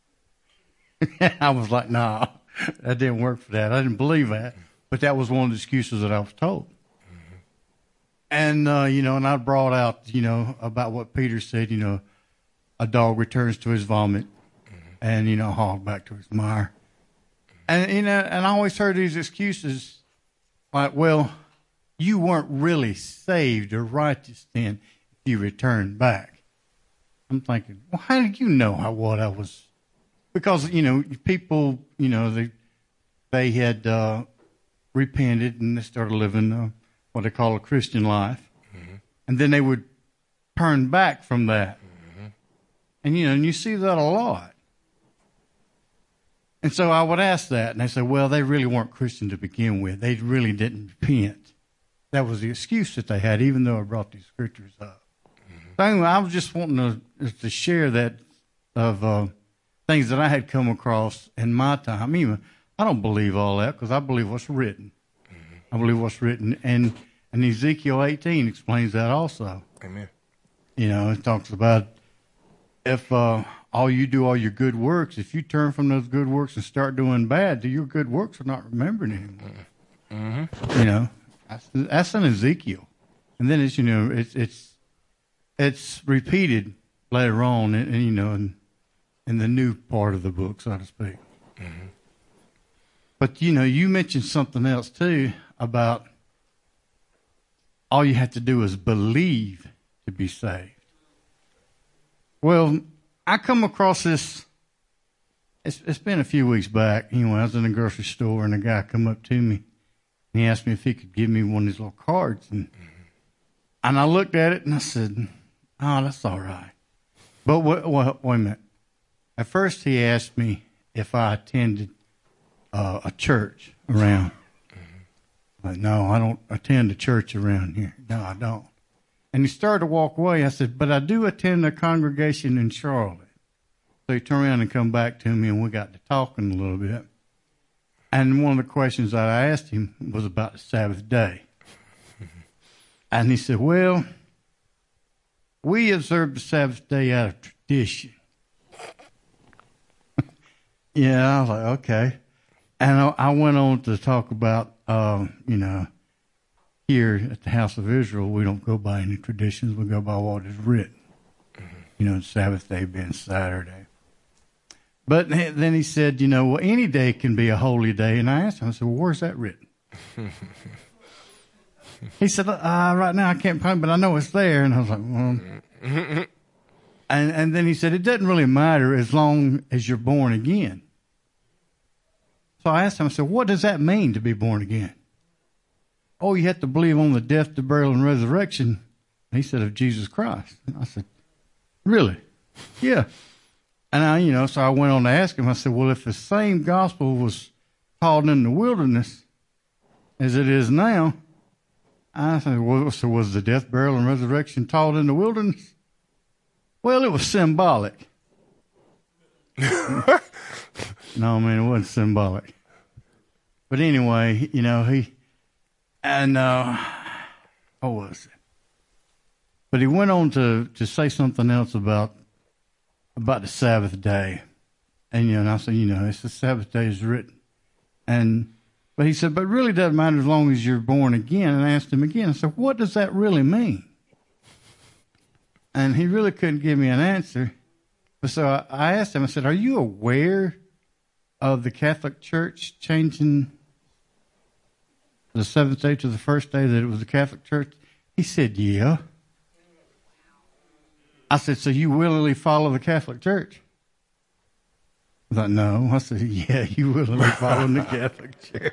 I was like, nah, that didn't work for that. I didn't believe that. But that was one of the excuses that I was told. And, uh, you know, and I brought out, you know, about what Peter said, you know, a dog returns to his vomit mm-hmm. and, you know, a hog back to his mire. And, you know, and I always heard these excuses like, well, you weren't really saved or righteous then if you returned back. I'm thinking, well, how did you know how, what I was? Because, you know, people, you know, they, they had uh, repented and they started living uh, what they call a Christian life. Mm-hmm. And then they would turn back from that. Mm-hmm. And, you know, and you see that a lot. And so I would ask that, and they say, well, they really weren't Christian to begin with. They really didn't repent. That was the excuse that they had, even though I brought these scriptures up. Mm-hmm. So anyway, I was just wanting to, to share that of uh, things that I had come across in my time. Even I don't believe all that because I believe what's written. Mm-hmm. I believe what's written. And, and Ezekiel eighteen explains that also. Amen. You know, it talks about if uh, all you do, all your good works, if you turn from those good works and start doing bad, your good works are not remembered anymore. Mm-hmm. You know, that's, that's in Ezekiel. And then it's, you know, it's it's it's repeated later on, and, and you know, in, in the new part of the book, so to speak. Mm-hmm. But, you know, you mentioned something else, too, about all you have to do is believe to be saved. Well, I come across this, it's, it's been a few weeks back. You know, I was in the grocery store, and a guy come up to me, and he asked me if he could give me one of these little cards. And, mm-hmm. and I looked at it, and I said, oh, that's all right. But wait, wait, wait a minute. At first, he asked me if I attended uh, a church around. Mm-hmm. Like, no, I don't attend a church around here. No, I don't. And he started to walk away. I said, but I do attend a congregation in Charlotte. So he turned around and come back to me, and we got to talking a little bit. And one of the questions that I asked him was about the Sabbath day. And he said, well, we observe the Sabbath day out of tradition. Yeah, I was like, okay. And I, I went on to talk about, uh, you know, here at the House of Israel, we don't go by any traditions. We go by what is written. Mm-hmm. You know, Sabbath day being Saturday. But then he said, you know, well, any day can be a holy day. And I asked him, I said, well, where's that written? He said, uh, right now I can't find it, but I know it's there. And I was like, well. and, and then he said, it doesn't really matter as long as you're born again. So I asked him, I said, what does that mean to be born again? Oh, you have to believe on the death, the burial, and resurrection. And he said, of Jesus Christ. And I said, really? Yeah. And I, you know, so I went on to ask him, I said, well, if the same gospel was taught in the wilderness as it is now, I said, well, so was the death, burial, and resurrection taught in the wilderness? Well, it was symbolic. No, man, it wasn't symbolic. But anyway, you know, he, and, uh, what was it? But he went on to, to say something else about, about the Sabbath day. And, you know, and I said, you know, it's the Sabbath day is written. And, but he said, but it really doesn't matter as long as you're born again. And I asked him again, I said, what does that really mean? And he really couldn't give me an answer. But so I, I asked him, I said, are you aware of the Catholic Church changing the seventh day to the first day, that it was the Catholic Church? He said, yeah. I said, so you willingly follow the Catholic Church? I thought, no. I said, yeah, you willingly follow the Catholic Church.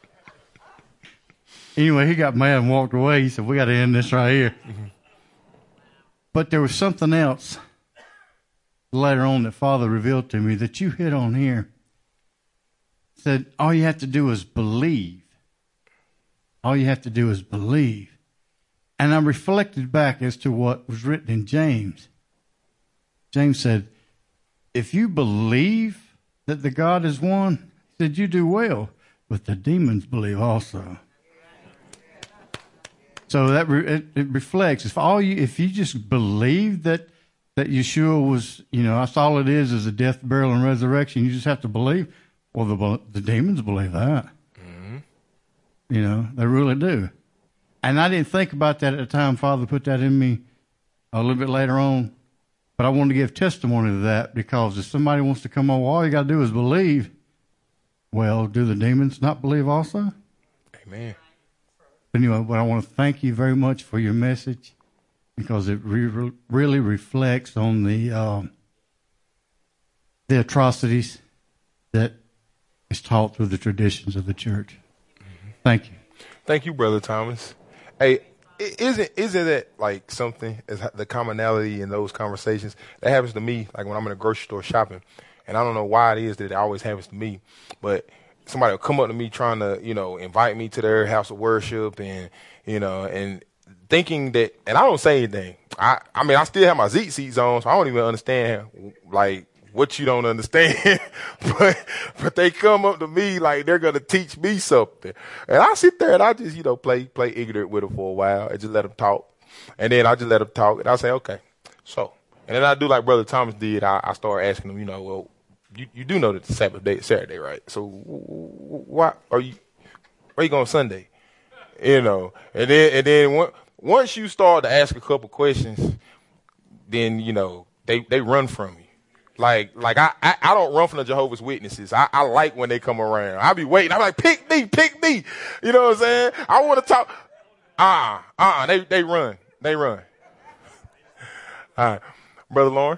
Anyway, he got mad and walked away. He said, we got to end this right here. Mm-hmm. But there was something else later on that Father revealed to me that you hit on here. Said, all you have to do is believe. All you have to do is believe. And I reflected back as to what was written in James. James said, if you believe that the God is one, he said, you do well, but the demons believe also. So that re- it, it reflects. If all you, if you just believe that that Yeshua was, you know, that's all it is is a death, burial, and resurrection. You just have to believe. Well, the the demons believe that. Mm-hmm. You know, they really do. and I didn't think about that at the time. Father put that in me a little bit later on. But I wanted to give testimony to that, because if somebody wants to come on, well, all you got to do is believe. Well, do the demons not believe also? Amen. But anyway, but I want to thank you very much for your message, because it re- really reflects on the uh, the atrocities that is taught through the traditions of the church. Mm-hmm. Thank you. Thank you, Brother Thomas. Hey, isn't isn't that like something, is the commonality in those conversations that happens to me, like when I'm in a grocery store shopping, and I don't know why it is that it always happens to me, but somebody will come up to me trying to, you know, invite me to their house of worship, and, you know, and thinking that, and I don't say anything. I, I mean, I still have my Zeke seats on, so I don't even understand, like, what you don't understand. but but they come up to me like they're going to teach me something. And I sit there and I just, you know, play play ignorant with them for a while and just let them talk. And then I just let them talk, and I say, okay, so. And then I do like Brother Thomas did. I, I start asking them, you know, well, you, you do know that the Sabbath day is Saturday, right? So why are you, where you going Sunday? You know, and then, and then one, once you start to ask a couple questions, then, you know, they, they run from you. Like, like I, I, I don't run from the Jehovah's Witnesses. I, I like when they come around. I be waiting. I'm like, pick me, pick me. You know what I'm saying? I want to talk. Uh, uh, they, they run. They run. All right. Brother Lauren.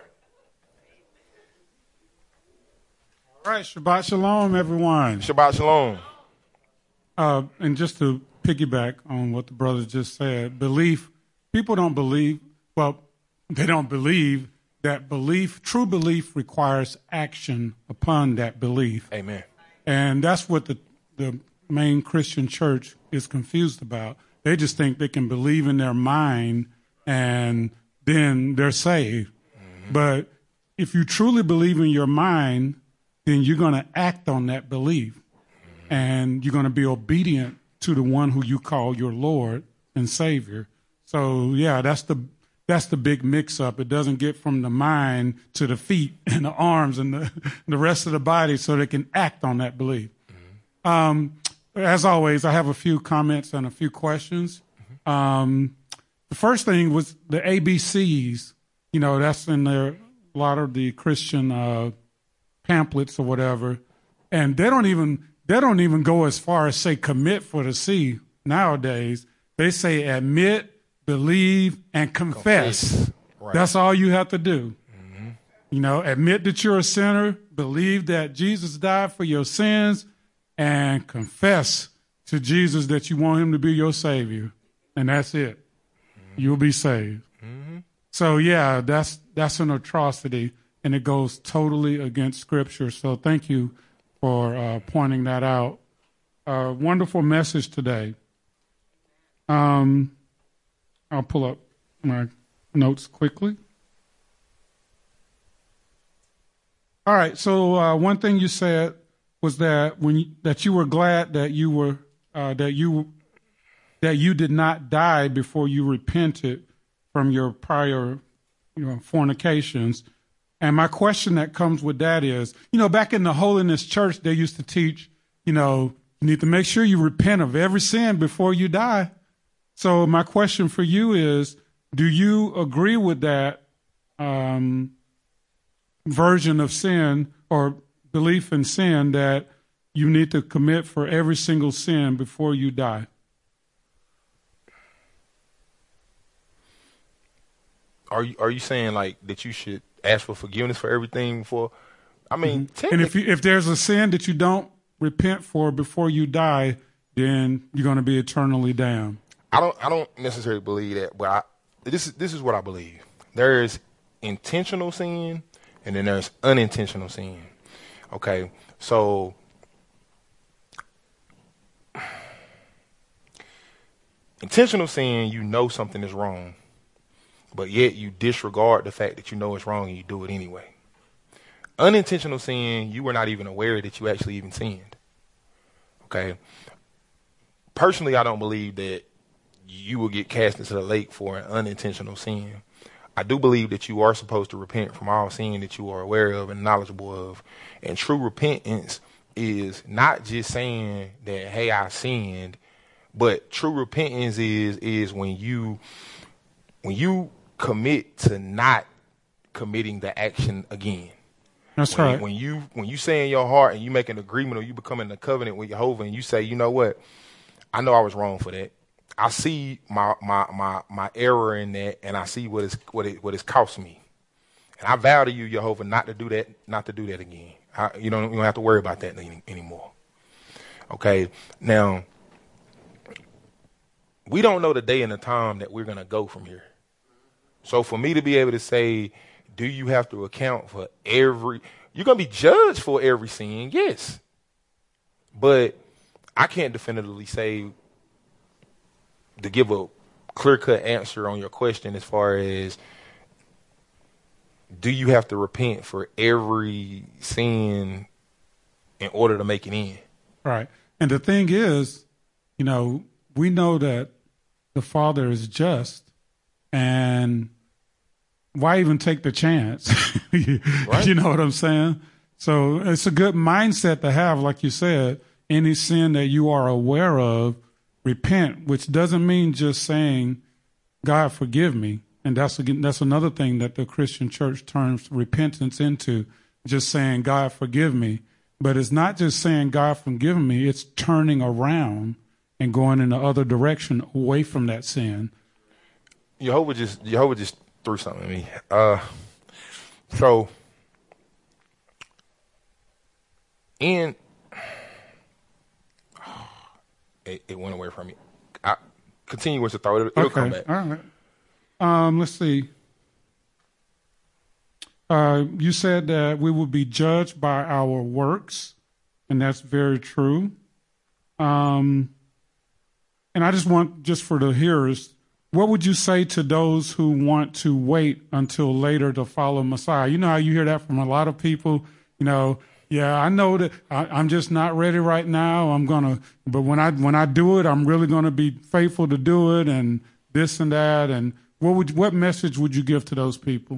All right. Shabbat Shalom, everyone. Shabbat Shalom. Uh, and just to piggyback on what the brother just said, belief, people don't believe, well, they don't believe that belief, true belief requires action upon that belief. Amen. And that's what the, the main Christian church is confused about. They just think they can believe in their mind and then they're saved. Mm-hmm. But if you truly believe in your mind, then you're going to act on that belief. Mm-hmm. And you're going to be obedient to the one who you call your Lord and Savior. So, yeah, that's the That's the big mix-up. It doesn't get from the mind to the feet and the arms and the, the rest of the body so they can act on that belief. Mm-hmm. Um, as always, I have a few comments and a few questions. Mm-hmm. Um, the first thing was the A B Cs. You know, that's in there, a lot of the Christian uh, pamphlets or whatever. And they don't even they don't even go as far as say commit for the C nowadays. They say admit, believe, and confess. confess. Right. That's all you have to do. Mm-hmm. You know, admit that you're a sinner, believe that Jesus died for your sins, and confess to Jesus that you want him to be your Savior. And that's it. Mm-hmm. You'll be saved. Mm-hmm. So, yeah, that's that's an atrocity, and it goes totally against Scripture. So thank you for uh, pointing that out. Uh, wonderful message today. Um. I'll pull up my notes quickly. All right. So uh, one thing you said was that when you, that you were glad that you were uh, that you that you did not die before you repented from your prior, you know, fornications. And my question that comes with that is, you know, back in the Holiness Church, they used to teach, you know, you need to make sure you repent of every sin before you die. So my question for you is, do you agree with that um, version of sin or belief in sin that you need to commit for every single sin before you die? Are you are you saying like that you should ask for forgiveness for everything before? I mean, mm-hmm. and if you, if there's a sin that you don't repent for before you die, then you're going to be eternally damned. I don't. I don't necessarily believe that, but I, this is this is what I believe. There is intentional sin, and then there's unintentional sin. Okay, so intentional sin, you know something is wrong, but yet you disregard the fact that you know it's wrong and you do it anyway. Unintentional sin, you were not even aware that you actually even sinned. Okay. Personally, I don't believe that you will get cast into the lake for an unintentional sin. I do believe that you are supposed to repent from all sin that you are aware of and knowledgeable of. And true repentance is not just saying that, hey, I sinned, But true repentance is is when you when you commit to not committing the action again. That's when, right. When you when you say in your heart and you make an agreement or you become in a covenant with Jehovah and you say, you know what, I know I was wrong for that. I see my my my my error in that, and I see what is what it what it's cost me. And I vow to you, Jehovah, not to do that, not to do that again. I, you don't you don't have to worry about that any, anymore. Okay. Now, we don't know the day and the time that we're gonna go from here. So for me to be able to say, do you have to account for every? You're gonna be judged for every sin, yes. But I can't definitively say to give a clear-cut answer on your question as far as do you have to repent for every sin in order to make it in? Right. And the thing is, you know, we know that the Father is just, and why even take the chance? Right. You know what I'm saying? So it's a good mindset to have, like you said, any sin that you are aware of, repent, which doesn't mean just saying, God, forgive me. And that's again, that's another thing that the Christian church turns repentance into, just saying, God, forgive me. But it's not just saying, God, forgive me. It's turning around and going in the other direction away from that sin. Jehovah just Jehovah just threw something at me. Uh, so in it, it went away from me. I continue with the throw it. It'll okay. come back. All right. Um, let's see. Uh, you said that we will be judged by our works, and that's very true. Um, and I just want, just for the hearers, what would you say to those who want to wait until later to follow Messiah? You know how you hear that from a lot of people, you know, yeah, I know that I, I'm just not ready right now. I'm going to, but when I, when I do it, I'm really going to be faithful to do it and this and that. And what would, what message would you give to those people?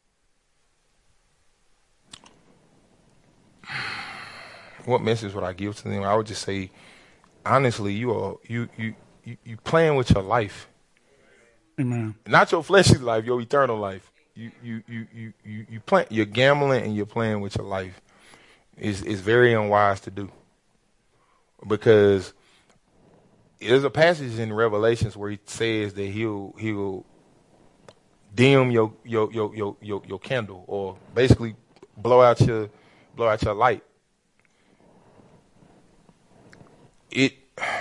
What message would I give to them? I would just say, honestly, you are you you you, you playing with your life. Amen. Not your fleshly life, your eternal life. You you you you you, you play, you're gambling and you're playing with your life. It's it's very unwise to do. Because there's a passage in Revelations where he says that he'll he'll dim your your your your your, your candle, or basically blow out your blow out your light. It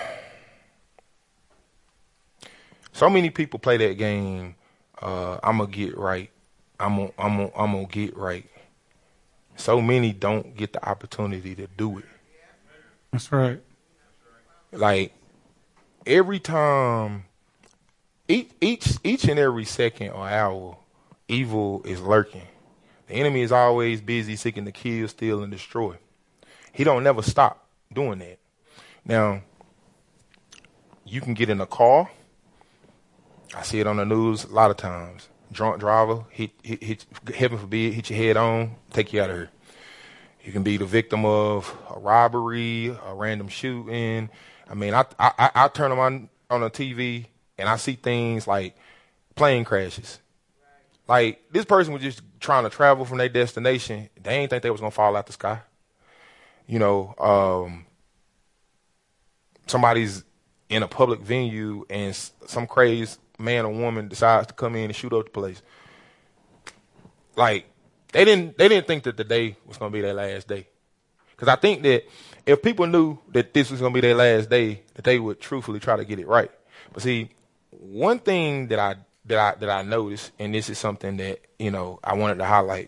so many people play that game. Uh, I'm gonna get right. I'm gonna I'm gonna I'm gonna get right. So many don't get the opportunity to do it. That's right. Like every time, each each each and every second or hour, evil is lurking. The enemy is always busy seeking to kill, steal, and destroy. He don't never stop doing that. Now, you can get in a car. I see it on the news a lot of times. Drunk driver, hit, hit, hit, heaven forbid, hit your head on, take you out of here. You can be the victim of a robbery, a random shooting. I mean, I I, I turn on on the T V and I see things like plane crashes. Like, this person was just trying to travel from their destination. They ain't think they was gonna fall out the sky. You know, um, somebody's in a public venue and some crazy man or woman decides to come in and shoot up the place. Like, they didn't they didn't think that the day was going to be their last day. Because I think that if people knew that this was going to be their last day, that they would truthfully try to get it right. But see, one thing that I that I that I noticed, and this is something that, you know, I wanted to highlight,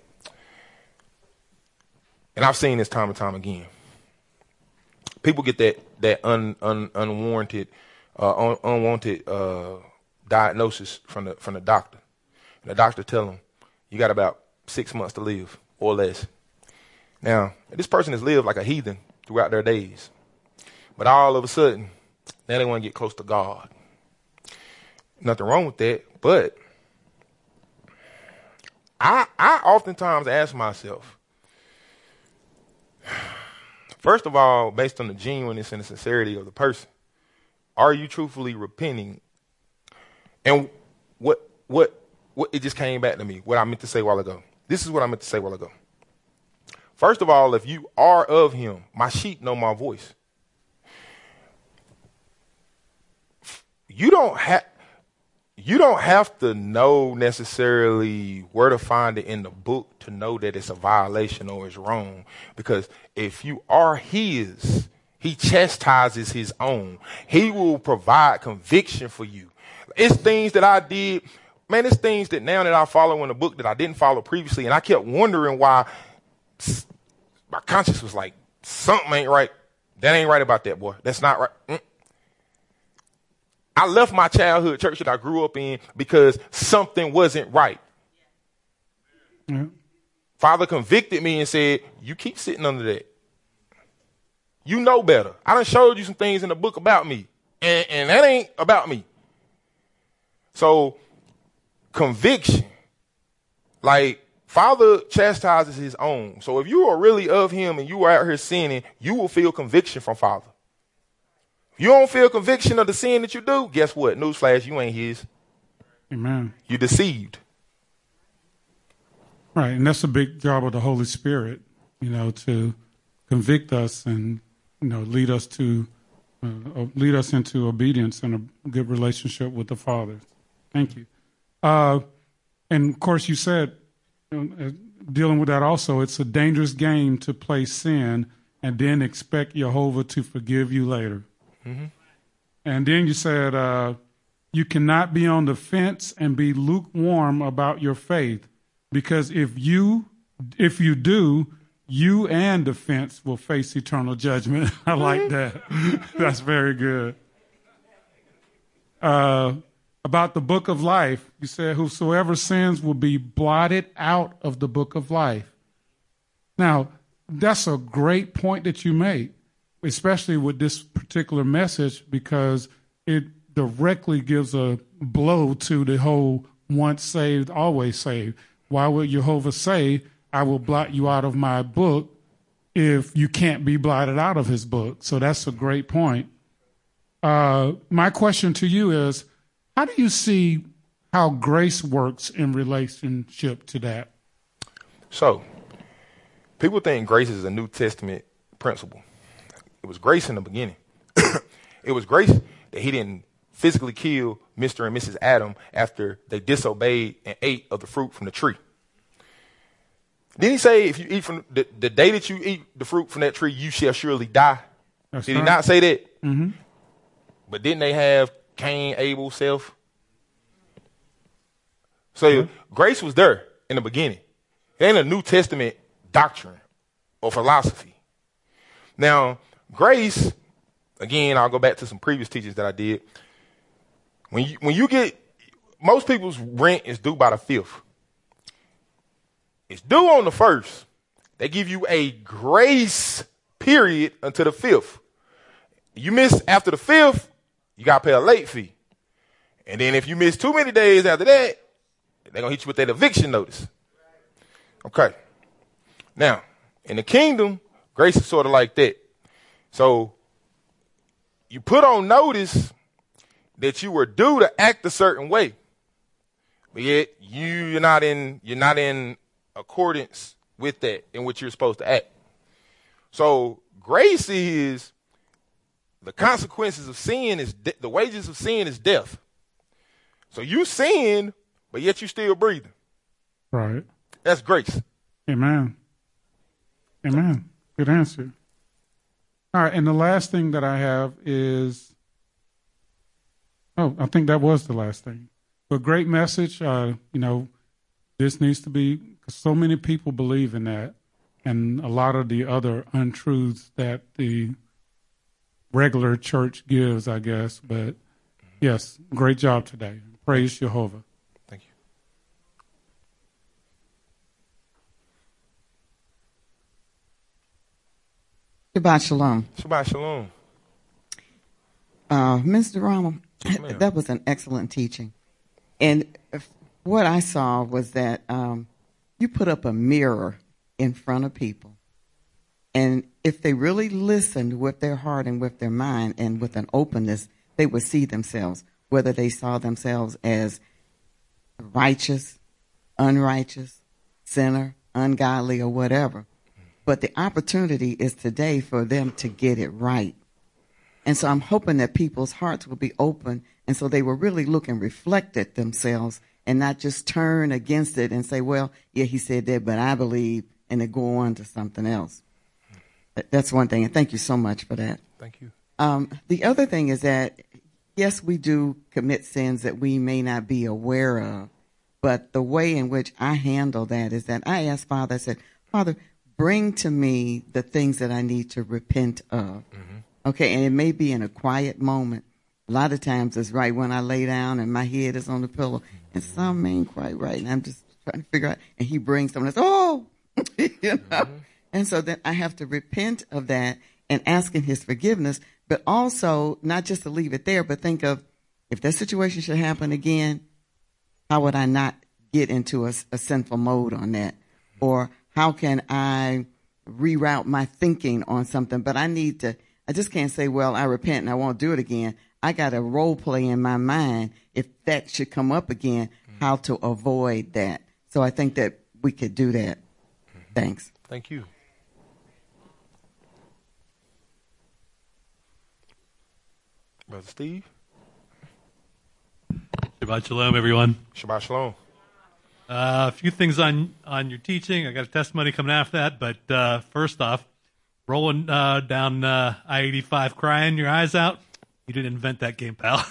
and I've seen this time and time again. People get that that un, un, unwarranted, uh, un, unwanted uh, diagnosis from the from the doctor. And the doctor tell them, you got about six months to live or less. Now, this person has lived like a heathen throughout their days, but all of a sudden, now they want to get close to God. Nothing wrong with that, but I I oftentimes ask myself, first of all, based on the genuineness and the sincerity of the person, Are you truthfully repenting? And what, what, what, it just came back to me, what I meant to say a while ago. This is what I meant to say a while ago. First of all, if you are of him, my sheep know my voice. You don't have, you don't have to know necessarily where to find it in the book to know that it's a violation or it's wrong. Because if you are his, he chastises his own. He will provide conviction for you. It's things that I did, man, it's things that now that I follow in the book that I didn't follow previously. And I kept wondering why my conscience was like, something ain't right. That ain't right about that, boy. That's not right. Mm. I left my childhood church that I grew up in because something wasn't right. Yeah. Father convicted me and said, you keep sitting under that. You know better. I done showed you some things in the book about me, and, and that ain't about me. So conviction, like Father chastises his own. So if you are really of him and you are out here sinning, you will feel conviction from Father. If you don't feel conviction of the sin that you do, guess what? Newsflash, you ain't his. Amen. You deceived. Right, and that's a big job of the Holy Spirit, you know, to convict us and, you know, lead us to uh, lead us into obedience and a good relationship with the Father. Thank you. Uh, and of course, you said, you know, dealing with that also, it's a dangerous game to play sin and then expect Jehovah to forgive you later. Mm-hmm. And then you said uh, you cannot be on the fence and be lukewarm about your faith, because if you if you do, you and the fence will face eternal judgment. I like that. That's very good. Uh, about the book of life, you said, whosoever sins will be blotted out of the book of life. Now, that's a great point that you make, especially with this particular message, because it directly gives a blow to the whole once saved, always saved. Why would Jehovah say, I will blot you out of my book if you can't be blotted out of his book? So that's a great point. Uh, my question to you is, how do you see how grace works in relationship to that? So, people think grace is a New Testament principle. It was grace in the beginning. It was grace that he didn't physically kill Mister and Missus Adam after they disobeyed and ate of the fruit from the tree. Didn't he say, if you eat from the, the day that you eat the fruit from that tree, you shall surely die? That's Did right. he not say that? Mm-hmm. But didn't they have Cain, Abel, self? So mm-hmm. grace was there in the beginning. It ain't a New Testament doctrine or philosophy. Now, grace, again, I'll go back to some previous teachings that I did. When you, when you get, most people's rent is due by the fifth. It's due on the first. They give you a grace period until the fifth. You miss after the fifth, you got to pay a late fee. And then if you miss too many days after that, they're going to hit you with that eviction notice. Okay. Now, in the kingdom, grace is sort of like that. So you put on notice that you were due to act a certain way, but yet you, you're not in, you're not in accordance with that in which you're supposed to act. So grace is the consequences of sin is de- the wages of sin is death. So you sin, but yet you still breathing. Right. That's grace. Amen. Amen. Good answer. All right. And the last thing that I have is, oh, I think that was the last thing. But great message. Uh, you know, this needs to be, because so many people believe in that, and a lot of the other untruths that the regular church gives, I guess. But yes, great job today. Praise Jehovah. Thank you. Shabbat shalom. Shabbat shalom. Uh, Mister Rama, Yes, that was an excellent teaching. And what I saw was that um, you put up a mirror in front of people. And if they really listened with their heart and with their mind and with an openness, they would see themselves, whether they saw themselves as righteous, unrighteous, sinner, ungodly, or whatever. But the opportunity is today for them to get it right. And so I'm hoping that people's hearts will be open, and so they will really look and reflect at themselves and not just turn against it and say, well, yeah, he said that, but I believe, and then go on to something else. That's one thing, and thank you so much for that. Thank you. Um, the other thing is that, yes, we do commit sins that we may not be aware of, but the way in which I handle that is that I ask Father, I said, Father, bring to me the things that I need to repent of. Mm-hmm. Okay, and it may be in a quiet moment. A lot of times it's right when I lay down and my head is on the pillow, and something ain't quite right, and I'm just trying to figure out, and he brings something else, oh, you know? Mm-hmm. And so then I have to repent of that and asking his forgiveness, but also not just to leave it there, but think of, if that situation should happen again, how would I not get into a, a sinful mode on that? Or how can I reroute my thinking on something? But I need to, I just can't say, well, I repent and I won't do it again. I got a role play in my mind, if that should come up again, how to avoid that. So I think that we could do that. Thanks. Thank you. Brother Steve. Shabbat Shalom, everyone. Shabbat Shalom. Uh, a few things on, on your teaching. I got a testimony coming after that, but uh, first off, rolling uh, down uh, I eighty-five crying your eyes out, you didn't invent that game, pal.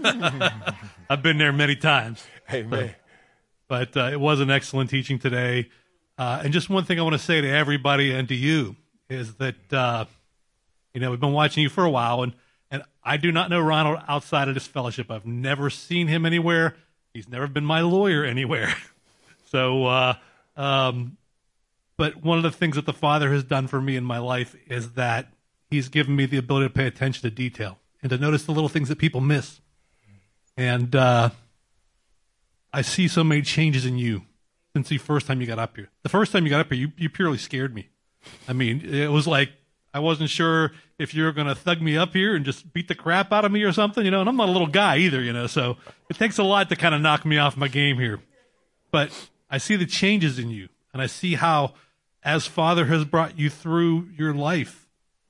I've been there many times. Amen. But, but uh, it was an excellent teaching today. Uh, and just one thing I want to say to everybody and to you is that, uh, you know, we've been watching you for a while, and And I do not know Ronald outside of this fellowship. I've never seen him anywhere. He's never been my lawyer anywhere. So, uh, um, but one of the things that the Father has done for me in my life is that he's given me the ability to pay attention to detail and to notice the little things that people miss. And uh, I see so many changes in you since the first time you got up here. The first time you got up here, you, you purely scared me. I mean, it was like, I wasn't sure if you were going to thug me up here and just beat the crap out of me or something, you know, and I'm not a little guy either, you know, so it takes a lot to kind of knock me off my game here. But I see the changes in you, and I see how, as Father has brought you through your life,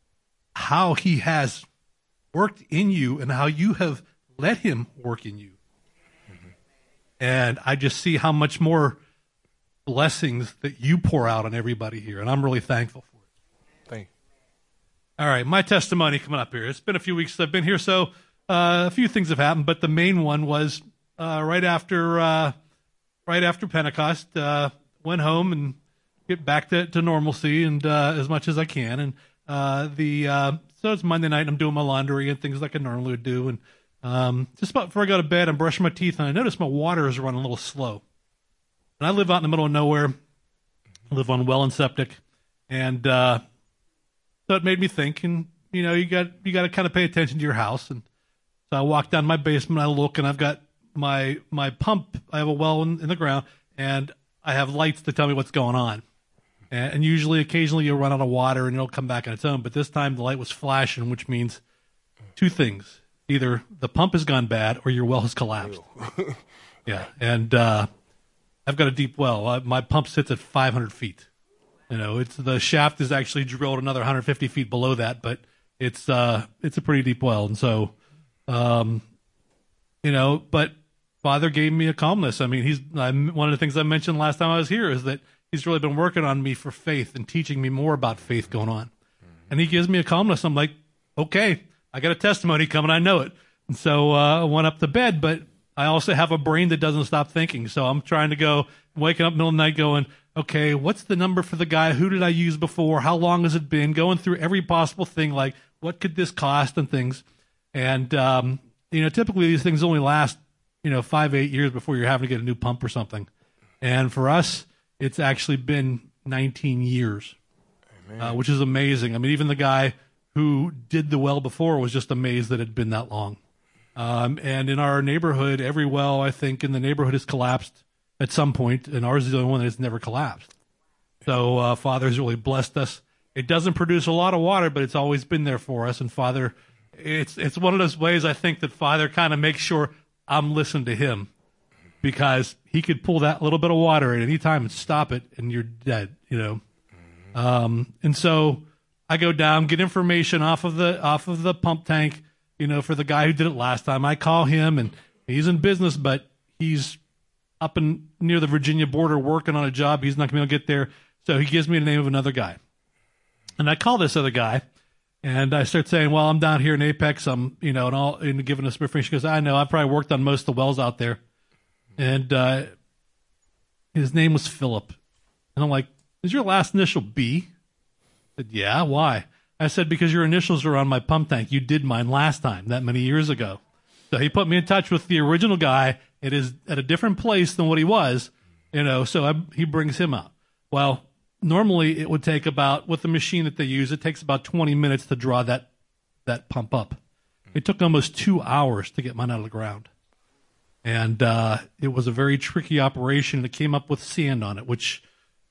how he has worked in you and how you have let him work in you. Mm-hmm. And I just see how much more blessings that you pour out on everybody here, and I'm really thankful for it. Thank you. All right, my testimony coming up here. It's been a few weeks since I've been here, so uh, a few things have happened, but the main one was uh, right after uh, right after Pentecost, uh, went home and get back to, to normalcy and uh, as much as I can. And uh, the uh, so it's Monday night, and I'm doing my laundry and things like I normally would do. And um, just about before I go to bed, I'm brushing my teeth, and I notice my water is running a little slow. And I live out in the middle of nowhere. I live on well and septic, and uh, so it made me think. And you know, you got you got to kind of pay attention to your house. And so I walk down my basement, I look, and I've got my my pump. I have a well in, in the ground, and I have lights to tell me what's going on. And, and usually, occasionally, you'll run out of water and it'll come back on its own. But this time, the light was flashing, which means two things: either the pump has gone bad or your well has collapsed. Yeah, and uh, I've got a deep well. Uh, my pump sits at five hundred feet. You know, it's the shaft is actually drilled another one hundred fifty feet below that, but it's uh, it's a pretty deep well, and so, um, you know, but Father gave me a calmness. I mean, he's I'm, one of the things I mentioned last time I was here is that he's really been working on me for faith and teaching me more about faith going on, and he gives me a calmness. I'm like, okay, I got a testimony coming. I know it, and so uh, I went up to bed, but I also have a brain that doesn't stop thinking. So I'm trying to go, waking up in the middle of the night going, okay, what's the number for the guy? Who did I use before? How long has it been? Going through every possible thing, like what could this cost and things. And, um, you know, typically these things only last, you know, five, eight years before you're having to get a new pump or something. And for us, it's actually been nineteen years, uh, which is amazing. I mean, even the guy who did the well before was just amazed that it had been that long. Um, and in our neighborhood, every well, I think, in the neighborhood has collapsed at some point, and ours is the only one that has never collapsed. So uh, Father's really blessed us. It doesn't produce a lot of water, but it's always been there for us. And Father it's it's one of those ways I think that Father kind of makes sure I'm listening to him, because he could pull that little bit of water at any time and stop it, and you're dead, you know. Um, and so I go down, get information off of the off of the pump tank, you know, for the guy who did it last time. I call him, and he's in business, but he's up in near the Virginia border working on a job. He's not going to be able to get there, so he gives me the name of another guy. And I call this other guy, and I start saying, well, I'm down here in Apex. I'm, you know, and all and giving us information. He goes, I know. I probably worked on most of the wells out there. And uh, his name was Philip. And I'm like, is your last initial B? I said, yeah, why? I said, because your initials are on my pump tank. You did mine last time, that many years ago. So he put me in touch with the original guy. It is at a different place than what he was, you know, so I, he brings him out. Well, normally it would take about, with the machine that they use, it takes about twenty minutes to draw that, that pump up. It took almost two hours to get mine out of the ground. And uh, it was a very tricky operation. It came up with sand on it, which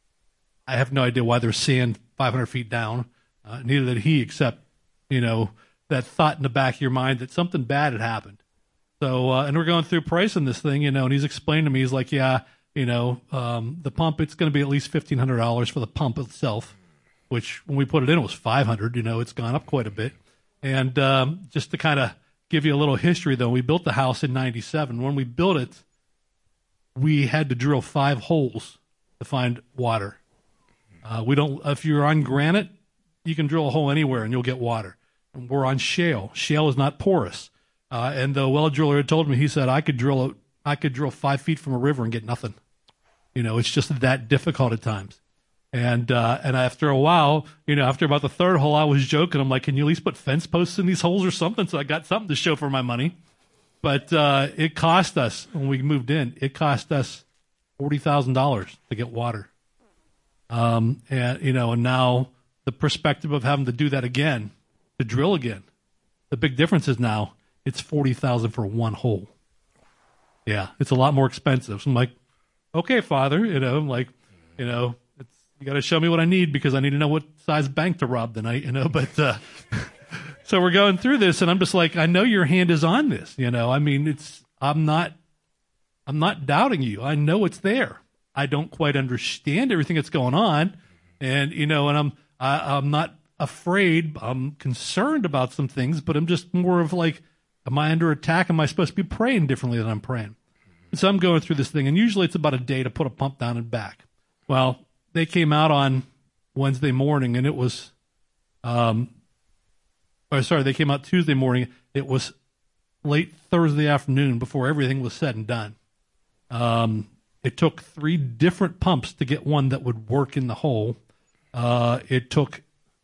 I have no idea why there's sand five hundred feet down. Uh, neither did he, except, you know, that thought in the back of your mind that something bad had happened. So, uh, and we're going through pricing this thing, you know, and he's explained to me, he's like, yeah, you know, um, the pump, it's going to be at least fifteen hundred dollars for the pump itself, which when we put it in, it was five hundred dollars. You know, it's gone up quite a bit. And um, just to kind of give you a little history, though, we built the house in ninety-seven. When we built it, we had to drill five holes to find water. Uh, we don't, if you're on granite, you can drill a hole anywhere and you'll get water. And we're on shale. Shale is not porous. Uh, and the well driller had told me, he said, I could drill a, I could drill five feet from a river and get nothing. You know, it's just that difficult at times. And uh, and after a while, you know, after about the third hole, I was joking. I'm like, can you at least put fence posts in these holes or something? So I got something to show for my money. But uh, it cost us, when we moved in, it cost us forty thousand dollars to get water. Um, and, you know, and now the perspective of having to do that again, to drill again, the big difference is now it's forty thousand dollars for one hole. Yeah, it's a lot more expensive. So I'm like, okay, Father, you know, I'm like, you know, it's, you got to show me what I need because I need to know what size bank to rob tonight, you know. But uh, so we're going through this, and I'm just like, I know your hand is on this, you know. I mean, it's I'm not I'm not doubting you. I know it's there. I don't quite understand everything that's going on, and you know, and I'm I, I'm not afraid. I'm concerned about some things, but I'm just more of like, am I under attack? Am I supposed to be praying differently than I'm praying? And so I'm going through this thing, and usually it's about a day to put a pump down and back. Well, they came out on Wednesday morning, and it was, um, or sorry, they came out Tuesday morning. It was late Thursday afternoon before everything was said and done. Um, it took three different pumps to get one that would work in the hole. Uh, it took,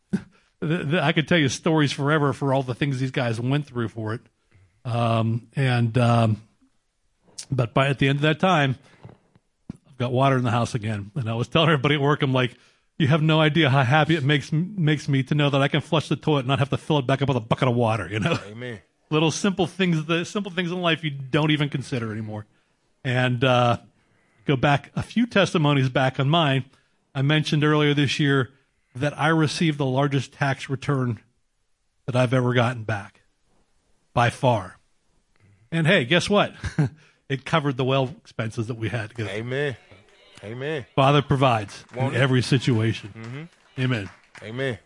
I could tell you stories forever for all the things these guys went through for it. Um, and, um, but by at the end of that time, I've got water in the house again. And I was telling everybody at work, I'm like, you have no idea how happy it makes makes me to know that I can flush the toilet and not have to fill it back up with a bucket of water, you know? Amen. Little simple things, the simple things in life you don't even consider anymore. And uh, go back a few testimonies back on mine. I mentioned earlier this year that I received the largest tax return that I've ever gotten back, by far. And hey, guess what? It covered the well expenses that we had. Amen. Amen. Father provides Won't in it? every situation. Mm-hmm. Amen. Amen.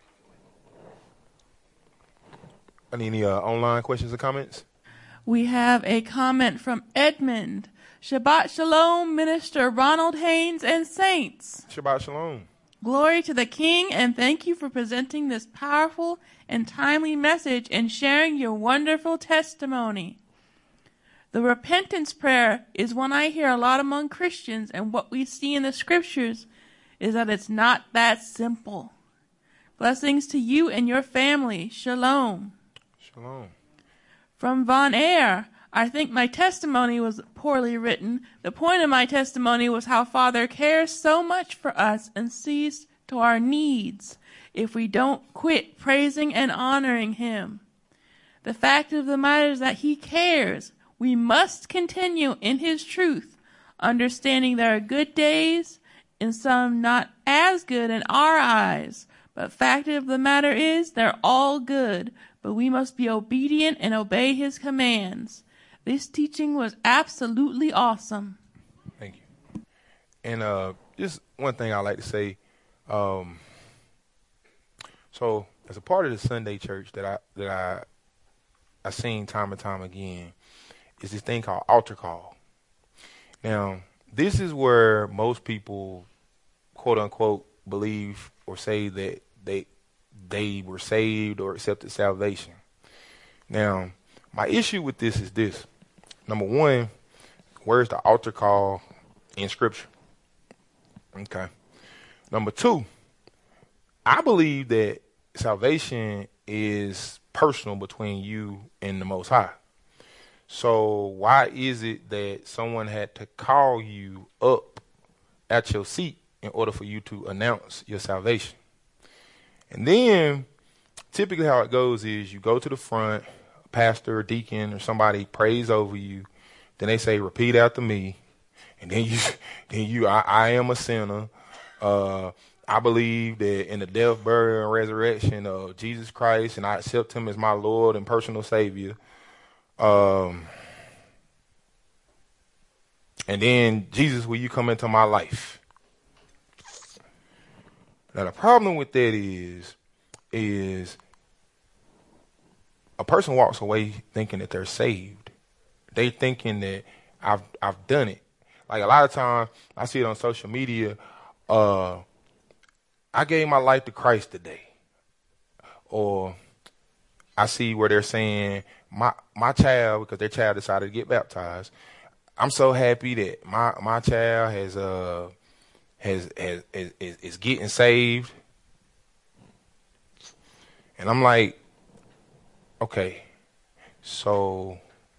Any uh, online questions or comments? We have a comment from Edmund. Shabbat Shalom, Minister Ronald Haynes and Saints. Shabbat Shalom. Glory to the King, and thank you for presenting this powerful and timely message and sharing your wonderful testimony. The repentance prayer is one I hear a lot among Christians, and what we see in the scriptures is that it's not that simple. Blessings to you and your family. Shalom. Shalom. From Von Air, I think my testimony was poorly written. The point of my testimony was how Father cares so much for us and sees to our needs if we don't quit praising and honoring Him. The fact of the matter is that He cares. We must continue in His truth, understanding there are good days and some not as good in our eyes. But fact of the matter is they're all good but we must be obedient and obey his commands. This teaching was absolutely awesome. Thank you. And uh, just one thing I like to say. Um, so, as a part of the Sunday church that I that I I seen time and time again, is this thing called altar call. Now, this is where most people, quote unquote, believe or say that they they were saved or accepted salvation. Now, my issue with this is this. Number one, where's the altar call in Scripture? Okay. Number two, I believe that salvation is personal between you and the Most High. So why is it that someone had to call you up at your seat in order for you to announce your salvation? And then typically how it goes is you go to the front, a pastor or deacon or somebody prays over you. Then they say, repeat after me. And then you, then you, I, I am a sinner. Uh, I believe that in the death, burial, and resurrection of Jesus Christ, and I accept him as my Lord and personal Savior. Um, and then, Jesus, will you come into my life? Now, the problem with that is, is a person walks away thinking that they're saved. They thinking that I've I've done it. Like a lot of times, I see it on social media. Uh, I gave my life to Christ today. Or I see where they're saying my my child, because their child decided to get baptized. I'm so happy that my my child has uh has has is, is getting saved. And I'm like, okay, so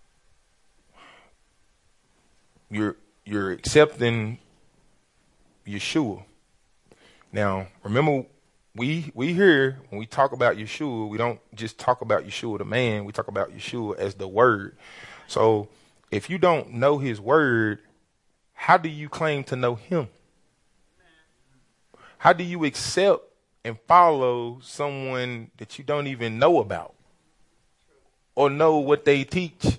you're you're accepting Yeshua. Now, remember, we we here, when we talk about Yeshua, we don't just talk about Yeshua the man, we talk about Yeshua as the word. So if you don't know his word, how do you claim to know him? How do you accept and follow someone that you don't even know about or know what they teach?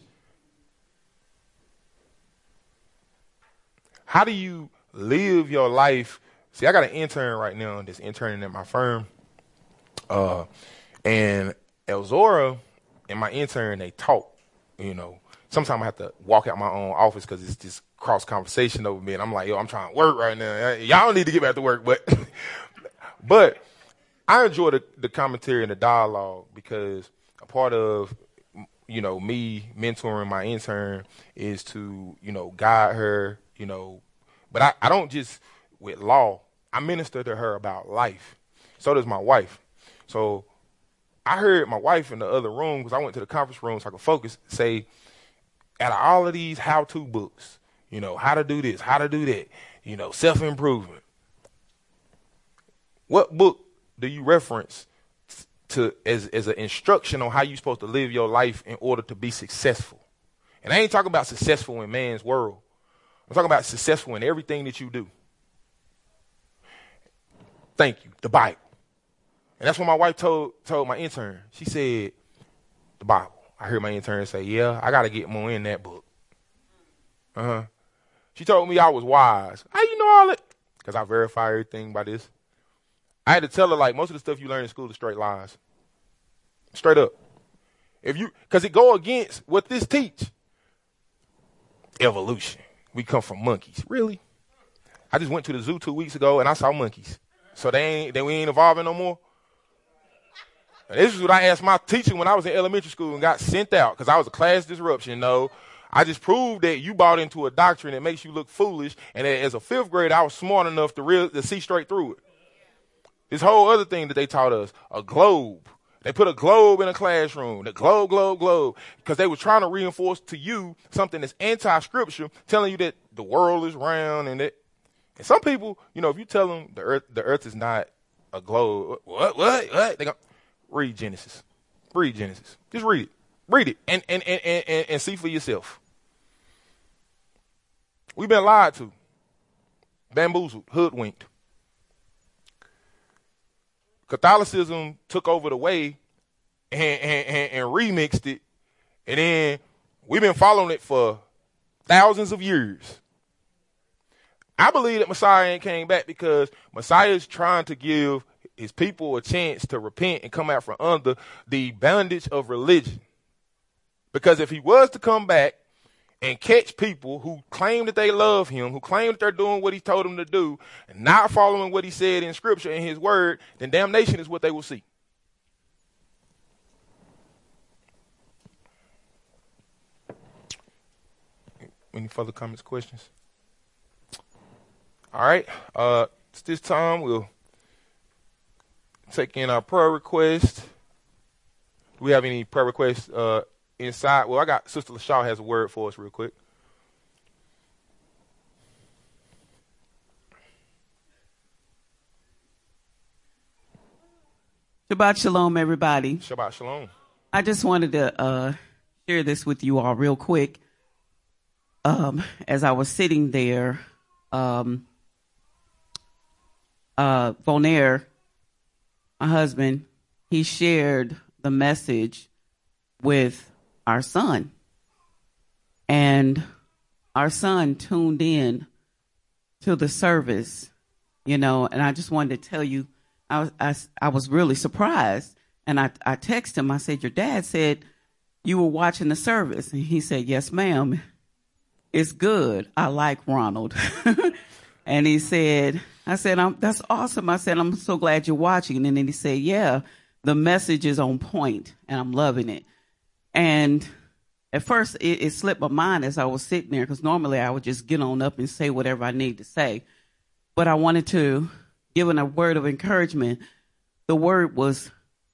How do you live your life? See, I got an intern right now that's interning at my firm. Uh, and Elzora and my intern, they talk, you know. Sometimes I have to walk out my own office because it's this cross conversation over me. And I'm like, yo, I'm trying to work right now. Y'all need to get back to work. But but I enjoy the, the commentary and the dialogue because a part of, you know, me mentoring my intern is to, you know, guide her, you know. But I, I don't just with law. I minister to her about life. So does my wife. So I heard my wife in the other room, because I went to the conference room so I could focus, say, out of all of these how-to books, you know, how to do this, how to do that, you know, self-improvement, what book do you reference to as, as an instruction on how you're supposed to live your life in order to be successful? And I ain't talking about successful in man's world. I'm talking about successful in everything that you do. Thank you, the Bible. And that's what my wife told told my intern. She said, the Bible. I heard my intern say, yeah, I got to get more in that book. Uh-huh. She told me I was wise. How you know all that? Because I verify everything by this. I had to tell her, like, most of the stuff you learn in school is straight lies. Straight up. If you, because it go against what this teach. Evolution. We come from monkeys. Really? I just went to the zoo two weeks ago and I saw monkeys. So they ain't, they we ain't evolving no more. And this is what I asked my teacher when I was in elementary school and got sent out because I was a class disruption. No, I just proved that you bought into a doctrine that makes you look foolish. And that as a fifth grader, I was smart enough to real to see straight through it. This whole other thing that they taught us, a globe. They put a globe in a classroom, the globe, globe, globe, because they were trying to reinforce to you something that's anti-scripture, telling you that the world is round and that. And some people, you know, if you tell them the earth, the earth is not a globe, what, what, what? They go, read Genesis. Read Genesis. Just read it. Read it and, and, and, and, and see for yourself. We've been lied to, bamboozled, hoodwinked. Catholicism took over the way and, and, and, and remixed it, and then we've been following it for thousands of years. I believe that Messiah ain't came back because Messiah is trying to give his people a chance to repent and come out from under the bondage of religion. Because if he was to come back and catch people who claim that they love him, who claim that they're doing what he told them to do, and not following what he said in Scripture and his word, then damnation is what they will see. Any further comments, questions? All right. Uh, it's this time we'll take in our prayer request. Do we have any prayer requests uh, inside? Well, I got Sister LaShaw has a word for us real quick. Shabbat Shalom, everybody. Shabbat Shalom. I just wanted to uh, share this with you all real quick. Um, as I was sitting there, um, uh, Vonaire, my husband, he shared the message with our son. And our son tuned in to the service, you know, and I just wanted to tell you, I was, I, I was really surprised. And I, I texted him, I said, your dad said you were watching the service. And he said, yes, ma'am. It's good. I like Ronald. And he said, I said, I'm, that's awesome. I said, I'm so glad you're watching. And then he said, yeah, the message is on point and I'm loving it. And at first it, it slipped my mind as I was sitting there, because normally I would just get on up and say whatever I need to say. But I wanted to give him a word of encouragement. The word was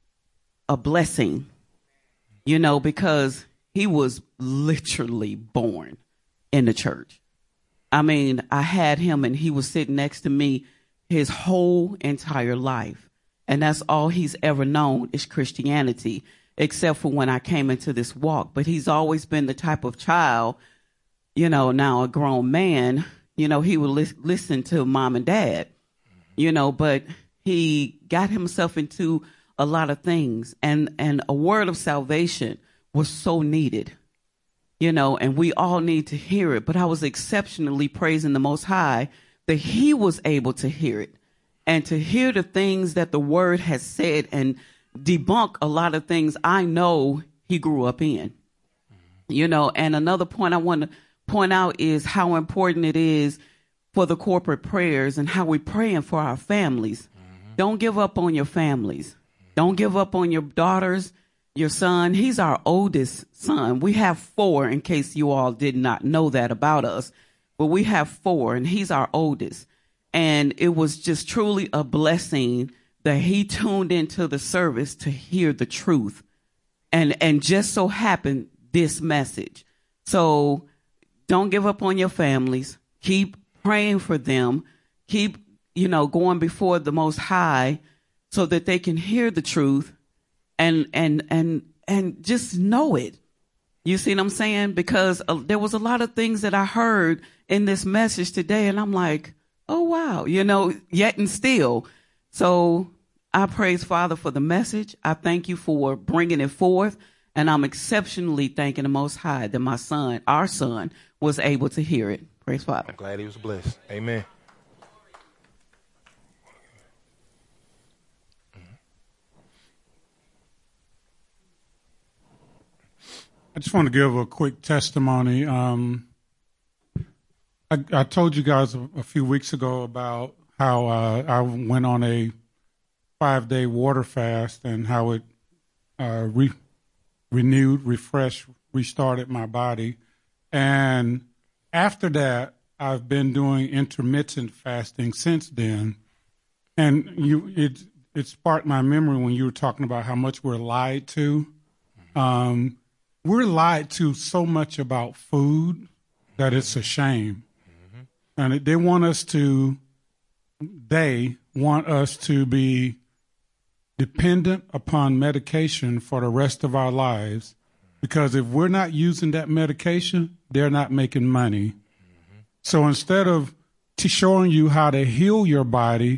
a blessing, you know, because he was literally born in the church. I mean, I had him and he was sitting next to me his whole entire life. And that's all he's ever known is Christianity, except for when I came into this walk. But he's always been the type of child, you know, now a grown man, you know, he would li- listen to mom and dad, you know, but he got himself into a lot of things. And, and a word of salvation was so needed. You know, and we all need to hear it. But I was exceptionally praising the Most High that he was able to hear it and to hear the things that the word has said and debunk a lot of things I know he grew up in. You know, and another point I want to point out is how important it is for the corporate prayers and how we're praying for our families. Mm-hmm. Don't give up on your families. Don't give up on your daughters. Your son, he's our oldest son. We have four, in case you all did not know that about us. But we have four, and he's our oldest. And it was just truly a blessing that he tuned into the service to hear the truth. And, and just so happened this message. So don't give up on your families. Keep praying for them. Keep, you know, going before the Most High so that they can hear the truth. And, and, and, and just know it. You see what I'm saying? Because uh, there was a lot of things that I heard in this message today, and I'm like, oh, wow, you know, yet and still. So I praise Father for the message. I thank you for bringing it forth. And I'm exceptionally thanking the Most High that my son, our son, was able to hear it. Praise Father. I'm glad he was blessed. Amen. I just want to give a quick testimony. Um, I, I told you guys a, a few weeks ago about how uh, I went on a five-day water fast and how it uh, re- renewed, refreshed, restarted my body. And after that, I've been doing intermittent fasting since then. And you, it it sparked my memory when you were talking about how much we're lied to. Um, We're lied to so much about food that it's a shame. Mm-hmm. And they want us to, they want us to be dependent upon medication for the rest of our lives, because if we're not using that medication, they're not making money. Mm-hmm. So instead of t- showing you how to heal your body,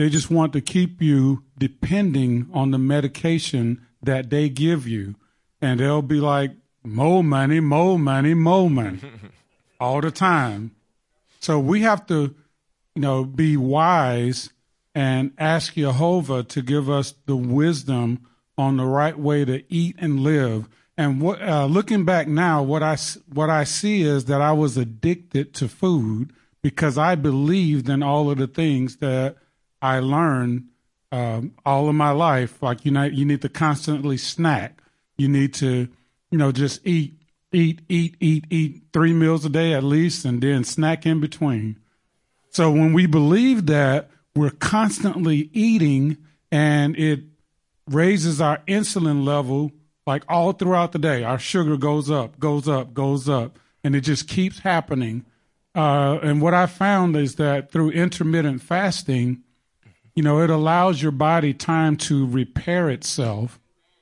They just want to keep you depending on the medication that they give you. And they'll be like, more money, more money, more money all the time. So we have to, you know, be wise and ask Jehovah to give us the wisdom on the right way to eat and live. And what, uh, looking back now, what I, what I see is that I was addicted to food because I believed in all of the things that I learned um, all of my life. Like, you know, you need to constantly snack. You need to, you know, just eat, eat, eat, eat, eat three meals a day at least, and then snack in between. So when we believe that, we're constantly eating, and it raises our insulin level like all throughout the day. Our sugar goes up, goes up, goes up, and it just keeps happening. Uh, and what I found is that through intermittent fasting, you know, it allows your body time to repair itself.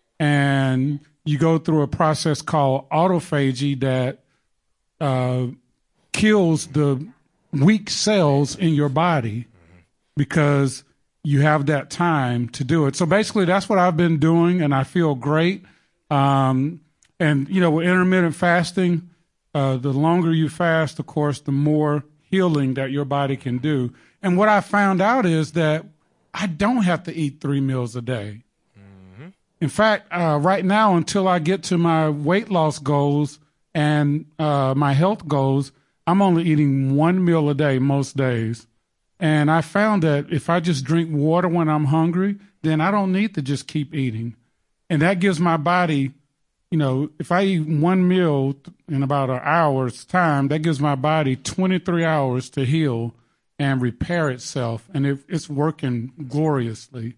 And you go through a process called autophagy that uh, kills the weak cells in your body because you have that time to do it. So basically, that's what I've been doing, and I feel great. Um, and, you know, with intermittent fasting, uh, the longer you fast, of course, the more healing that your body can do. And what I found out is that I don't have to eat three meals a day. In fact, uh, right now, until I get to my weight loss goals and uh, my health goals, I'm only eating one meal a day most days. And I found that if I just drink water when I'm hungry, then I don't need to just keep eating. And that gives my body, you know, if I eat one meal in about an hour's time, that gives my body twenty-three hours to heal and repair itself. And it, it's working gloriously.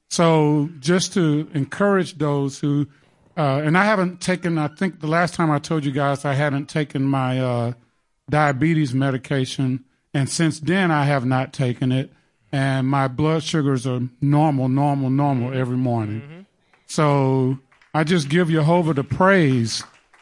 So just to encourage those who, uh, and I haven't taken, I think the last time I told you guys I hadn't taken my uh, diabetes medication, and since then I have not taken it, and my blood sugars are normal, normal, normal every morning. Mm-hmm. So I just give Jehovah the praise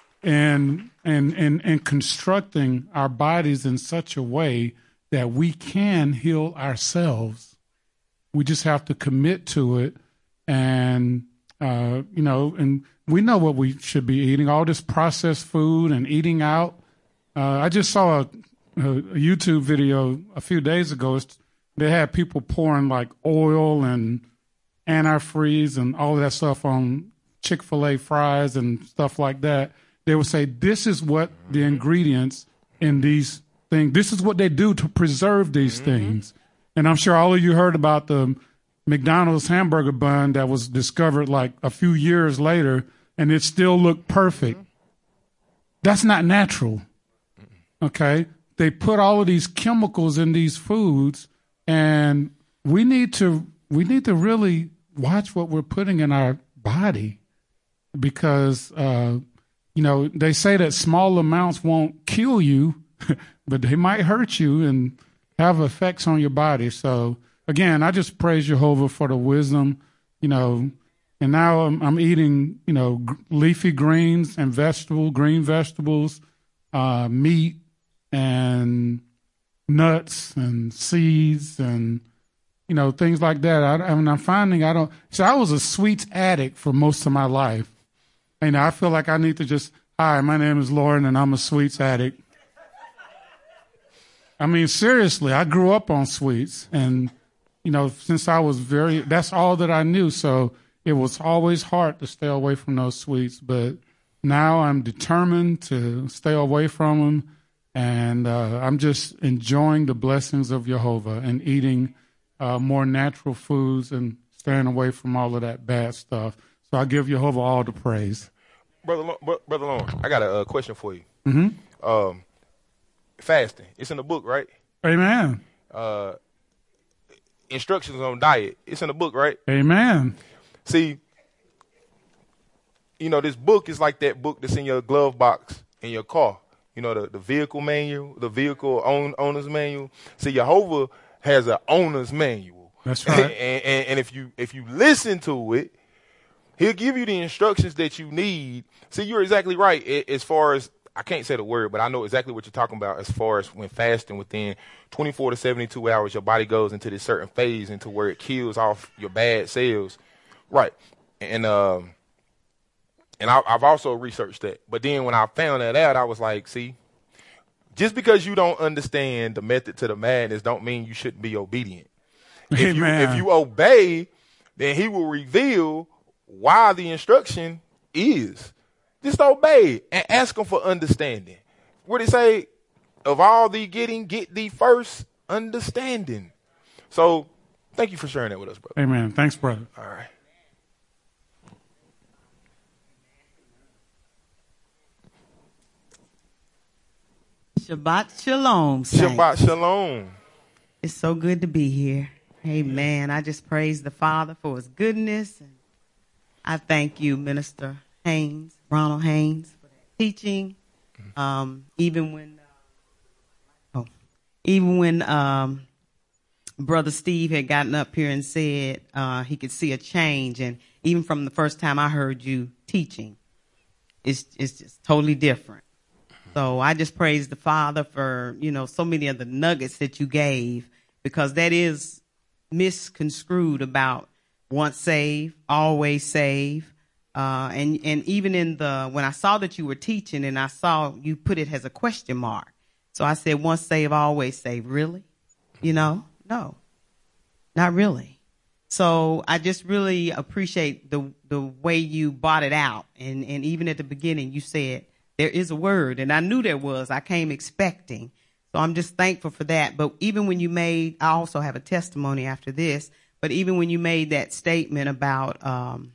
in, in, in, in constructing our bodies in such a way that we can heal ourselves. We just have to commit to it, and, uh, you know, and we know what we should be eating, all this processed food and eating out. Uh, I just saw a, a YouTube video a few days ago. It's, they had people pouring like oil and antifreeze and all of that stuff on Chick-fil-A fries and stuff like that. They would say, this is what the ingredients in these things, this is what they do to preserve these mm-hmm. things. And I'm sure all of you heard about the McDonald's hamburger bun that was discovered like a few years later, and it still looked perfect. That's not natural, okay? They put all of these chemicals in these foods, and we need to we need to really watch what we're putting in our body because, uh, you know, they say that small amounts won't kill you, but they might hurt you and have effects on your body. So again, I just praise Jehovah for the wisdom, you know, and now I'm, I'm eating, you know, g- leafy greens and vegetable, green vegetables, uh, meat and nuts and seeds and, you know, things like that. I, I mean, I'm finding I don't, so I was a sweets addict for most of my life. And I feel like I need to just, hi, my name is Lauren and I'm a sweets addict. I mean, seriously, I grew up on sweets, and, you know, since I was very, that's all that I knew. So it was always hard to stay away from those sweets. But now I'm determined to stay away from them, and uh, I'm just enjoying the blessings of Jehovah and eating uh, more natural foods and staying away from all of that bad stuff. So I give Jehovah all the praise. Brother, Brother Long, I got a uh, question for you. Mm-hmm. Um, fasting, it's in the book, right? Amen. Uh, instructions on diet, it's in the book, right? Amen. See, you know, this book is like that book that's in your glove box in your car. You know, the, the vehicle manual, the vehicle own, owner's manual. See, Jehovah has an owner's manual. That's right. and, and, and if you if you listen to it, he'll give you the instructions that you need. See, you're exactly right as far as I can't say the word, but I know exactly what you're talking about as far as when fasting within twenty-four to seventy-two hours, your body goes into this certain phase into where it kills off your bad cells. Right. And, um, and I, I've also researched that. But then when I found that out, I was like, see, just because you don't understand the method to the madness don't mean you shouldn't be obedient. If you, if you obey, then he will reveal why the instruction is. Just obey and ask him for understanding. What did it say? Of all thee getting, get thee first understanding. So thank you for sharing that with us, brother. Amen. Thanks, brother. All right. Shabbat shalom. Saints. Shabbat shalom. It's so good to be here. Amen. I just praise the Father for his goodness. And I thank you, Minister Haynes, Ronald Haynes, for that teaching. Um, even when, uh, oh, even when um, Brother Steve had gotten up here and said uh, he could see a change, and even from the first time I heard you teaching, it's it's just totally different. So I just praise the Father for, you know, so many of the nuggets that you gave, because that is misconstrued about once saved, always saved. Uh, and, and even in the, when I saw that you were teaching and I saw you put it as a question mark. So I said, once saved, always saved. Really? You know, no, not really. So I just really appreciate the, the way you brought it out. And, and even at the beginning, you said, there is a word, and I knew there was. I came expecting. So I'm just thankful for that. But even when you made, I also have a testimony after this, but even when you made that statement about um,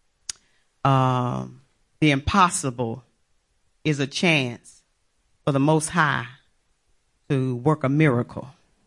um, the impossible is a chance for the Most High to work a miracle.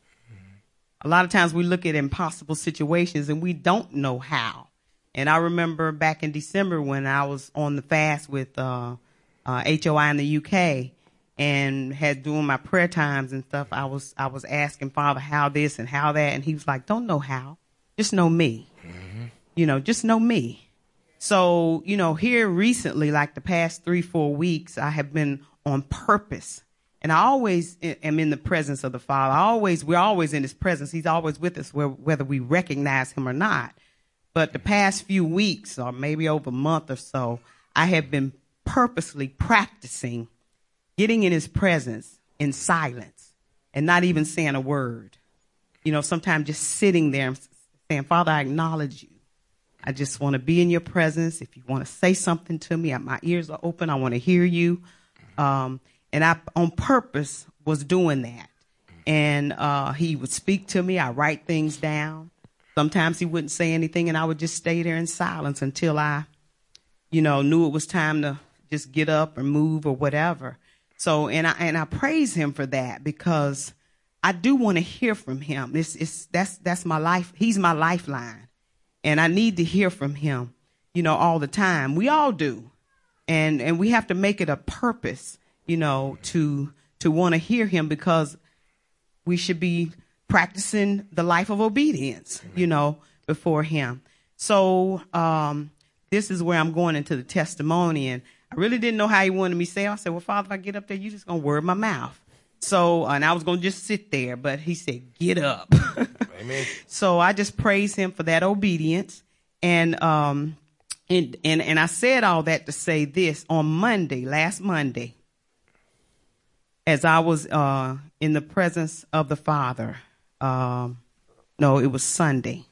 A lot of times we look at impossible situations and we don't know how. And I remember back in December when I was on the fast with uh, Uh, H O I in the U K and had doing my prayer times and stuff, I was I was asking Father how this and how that, and he was like, don't know how, just know me. Mm-hmm. You know, just know me. So, you know, here recently, like the past three, four weeks, I have been on purpose. And I always am in the presence of the Father. I always, we're always in his presence. He's always with us, whether we recognize him or not. But the past few weeks, or maybe over a month or so, I have been purposely practicing getting in his presence in silence and not even saying a word. You know, sometimes just sitting there and saying, Father, I acknowledge you. I just want to be in your presence. If you want to say something to me, my ears are open. I want to hear you. Um, and I, on purpose, was doing that. And uh, he would speak to me. I write things down. Sometimes he wouldn't say anything, and I would just stay there in silence until I, you know, knew it was time to just get up or move or whatever. So, and I, and I praise him for that, because I do want to hear from him. It's, it's, that's, that's my life. He's my lifeline, and I need to hear from him, you know, all the time. We all do. And, and we have to make it a purpose, you know, to, to want to hear him, because we should be practicing the life of obedience, you know, before him. So, um, this is where I'm going into the testimony, and I really didn't know how he wanted me to say. I said, well, Father, if I get up there, you're just going to word my mouth. So, and I was going to just sit there, but he said, get up. Amen. So I just praise him for that obedience. And, um, and, and, and I said all that to say this: on Monday, last Monday, as I was, uh, in the presence of the Father, um, no, it was Sunday.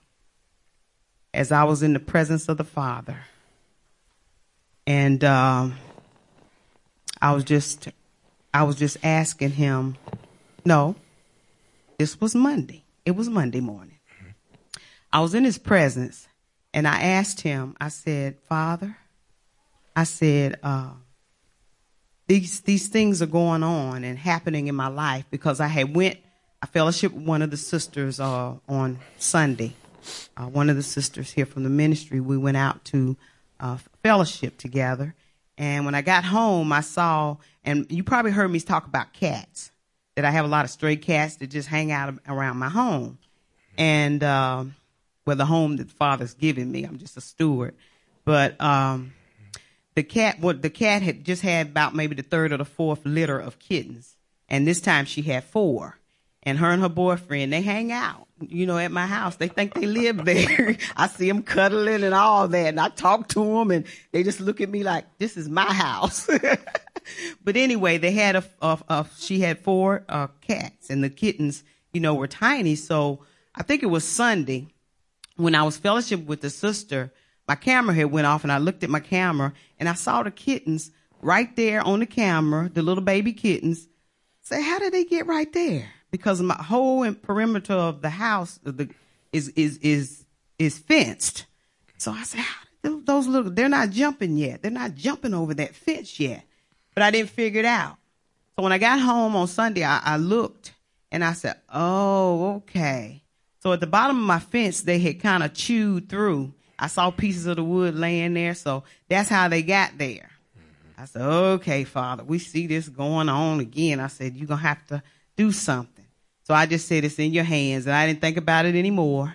As I was in the presence of the Father, and um, I was just, I was just asking him. No, this was Monday. It was Monday morning. I was in his presence, and I asked him. I said, Father, I said, uh, these these things are going on and happening in my life, because I had went, I fellowshiped with one of the sisters uh, on Sunday. Uh, one of the sisters here from the ministry, we went out to uh, fellowship together. And when I got home, I saw, and you probably heard me talk about cats, that I have a lot of stray cats that just hang out around my home. And, uh, well, the home that the Father's given me, I'm just a steward. But um, the cat, what the cat had just had about maybe the third or the fourth litter of kittens. And this time she had four. And her and her boyfriend, they hang out, you know, at my house. They think they live there. I see them cuddling and all that. And I talk to them and they just look at me like, this is my house. But anyway, they had a, a, a she had four uh, cats, and the kittens, you know, were tiny. So I think it was Sunday when I was fellowship with the sister, my camera had went off and I looked at my camera and I saw the kittens right there on the camera, the little baby kittens. Say, how did they get right there? Because my whole perimeter of the house the, is, is, is, is fenced. So I said, how did those little, they're not jumping yet. They're not jumping over that fence yet. But I didn't figure it out. So when I got home on Sunday, I, I looked and I said, oh, okay. So at the bottom of my fence, they had kind of chewed through. I saw pieces of the wood laying there. So that's how they got there. I said, okay, Father, we see this going on again. I said, you're going to have to do something. So I just said, it's in your hands. And I didn't think about it anymore.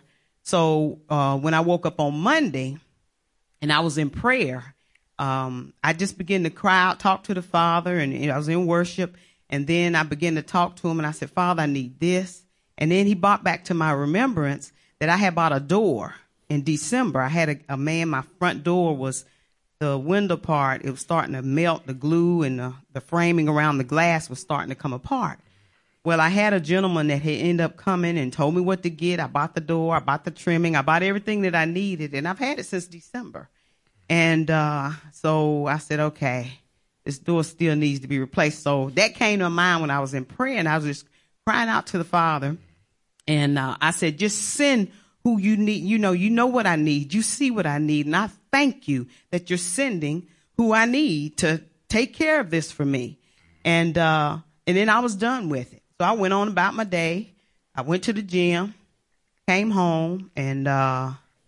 So uh, when I woke up on Monday and I was in prayer, um, I just began to cry out, talk to the Father, and, and I was in worship. And then I began to talk to him, and I said, Father, I need this. And then he brought back to my remembrance that I had bought a door in December. I had a, a man, my front door was the window part. It was starting to melt. The glue and the, the framing around the glass was starting to come apart. Well, I had a gentleman that had ended up coming and told me what to get. I bought the door. I bought the trimming. I bought everything that I needed, and I've had it since December. And uh, so I said, okay, this door still needs to be replaced. So that came to mind when I was in prayer, and I was just crying out to the Father. And uh, I said, just send who you need. You know, you know what I need. You see what I need. And I thank you that you're sending who I need to take care of this for me. And uh, and then I was done with it. So I went on about my day. I went to the gym, came home, and uh,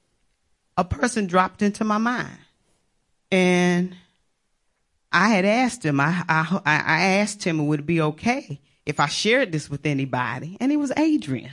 a person dropped into my mind. And I had asked him, I, I, I asked him, would it be okay if I shared this with anybody? And it was Adrian.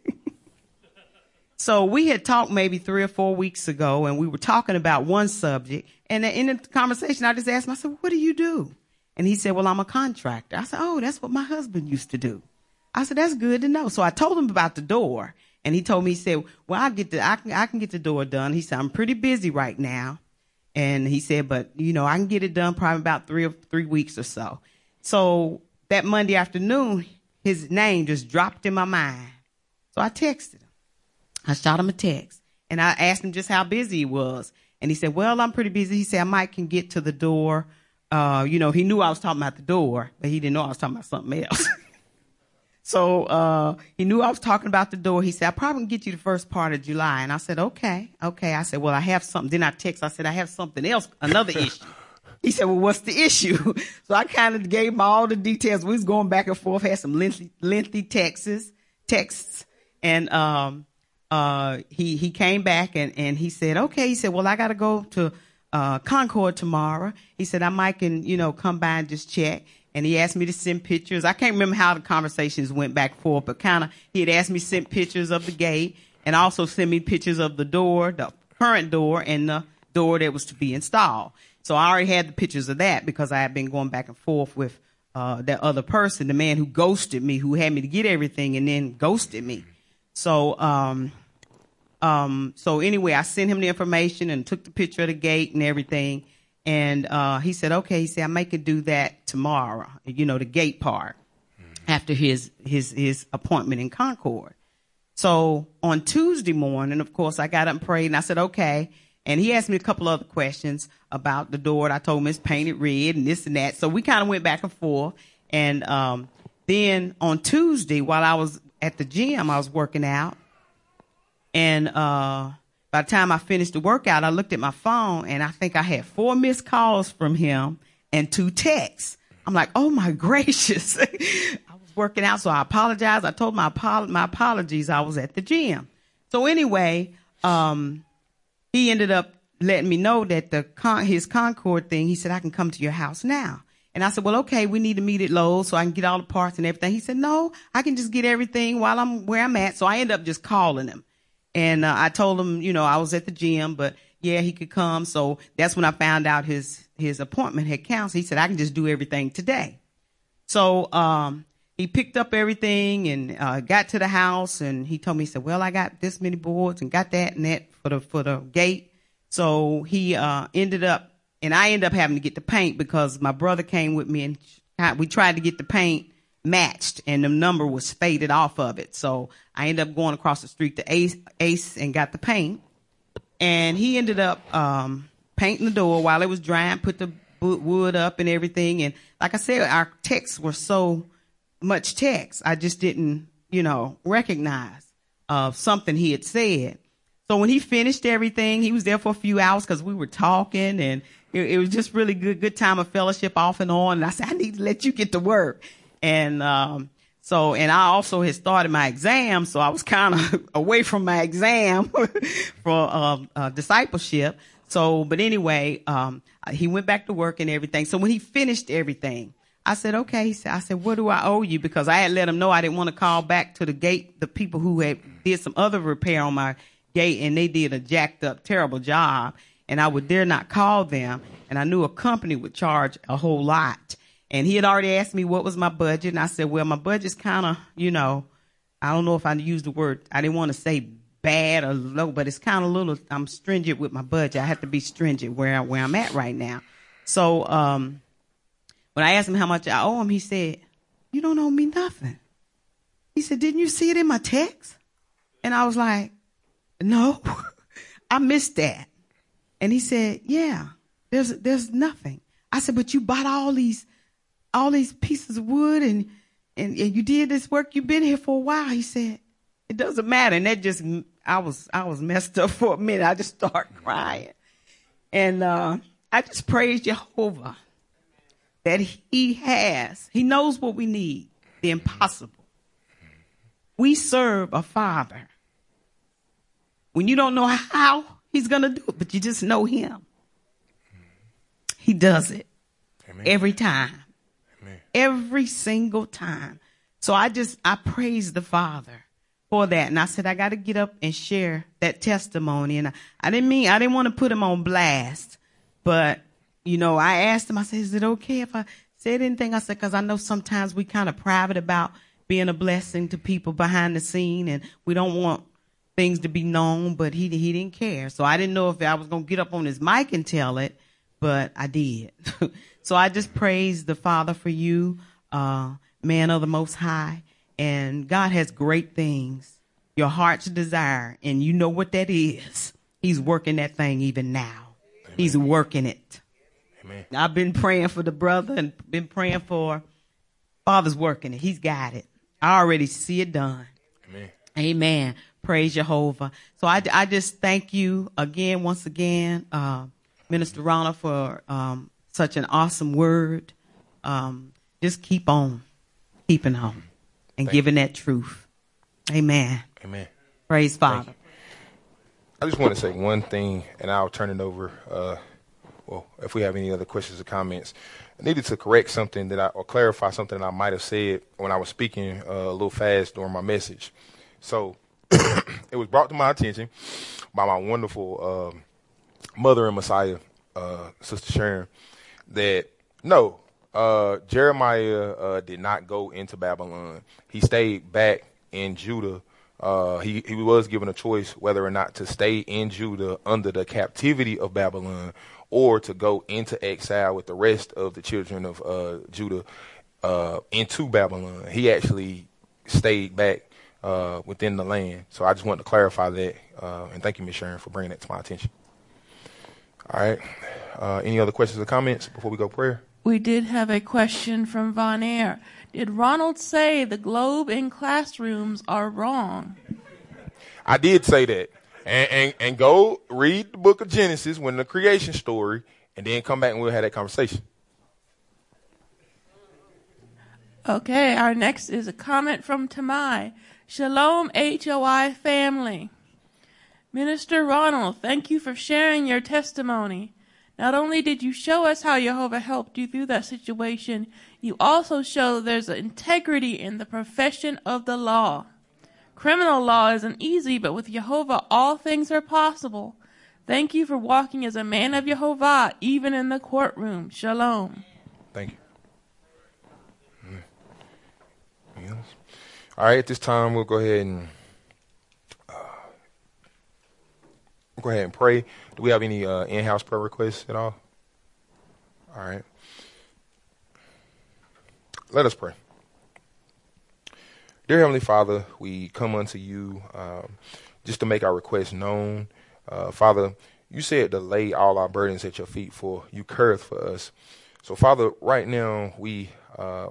So we had talked maybe three or four weeks ago, and we were talking about one subject. And in the conversation, I just asked him, I said, what do you do? And he said, well, I'm a contractor. I said, oh, that's what my husband used to do. I said, that's good to know. So I told him about the door. And he told me, he said, well, I'll get the, I can, I can get the door done. He said, I'm pretty busy right now. And he said, but, you know, I can get it done probably about three or three weeks or so. So that Monday afternoon, his name just dropped in my mind. So I texted him. I shot him a text. And I asked him just how busy he was. And he said, well, I'm pretty busy. He said, I might can get to the door. Uh, you know, he knew I was talking about the door, but he didn't know I was talking about something else. So uh, he knew I was talking about the door. He said, I probably can get you the first part of July. And I said, okay, okay. I said, well, I have something. Then I text, I said, I have something else, another issue. He said, well, what's the issue? So I kind of gave him all the details. We was going back and forth, had some lengthy, lengthy texts, texts. And um, uh, he, he came back and, and he said, okay. He said, well, I got to go to uh, Concord tomorrow. He said, I might can, you know, come by and just check. And he asked me to send pictures. I can't remember how the conversations went back and forth, but kind of he had asked me to send pictures of the gate and also send me pictures of the door, the current door, and the door that was to be installed. So I already had the pictures of that because I had been going back and forth with uh, that other person, the man who ghosted me, who had me to get everything and then ghosted me. So, um, um, so anyway, I sent him the information and took the picture of the gate and everything. And uh, he said, okay, he said, I may could do that tomorrow, you know, the gate part, mm-hmm. after his, his, his appointment in Concord. So on Tuesday morning, of course, I got up and prayed, and I said, okay. And he asked me a couple other questions about the door. And I told him it's painted red and this and that. So we kind of went back and forth. And um, then on Tuesday, while I was at the gym, I was working out. And uh by the time I finished the workout, I looked at my phone, and I think I had four missed calls from him and two texts. I'm like, oh, my gracious. I was working out, so I apologized. I told my, apo- my apologies. I was at the gym. So anyway, um, he ended up letting me know that the con- his Concord thing, he said, I can come to your house now. And I said, well, okay, we need to meet at Lowe's so I can get all the parts and everything. He said, no, I can just get everything while I'm where I'm at. So I ended up just calling him. And uh, I told him, you know, I was at the gym, but, yeah, he could come. So that's when I found out his, his appointment had canceled. He said, I can just do everything today. So, um, he picked up everything and, uh, got to the house, and he told me, he said, well, I got this many boards and got that and that for the, for the gate. So he, uh, ended up, and I ended up having to get the paint because my brother came with me, and we tried to get the paint matched, and the number was faded off of it. So I ended up going across the street to Ace, Ace and got the paint. And he ended up um, painting the door while it was drying, put the wood up and everything. And like I said, our texts were so much text, I just didn't, you know, recognize uh, something he had said. So when he finished everything, he was there for a few hours because we were talking, and it, it was just really good, good time of fellowship off and on. And I said, I need to let you get to work. And, um, so, and I also had started my exam. So I was kind of away from my exam for, um, uh, discipleship. So, but anyway, um, he went back to work and everything. So when he finished everything, I said, okay. He said, I said, what do I owe you? Because I had let him know I didn't want to call back to the gate, the people who had did some other repair on my gate, and they did a jacked up, terrible job. And I would dare not call them. And I knew a company would charge a whole lot. And he had already asked me what was my budget. And I said, well, my budget's kind of, you know, I don't know if I used the word, I didn't want to say bad or low, but it's kind of a little, I'm stringent with my budget. I have to be stringent where, where I'm at right now. So, um, when I asked him how much I owe him, he said, you don't owe me nothing. He said, didn't you see it in my text? And I was like, no, I missed that. And he said, yeah, there's, there's nothing. I said, but you bought all these all these pieces of wood and, and, and you did this work. You've been here for a while. He said, it doesn't matter. And that just, I was, I was messed up for a minute. I just started crying. And, uh, I just praise Jehovah that he has, he knows what we need, the impossible. We serve a Father. When you don't know how he's going to do it, but you just know him. He does it. Amen. Every time. Every single time. So I just, I praise the Father for that. And I said, I got to get up and share that testimony. And I, I didn't mean, I didn't want to put him on blast, but you know, I asked him, I said, is it okay if I said anything? I said, cause I know sometimes we kind of private about being a blessing to people behind the scene, and we don't want things to be known, but he, he didn't care. So I didn't know if I was going to get up on his mic and tell it, but I did. So I just praise the Father for you, uh, man of the Most High. And God has great things, your heart's desire, and you know what that is. He's working that thing even now. Amen. He's working it. Amen. I've been praying for the brother and been praying for Father's working it. He's got it. I already see it done. Amen. Amen. Praise Jehovah. So I, I just thank you again, once again, uh, Minister Ronald, for um, such an awesome word. Um, just keep on, keeping on, and Thank giving you. That truth. Amen. Amen. Praise Father. I just want to say one thing, and I'll turn it over. Uh, well, if we have any other questions or comments, I needed to correct something that I, or clarify something that I might have said when I was speaking uh, a little fast during my message. So it was brought to my attention by my wonderful um, mother in Messiah, uh, Sister Sharon, that no, uh, Jeremiah uh, did not go into Babylon. He stayed back in Judah. Uh, he, he was given a choice whether or not to stay in Judah under the captivity of Babylon or to go into exile with the rest of the children of uh, Judah uh, into Babylon. He actually stayed back uh, within the land. So I just wanted to clarify that. Uh, and thank you, Miz Sharon, for bringing that to my attention. All right. Uh, any other questions or comments before we go prayer? We did have a question from Von Air. Did Ronald say the globe in classrooms are wrong? I did say that. And, and and go read the book of Genesis, when the creation story, and then come back and we'll have that conversation. Okay, our next is a comment from Tamai. Shalom, H O I family. Minister Ronald, thank you for sharing your testimony. Not only did you show us how Jehovah helped you through that situation, you also show there's integrity in the profession of the law. Criminal law isn't easy, but with Jehovah all things are possible. Thank you for walking as a man of Yehovah, even in the courtroom. Shalom. Thank you. Yes. All right, at this time, we'll go ahead and uh, we'll go ahead and pray. Do we have any uh, in-house prayer requests at all? All right. Let us pray. Dear Heavenly Father, we come unto you um, just to make our requests known. Uh, Father, you said to lay all our burdens at your feet, for you careth for us. So, Father, right now we uh,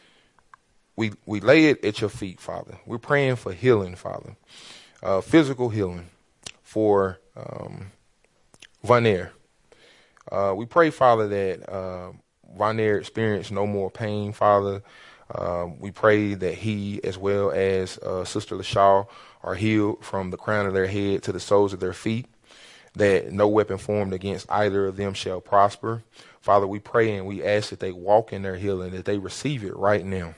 we we lay it at your feet, Father. We're praying for healing, Father, uh, physical healing for um, Vanair. Uh, we pray, Father, that uh, Vanair experience no more pain, Father. Uh, we pray that he, as well as uh, Sister LaShaw, are healed from the crown of their head to the soles of their feet, that no weapon formed against either of them shall prosper. Father, we pray and we ask that they walk in their healing, that they receive it right now.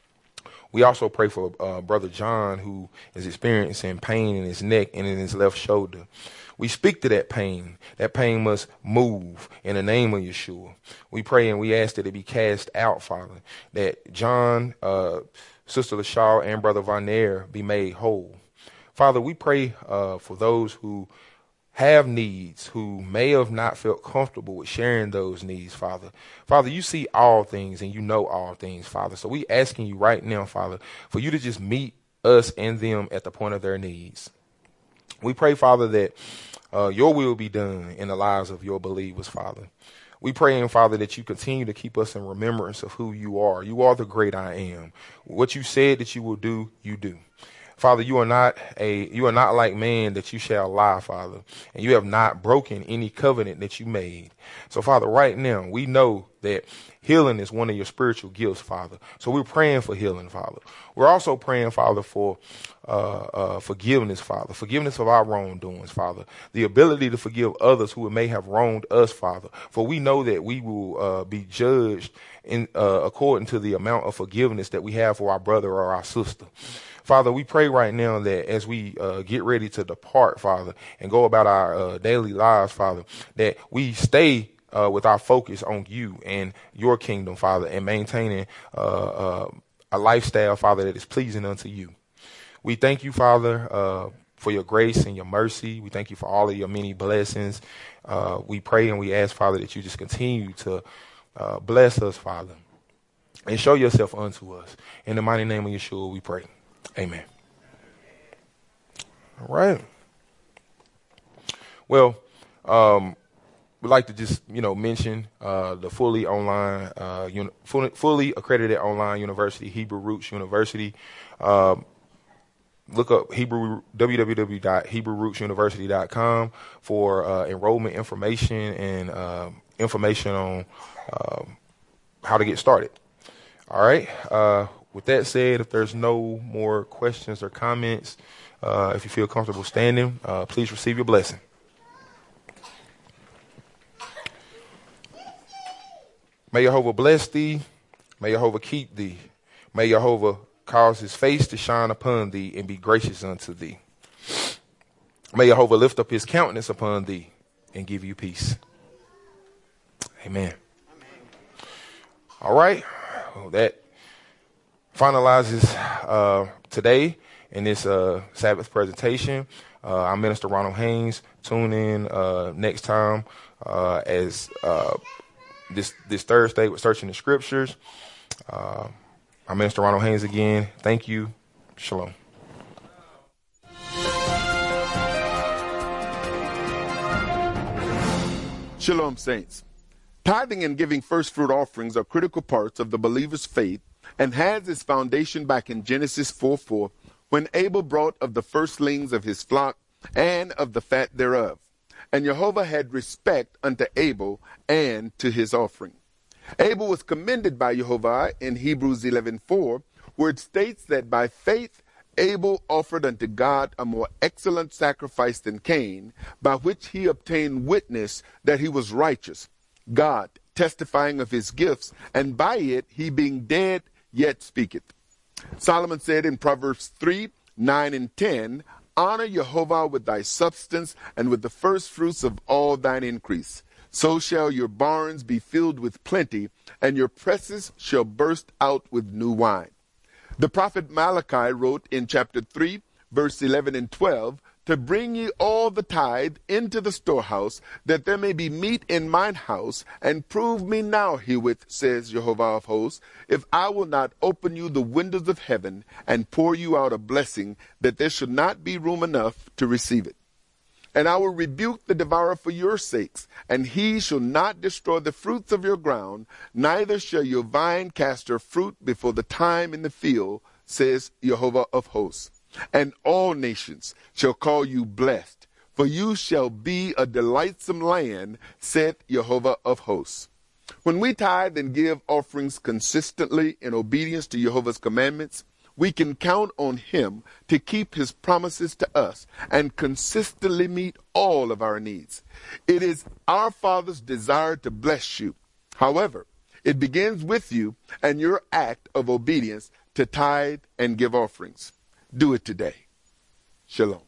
We also pray for uh, Brother John, who is experiencing pain in his neck and in his left shoulder. We speak to that pain. That pain must move in the name of Yeshua. We pray and we ask that it be cast out, Father, that John, uh, Sister LaShaw, and Brother Vanair be made whole. Father, we pray uh, for those who have needs, who may have not felt comfortable with sharing those needs, Father. Father, you see all things and you know all things, Father. So we asking you right now, Father, for you to just meet us and them at the point of their needs. We pray, Father, that uh, your will be done in the lives of your believers, Father. We pray, and Father, that you continue to keep us in remembrance of who you are. You are the great I am. What you said that you will do, you do. Father, you are not a you are not like man that you shall lie, Father, and you have not broken any covenant that you made. So, Father, right now, we know that healing is one of your spiritual gifts, Father. So we're praying for healing, Father. We're also praying, Father, for uh, uh, forgiveness, Father, forgiveness of our wrongdoings, Father, the ability to forgive others who may have wronged us, Father, for we know that we will uh, be judged in uh, according to the amount of forgiveness that we have for our brother or our sister. Father, we pray right now that as we uh, get ready to depart, Father, and go about our uh, daily lives, Father, that we stay uh, with our focus on you and your kingdom, Father, and maintaining uh, uh, a lifestyle, Father, that is pleasing unto you. We thank you, Father, uh, for your grace and your mercy. We thank you for all of your many blessings. Uh, we pray and we ask, Father, that you just continue to uh, bless us, Father, and show yourself unto us. In the mighty name of Yeshua, we pray. Amen. All right. Well, um, we'd like to just, you know, mention uh, the fully online, uh, uni- fully, fully accredited online university, Hebrew Roots University. Um, look up Hebrew w w w dot hebrew roots university dot com for uh, enrollment information and uh, information on uh, how to get started. All right. Uh, With that said, if there's no more questions or comments, uh, if you feel comfortable standing, uh, please receive your blessing. May Jehovah bless thee. May Jehovah keep thee. May Jehovah cause his face to shine upon thee and be gracious unto thee. May Jehovah lift up his countenance upon thee and give you peace. Amen. All right. Well, that finalizes uh, today in this uh, Sabbath presentation. Uh, I'm Minister Ronald Haynes. Tune in uh, next time uh, as uh, this this Thursday with Searching the Scriptures. Uh, I'm Minister Ronald Haynes again. Thank you. Shalom. Shalom, saints. Tithing and giving first fruit offerings are critical parts of the believer's faith and has its foundation back in Genesis four four, when Abel brought of the firstlings of his flock and of the fat thereof. And Jehovah had respect unto Abel and to his offering. Abel was commended by Jehovah in Hebrews eleven four, where it states that by faith Abel offered unto God a more excellent sacrifice than Cain, by which he obtained witness that he was righteous, God testifying of his gifts, and by it he being dead yet speaketh. Solomon said in Proverbs three, nine, and ten, Honor Jehovah with thy substance and with the first fruits of all thine increase. So shall your barns be filled with plenty, and your presses shall burst out with new wine. The prophet Malachi wrote in chapter three, verse eleven and twelve, to bring ye all the tithe into the storehouse, that there may be meat in mine house, and prove me now herewith, says Jehovah of hosts, if I will not open you the windows of heaven, and pour you out a blessing, that there should not be room enough to receive it. And I will rebuke the devourer for your sakes, and he shall not destroy the fruits of your ground, neither shall your vine cast her fruit before the time in the field, says Jehovah of hosts. And all nations shall call you blessed, for you shall be a delightsome land, saith Jehovah of hosts. When we tithe and give offerings consistently in obedience to Jehovah's commandments, we can count on him to keep his promises to us and consistently meet all of our needs. It is our Father's desire to bless you. However, it begins with you and your act of obedience to tithe and give offerings. Do it today. Shalom.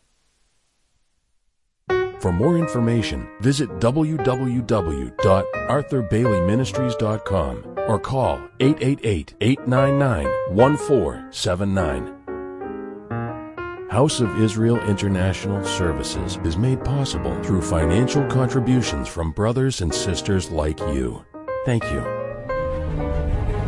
For more information, visit w w w dot arthur bailey ministries dot com or call eight eight eight, eight nine nine, one four seven nine. House of Israel International Services is made possible through financial contributions from brothers and sisters like you. Thank you.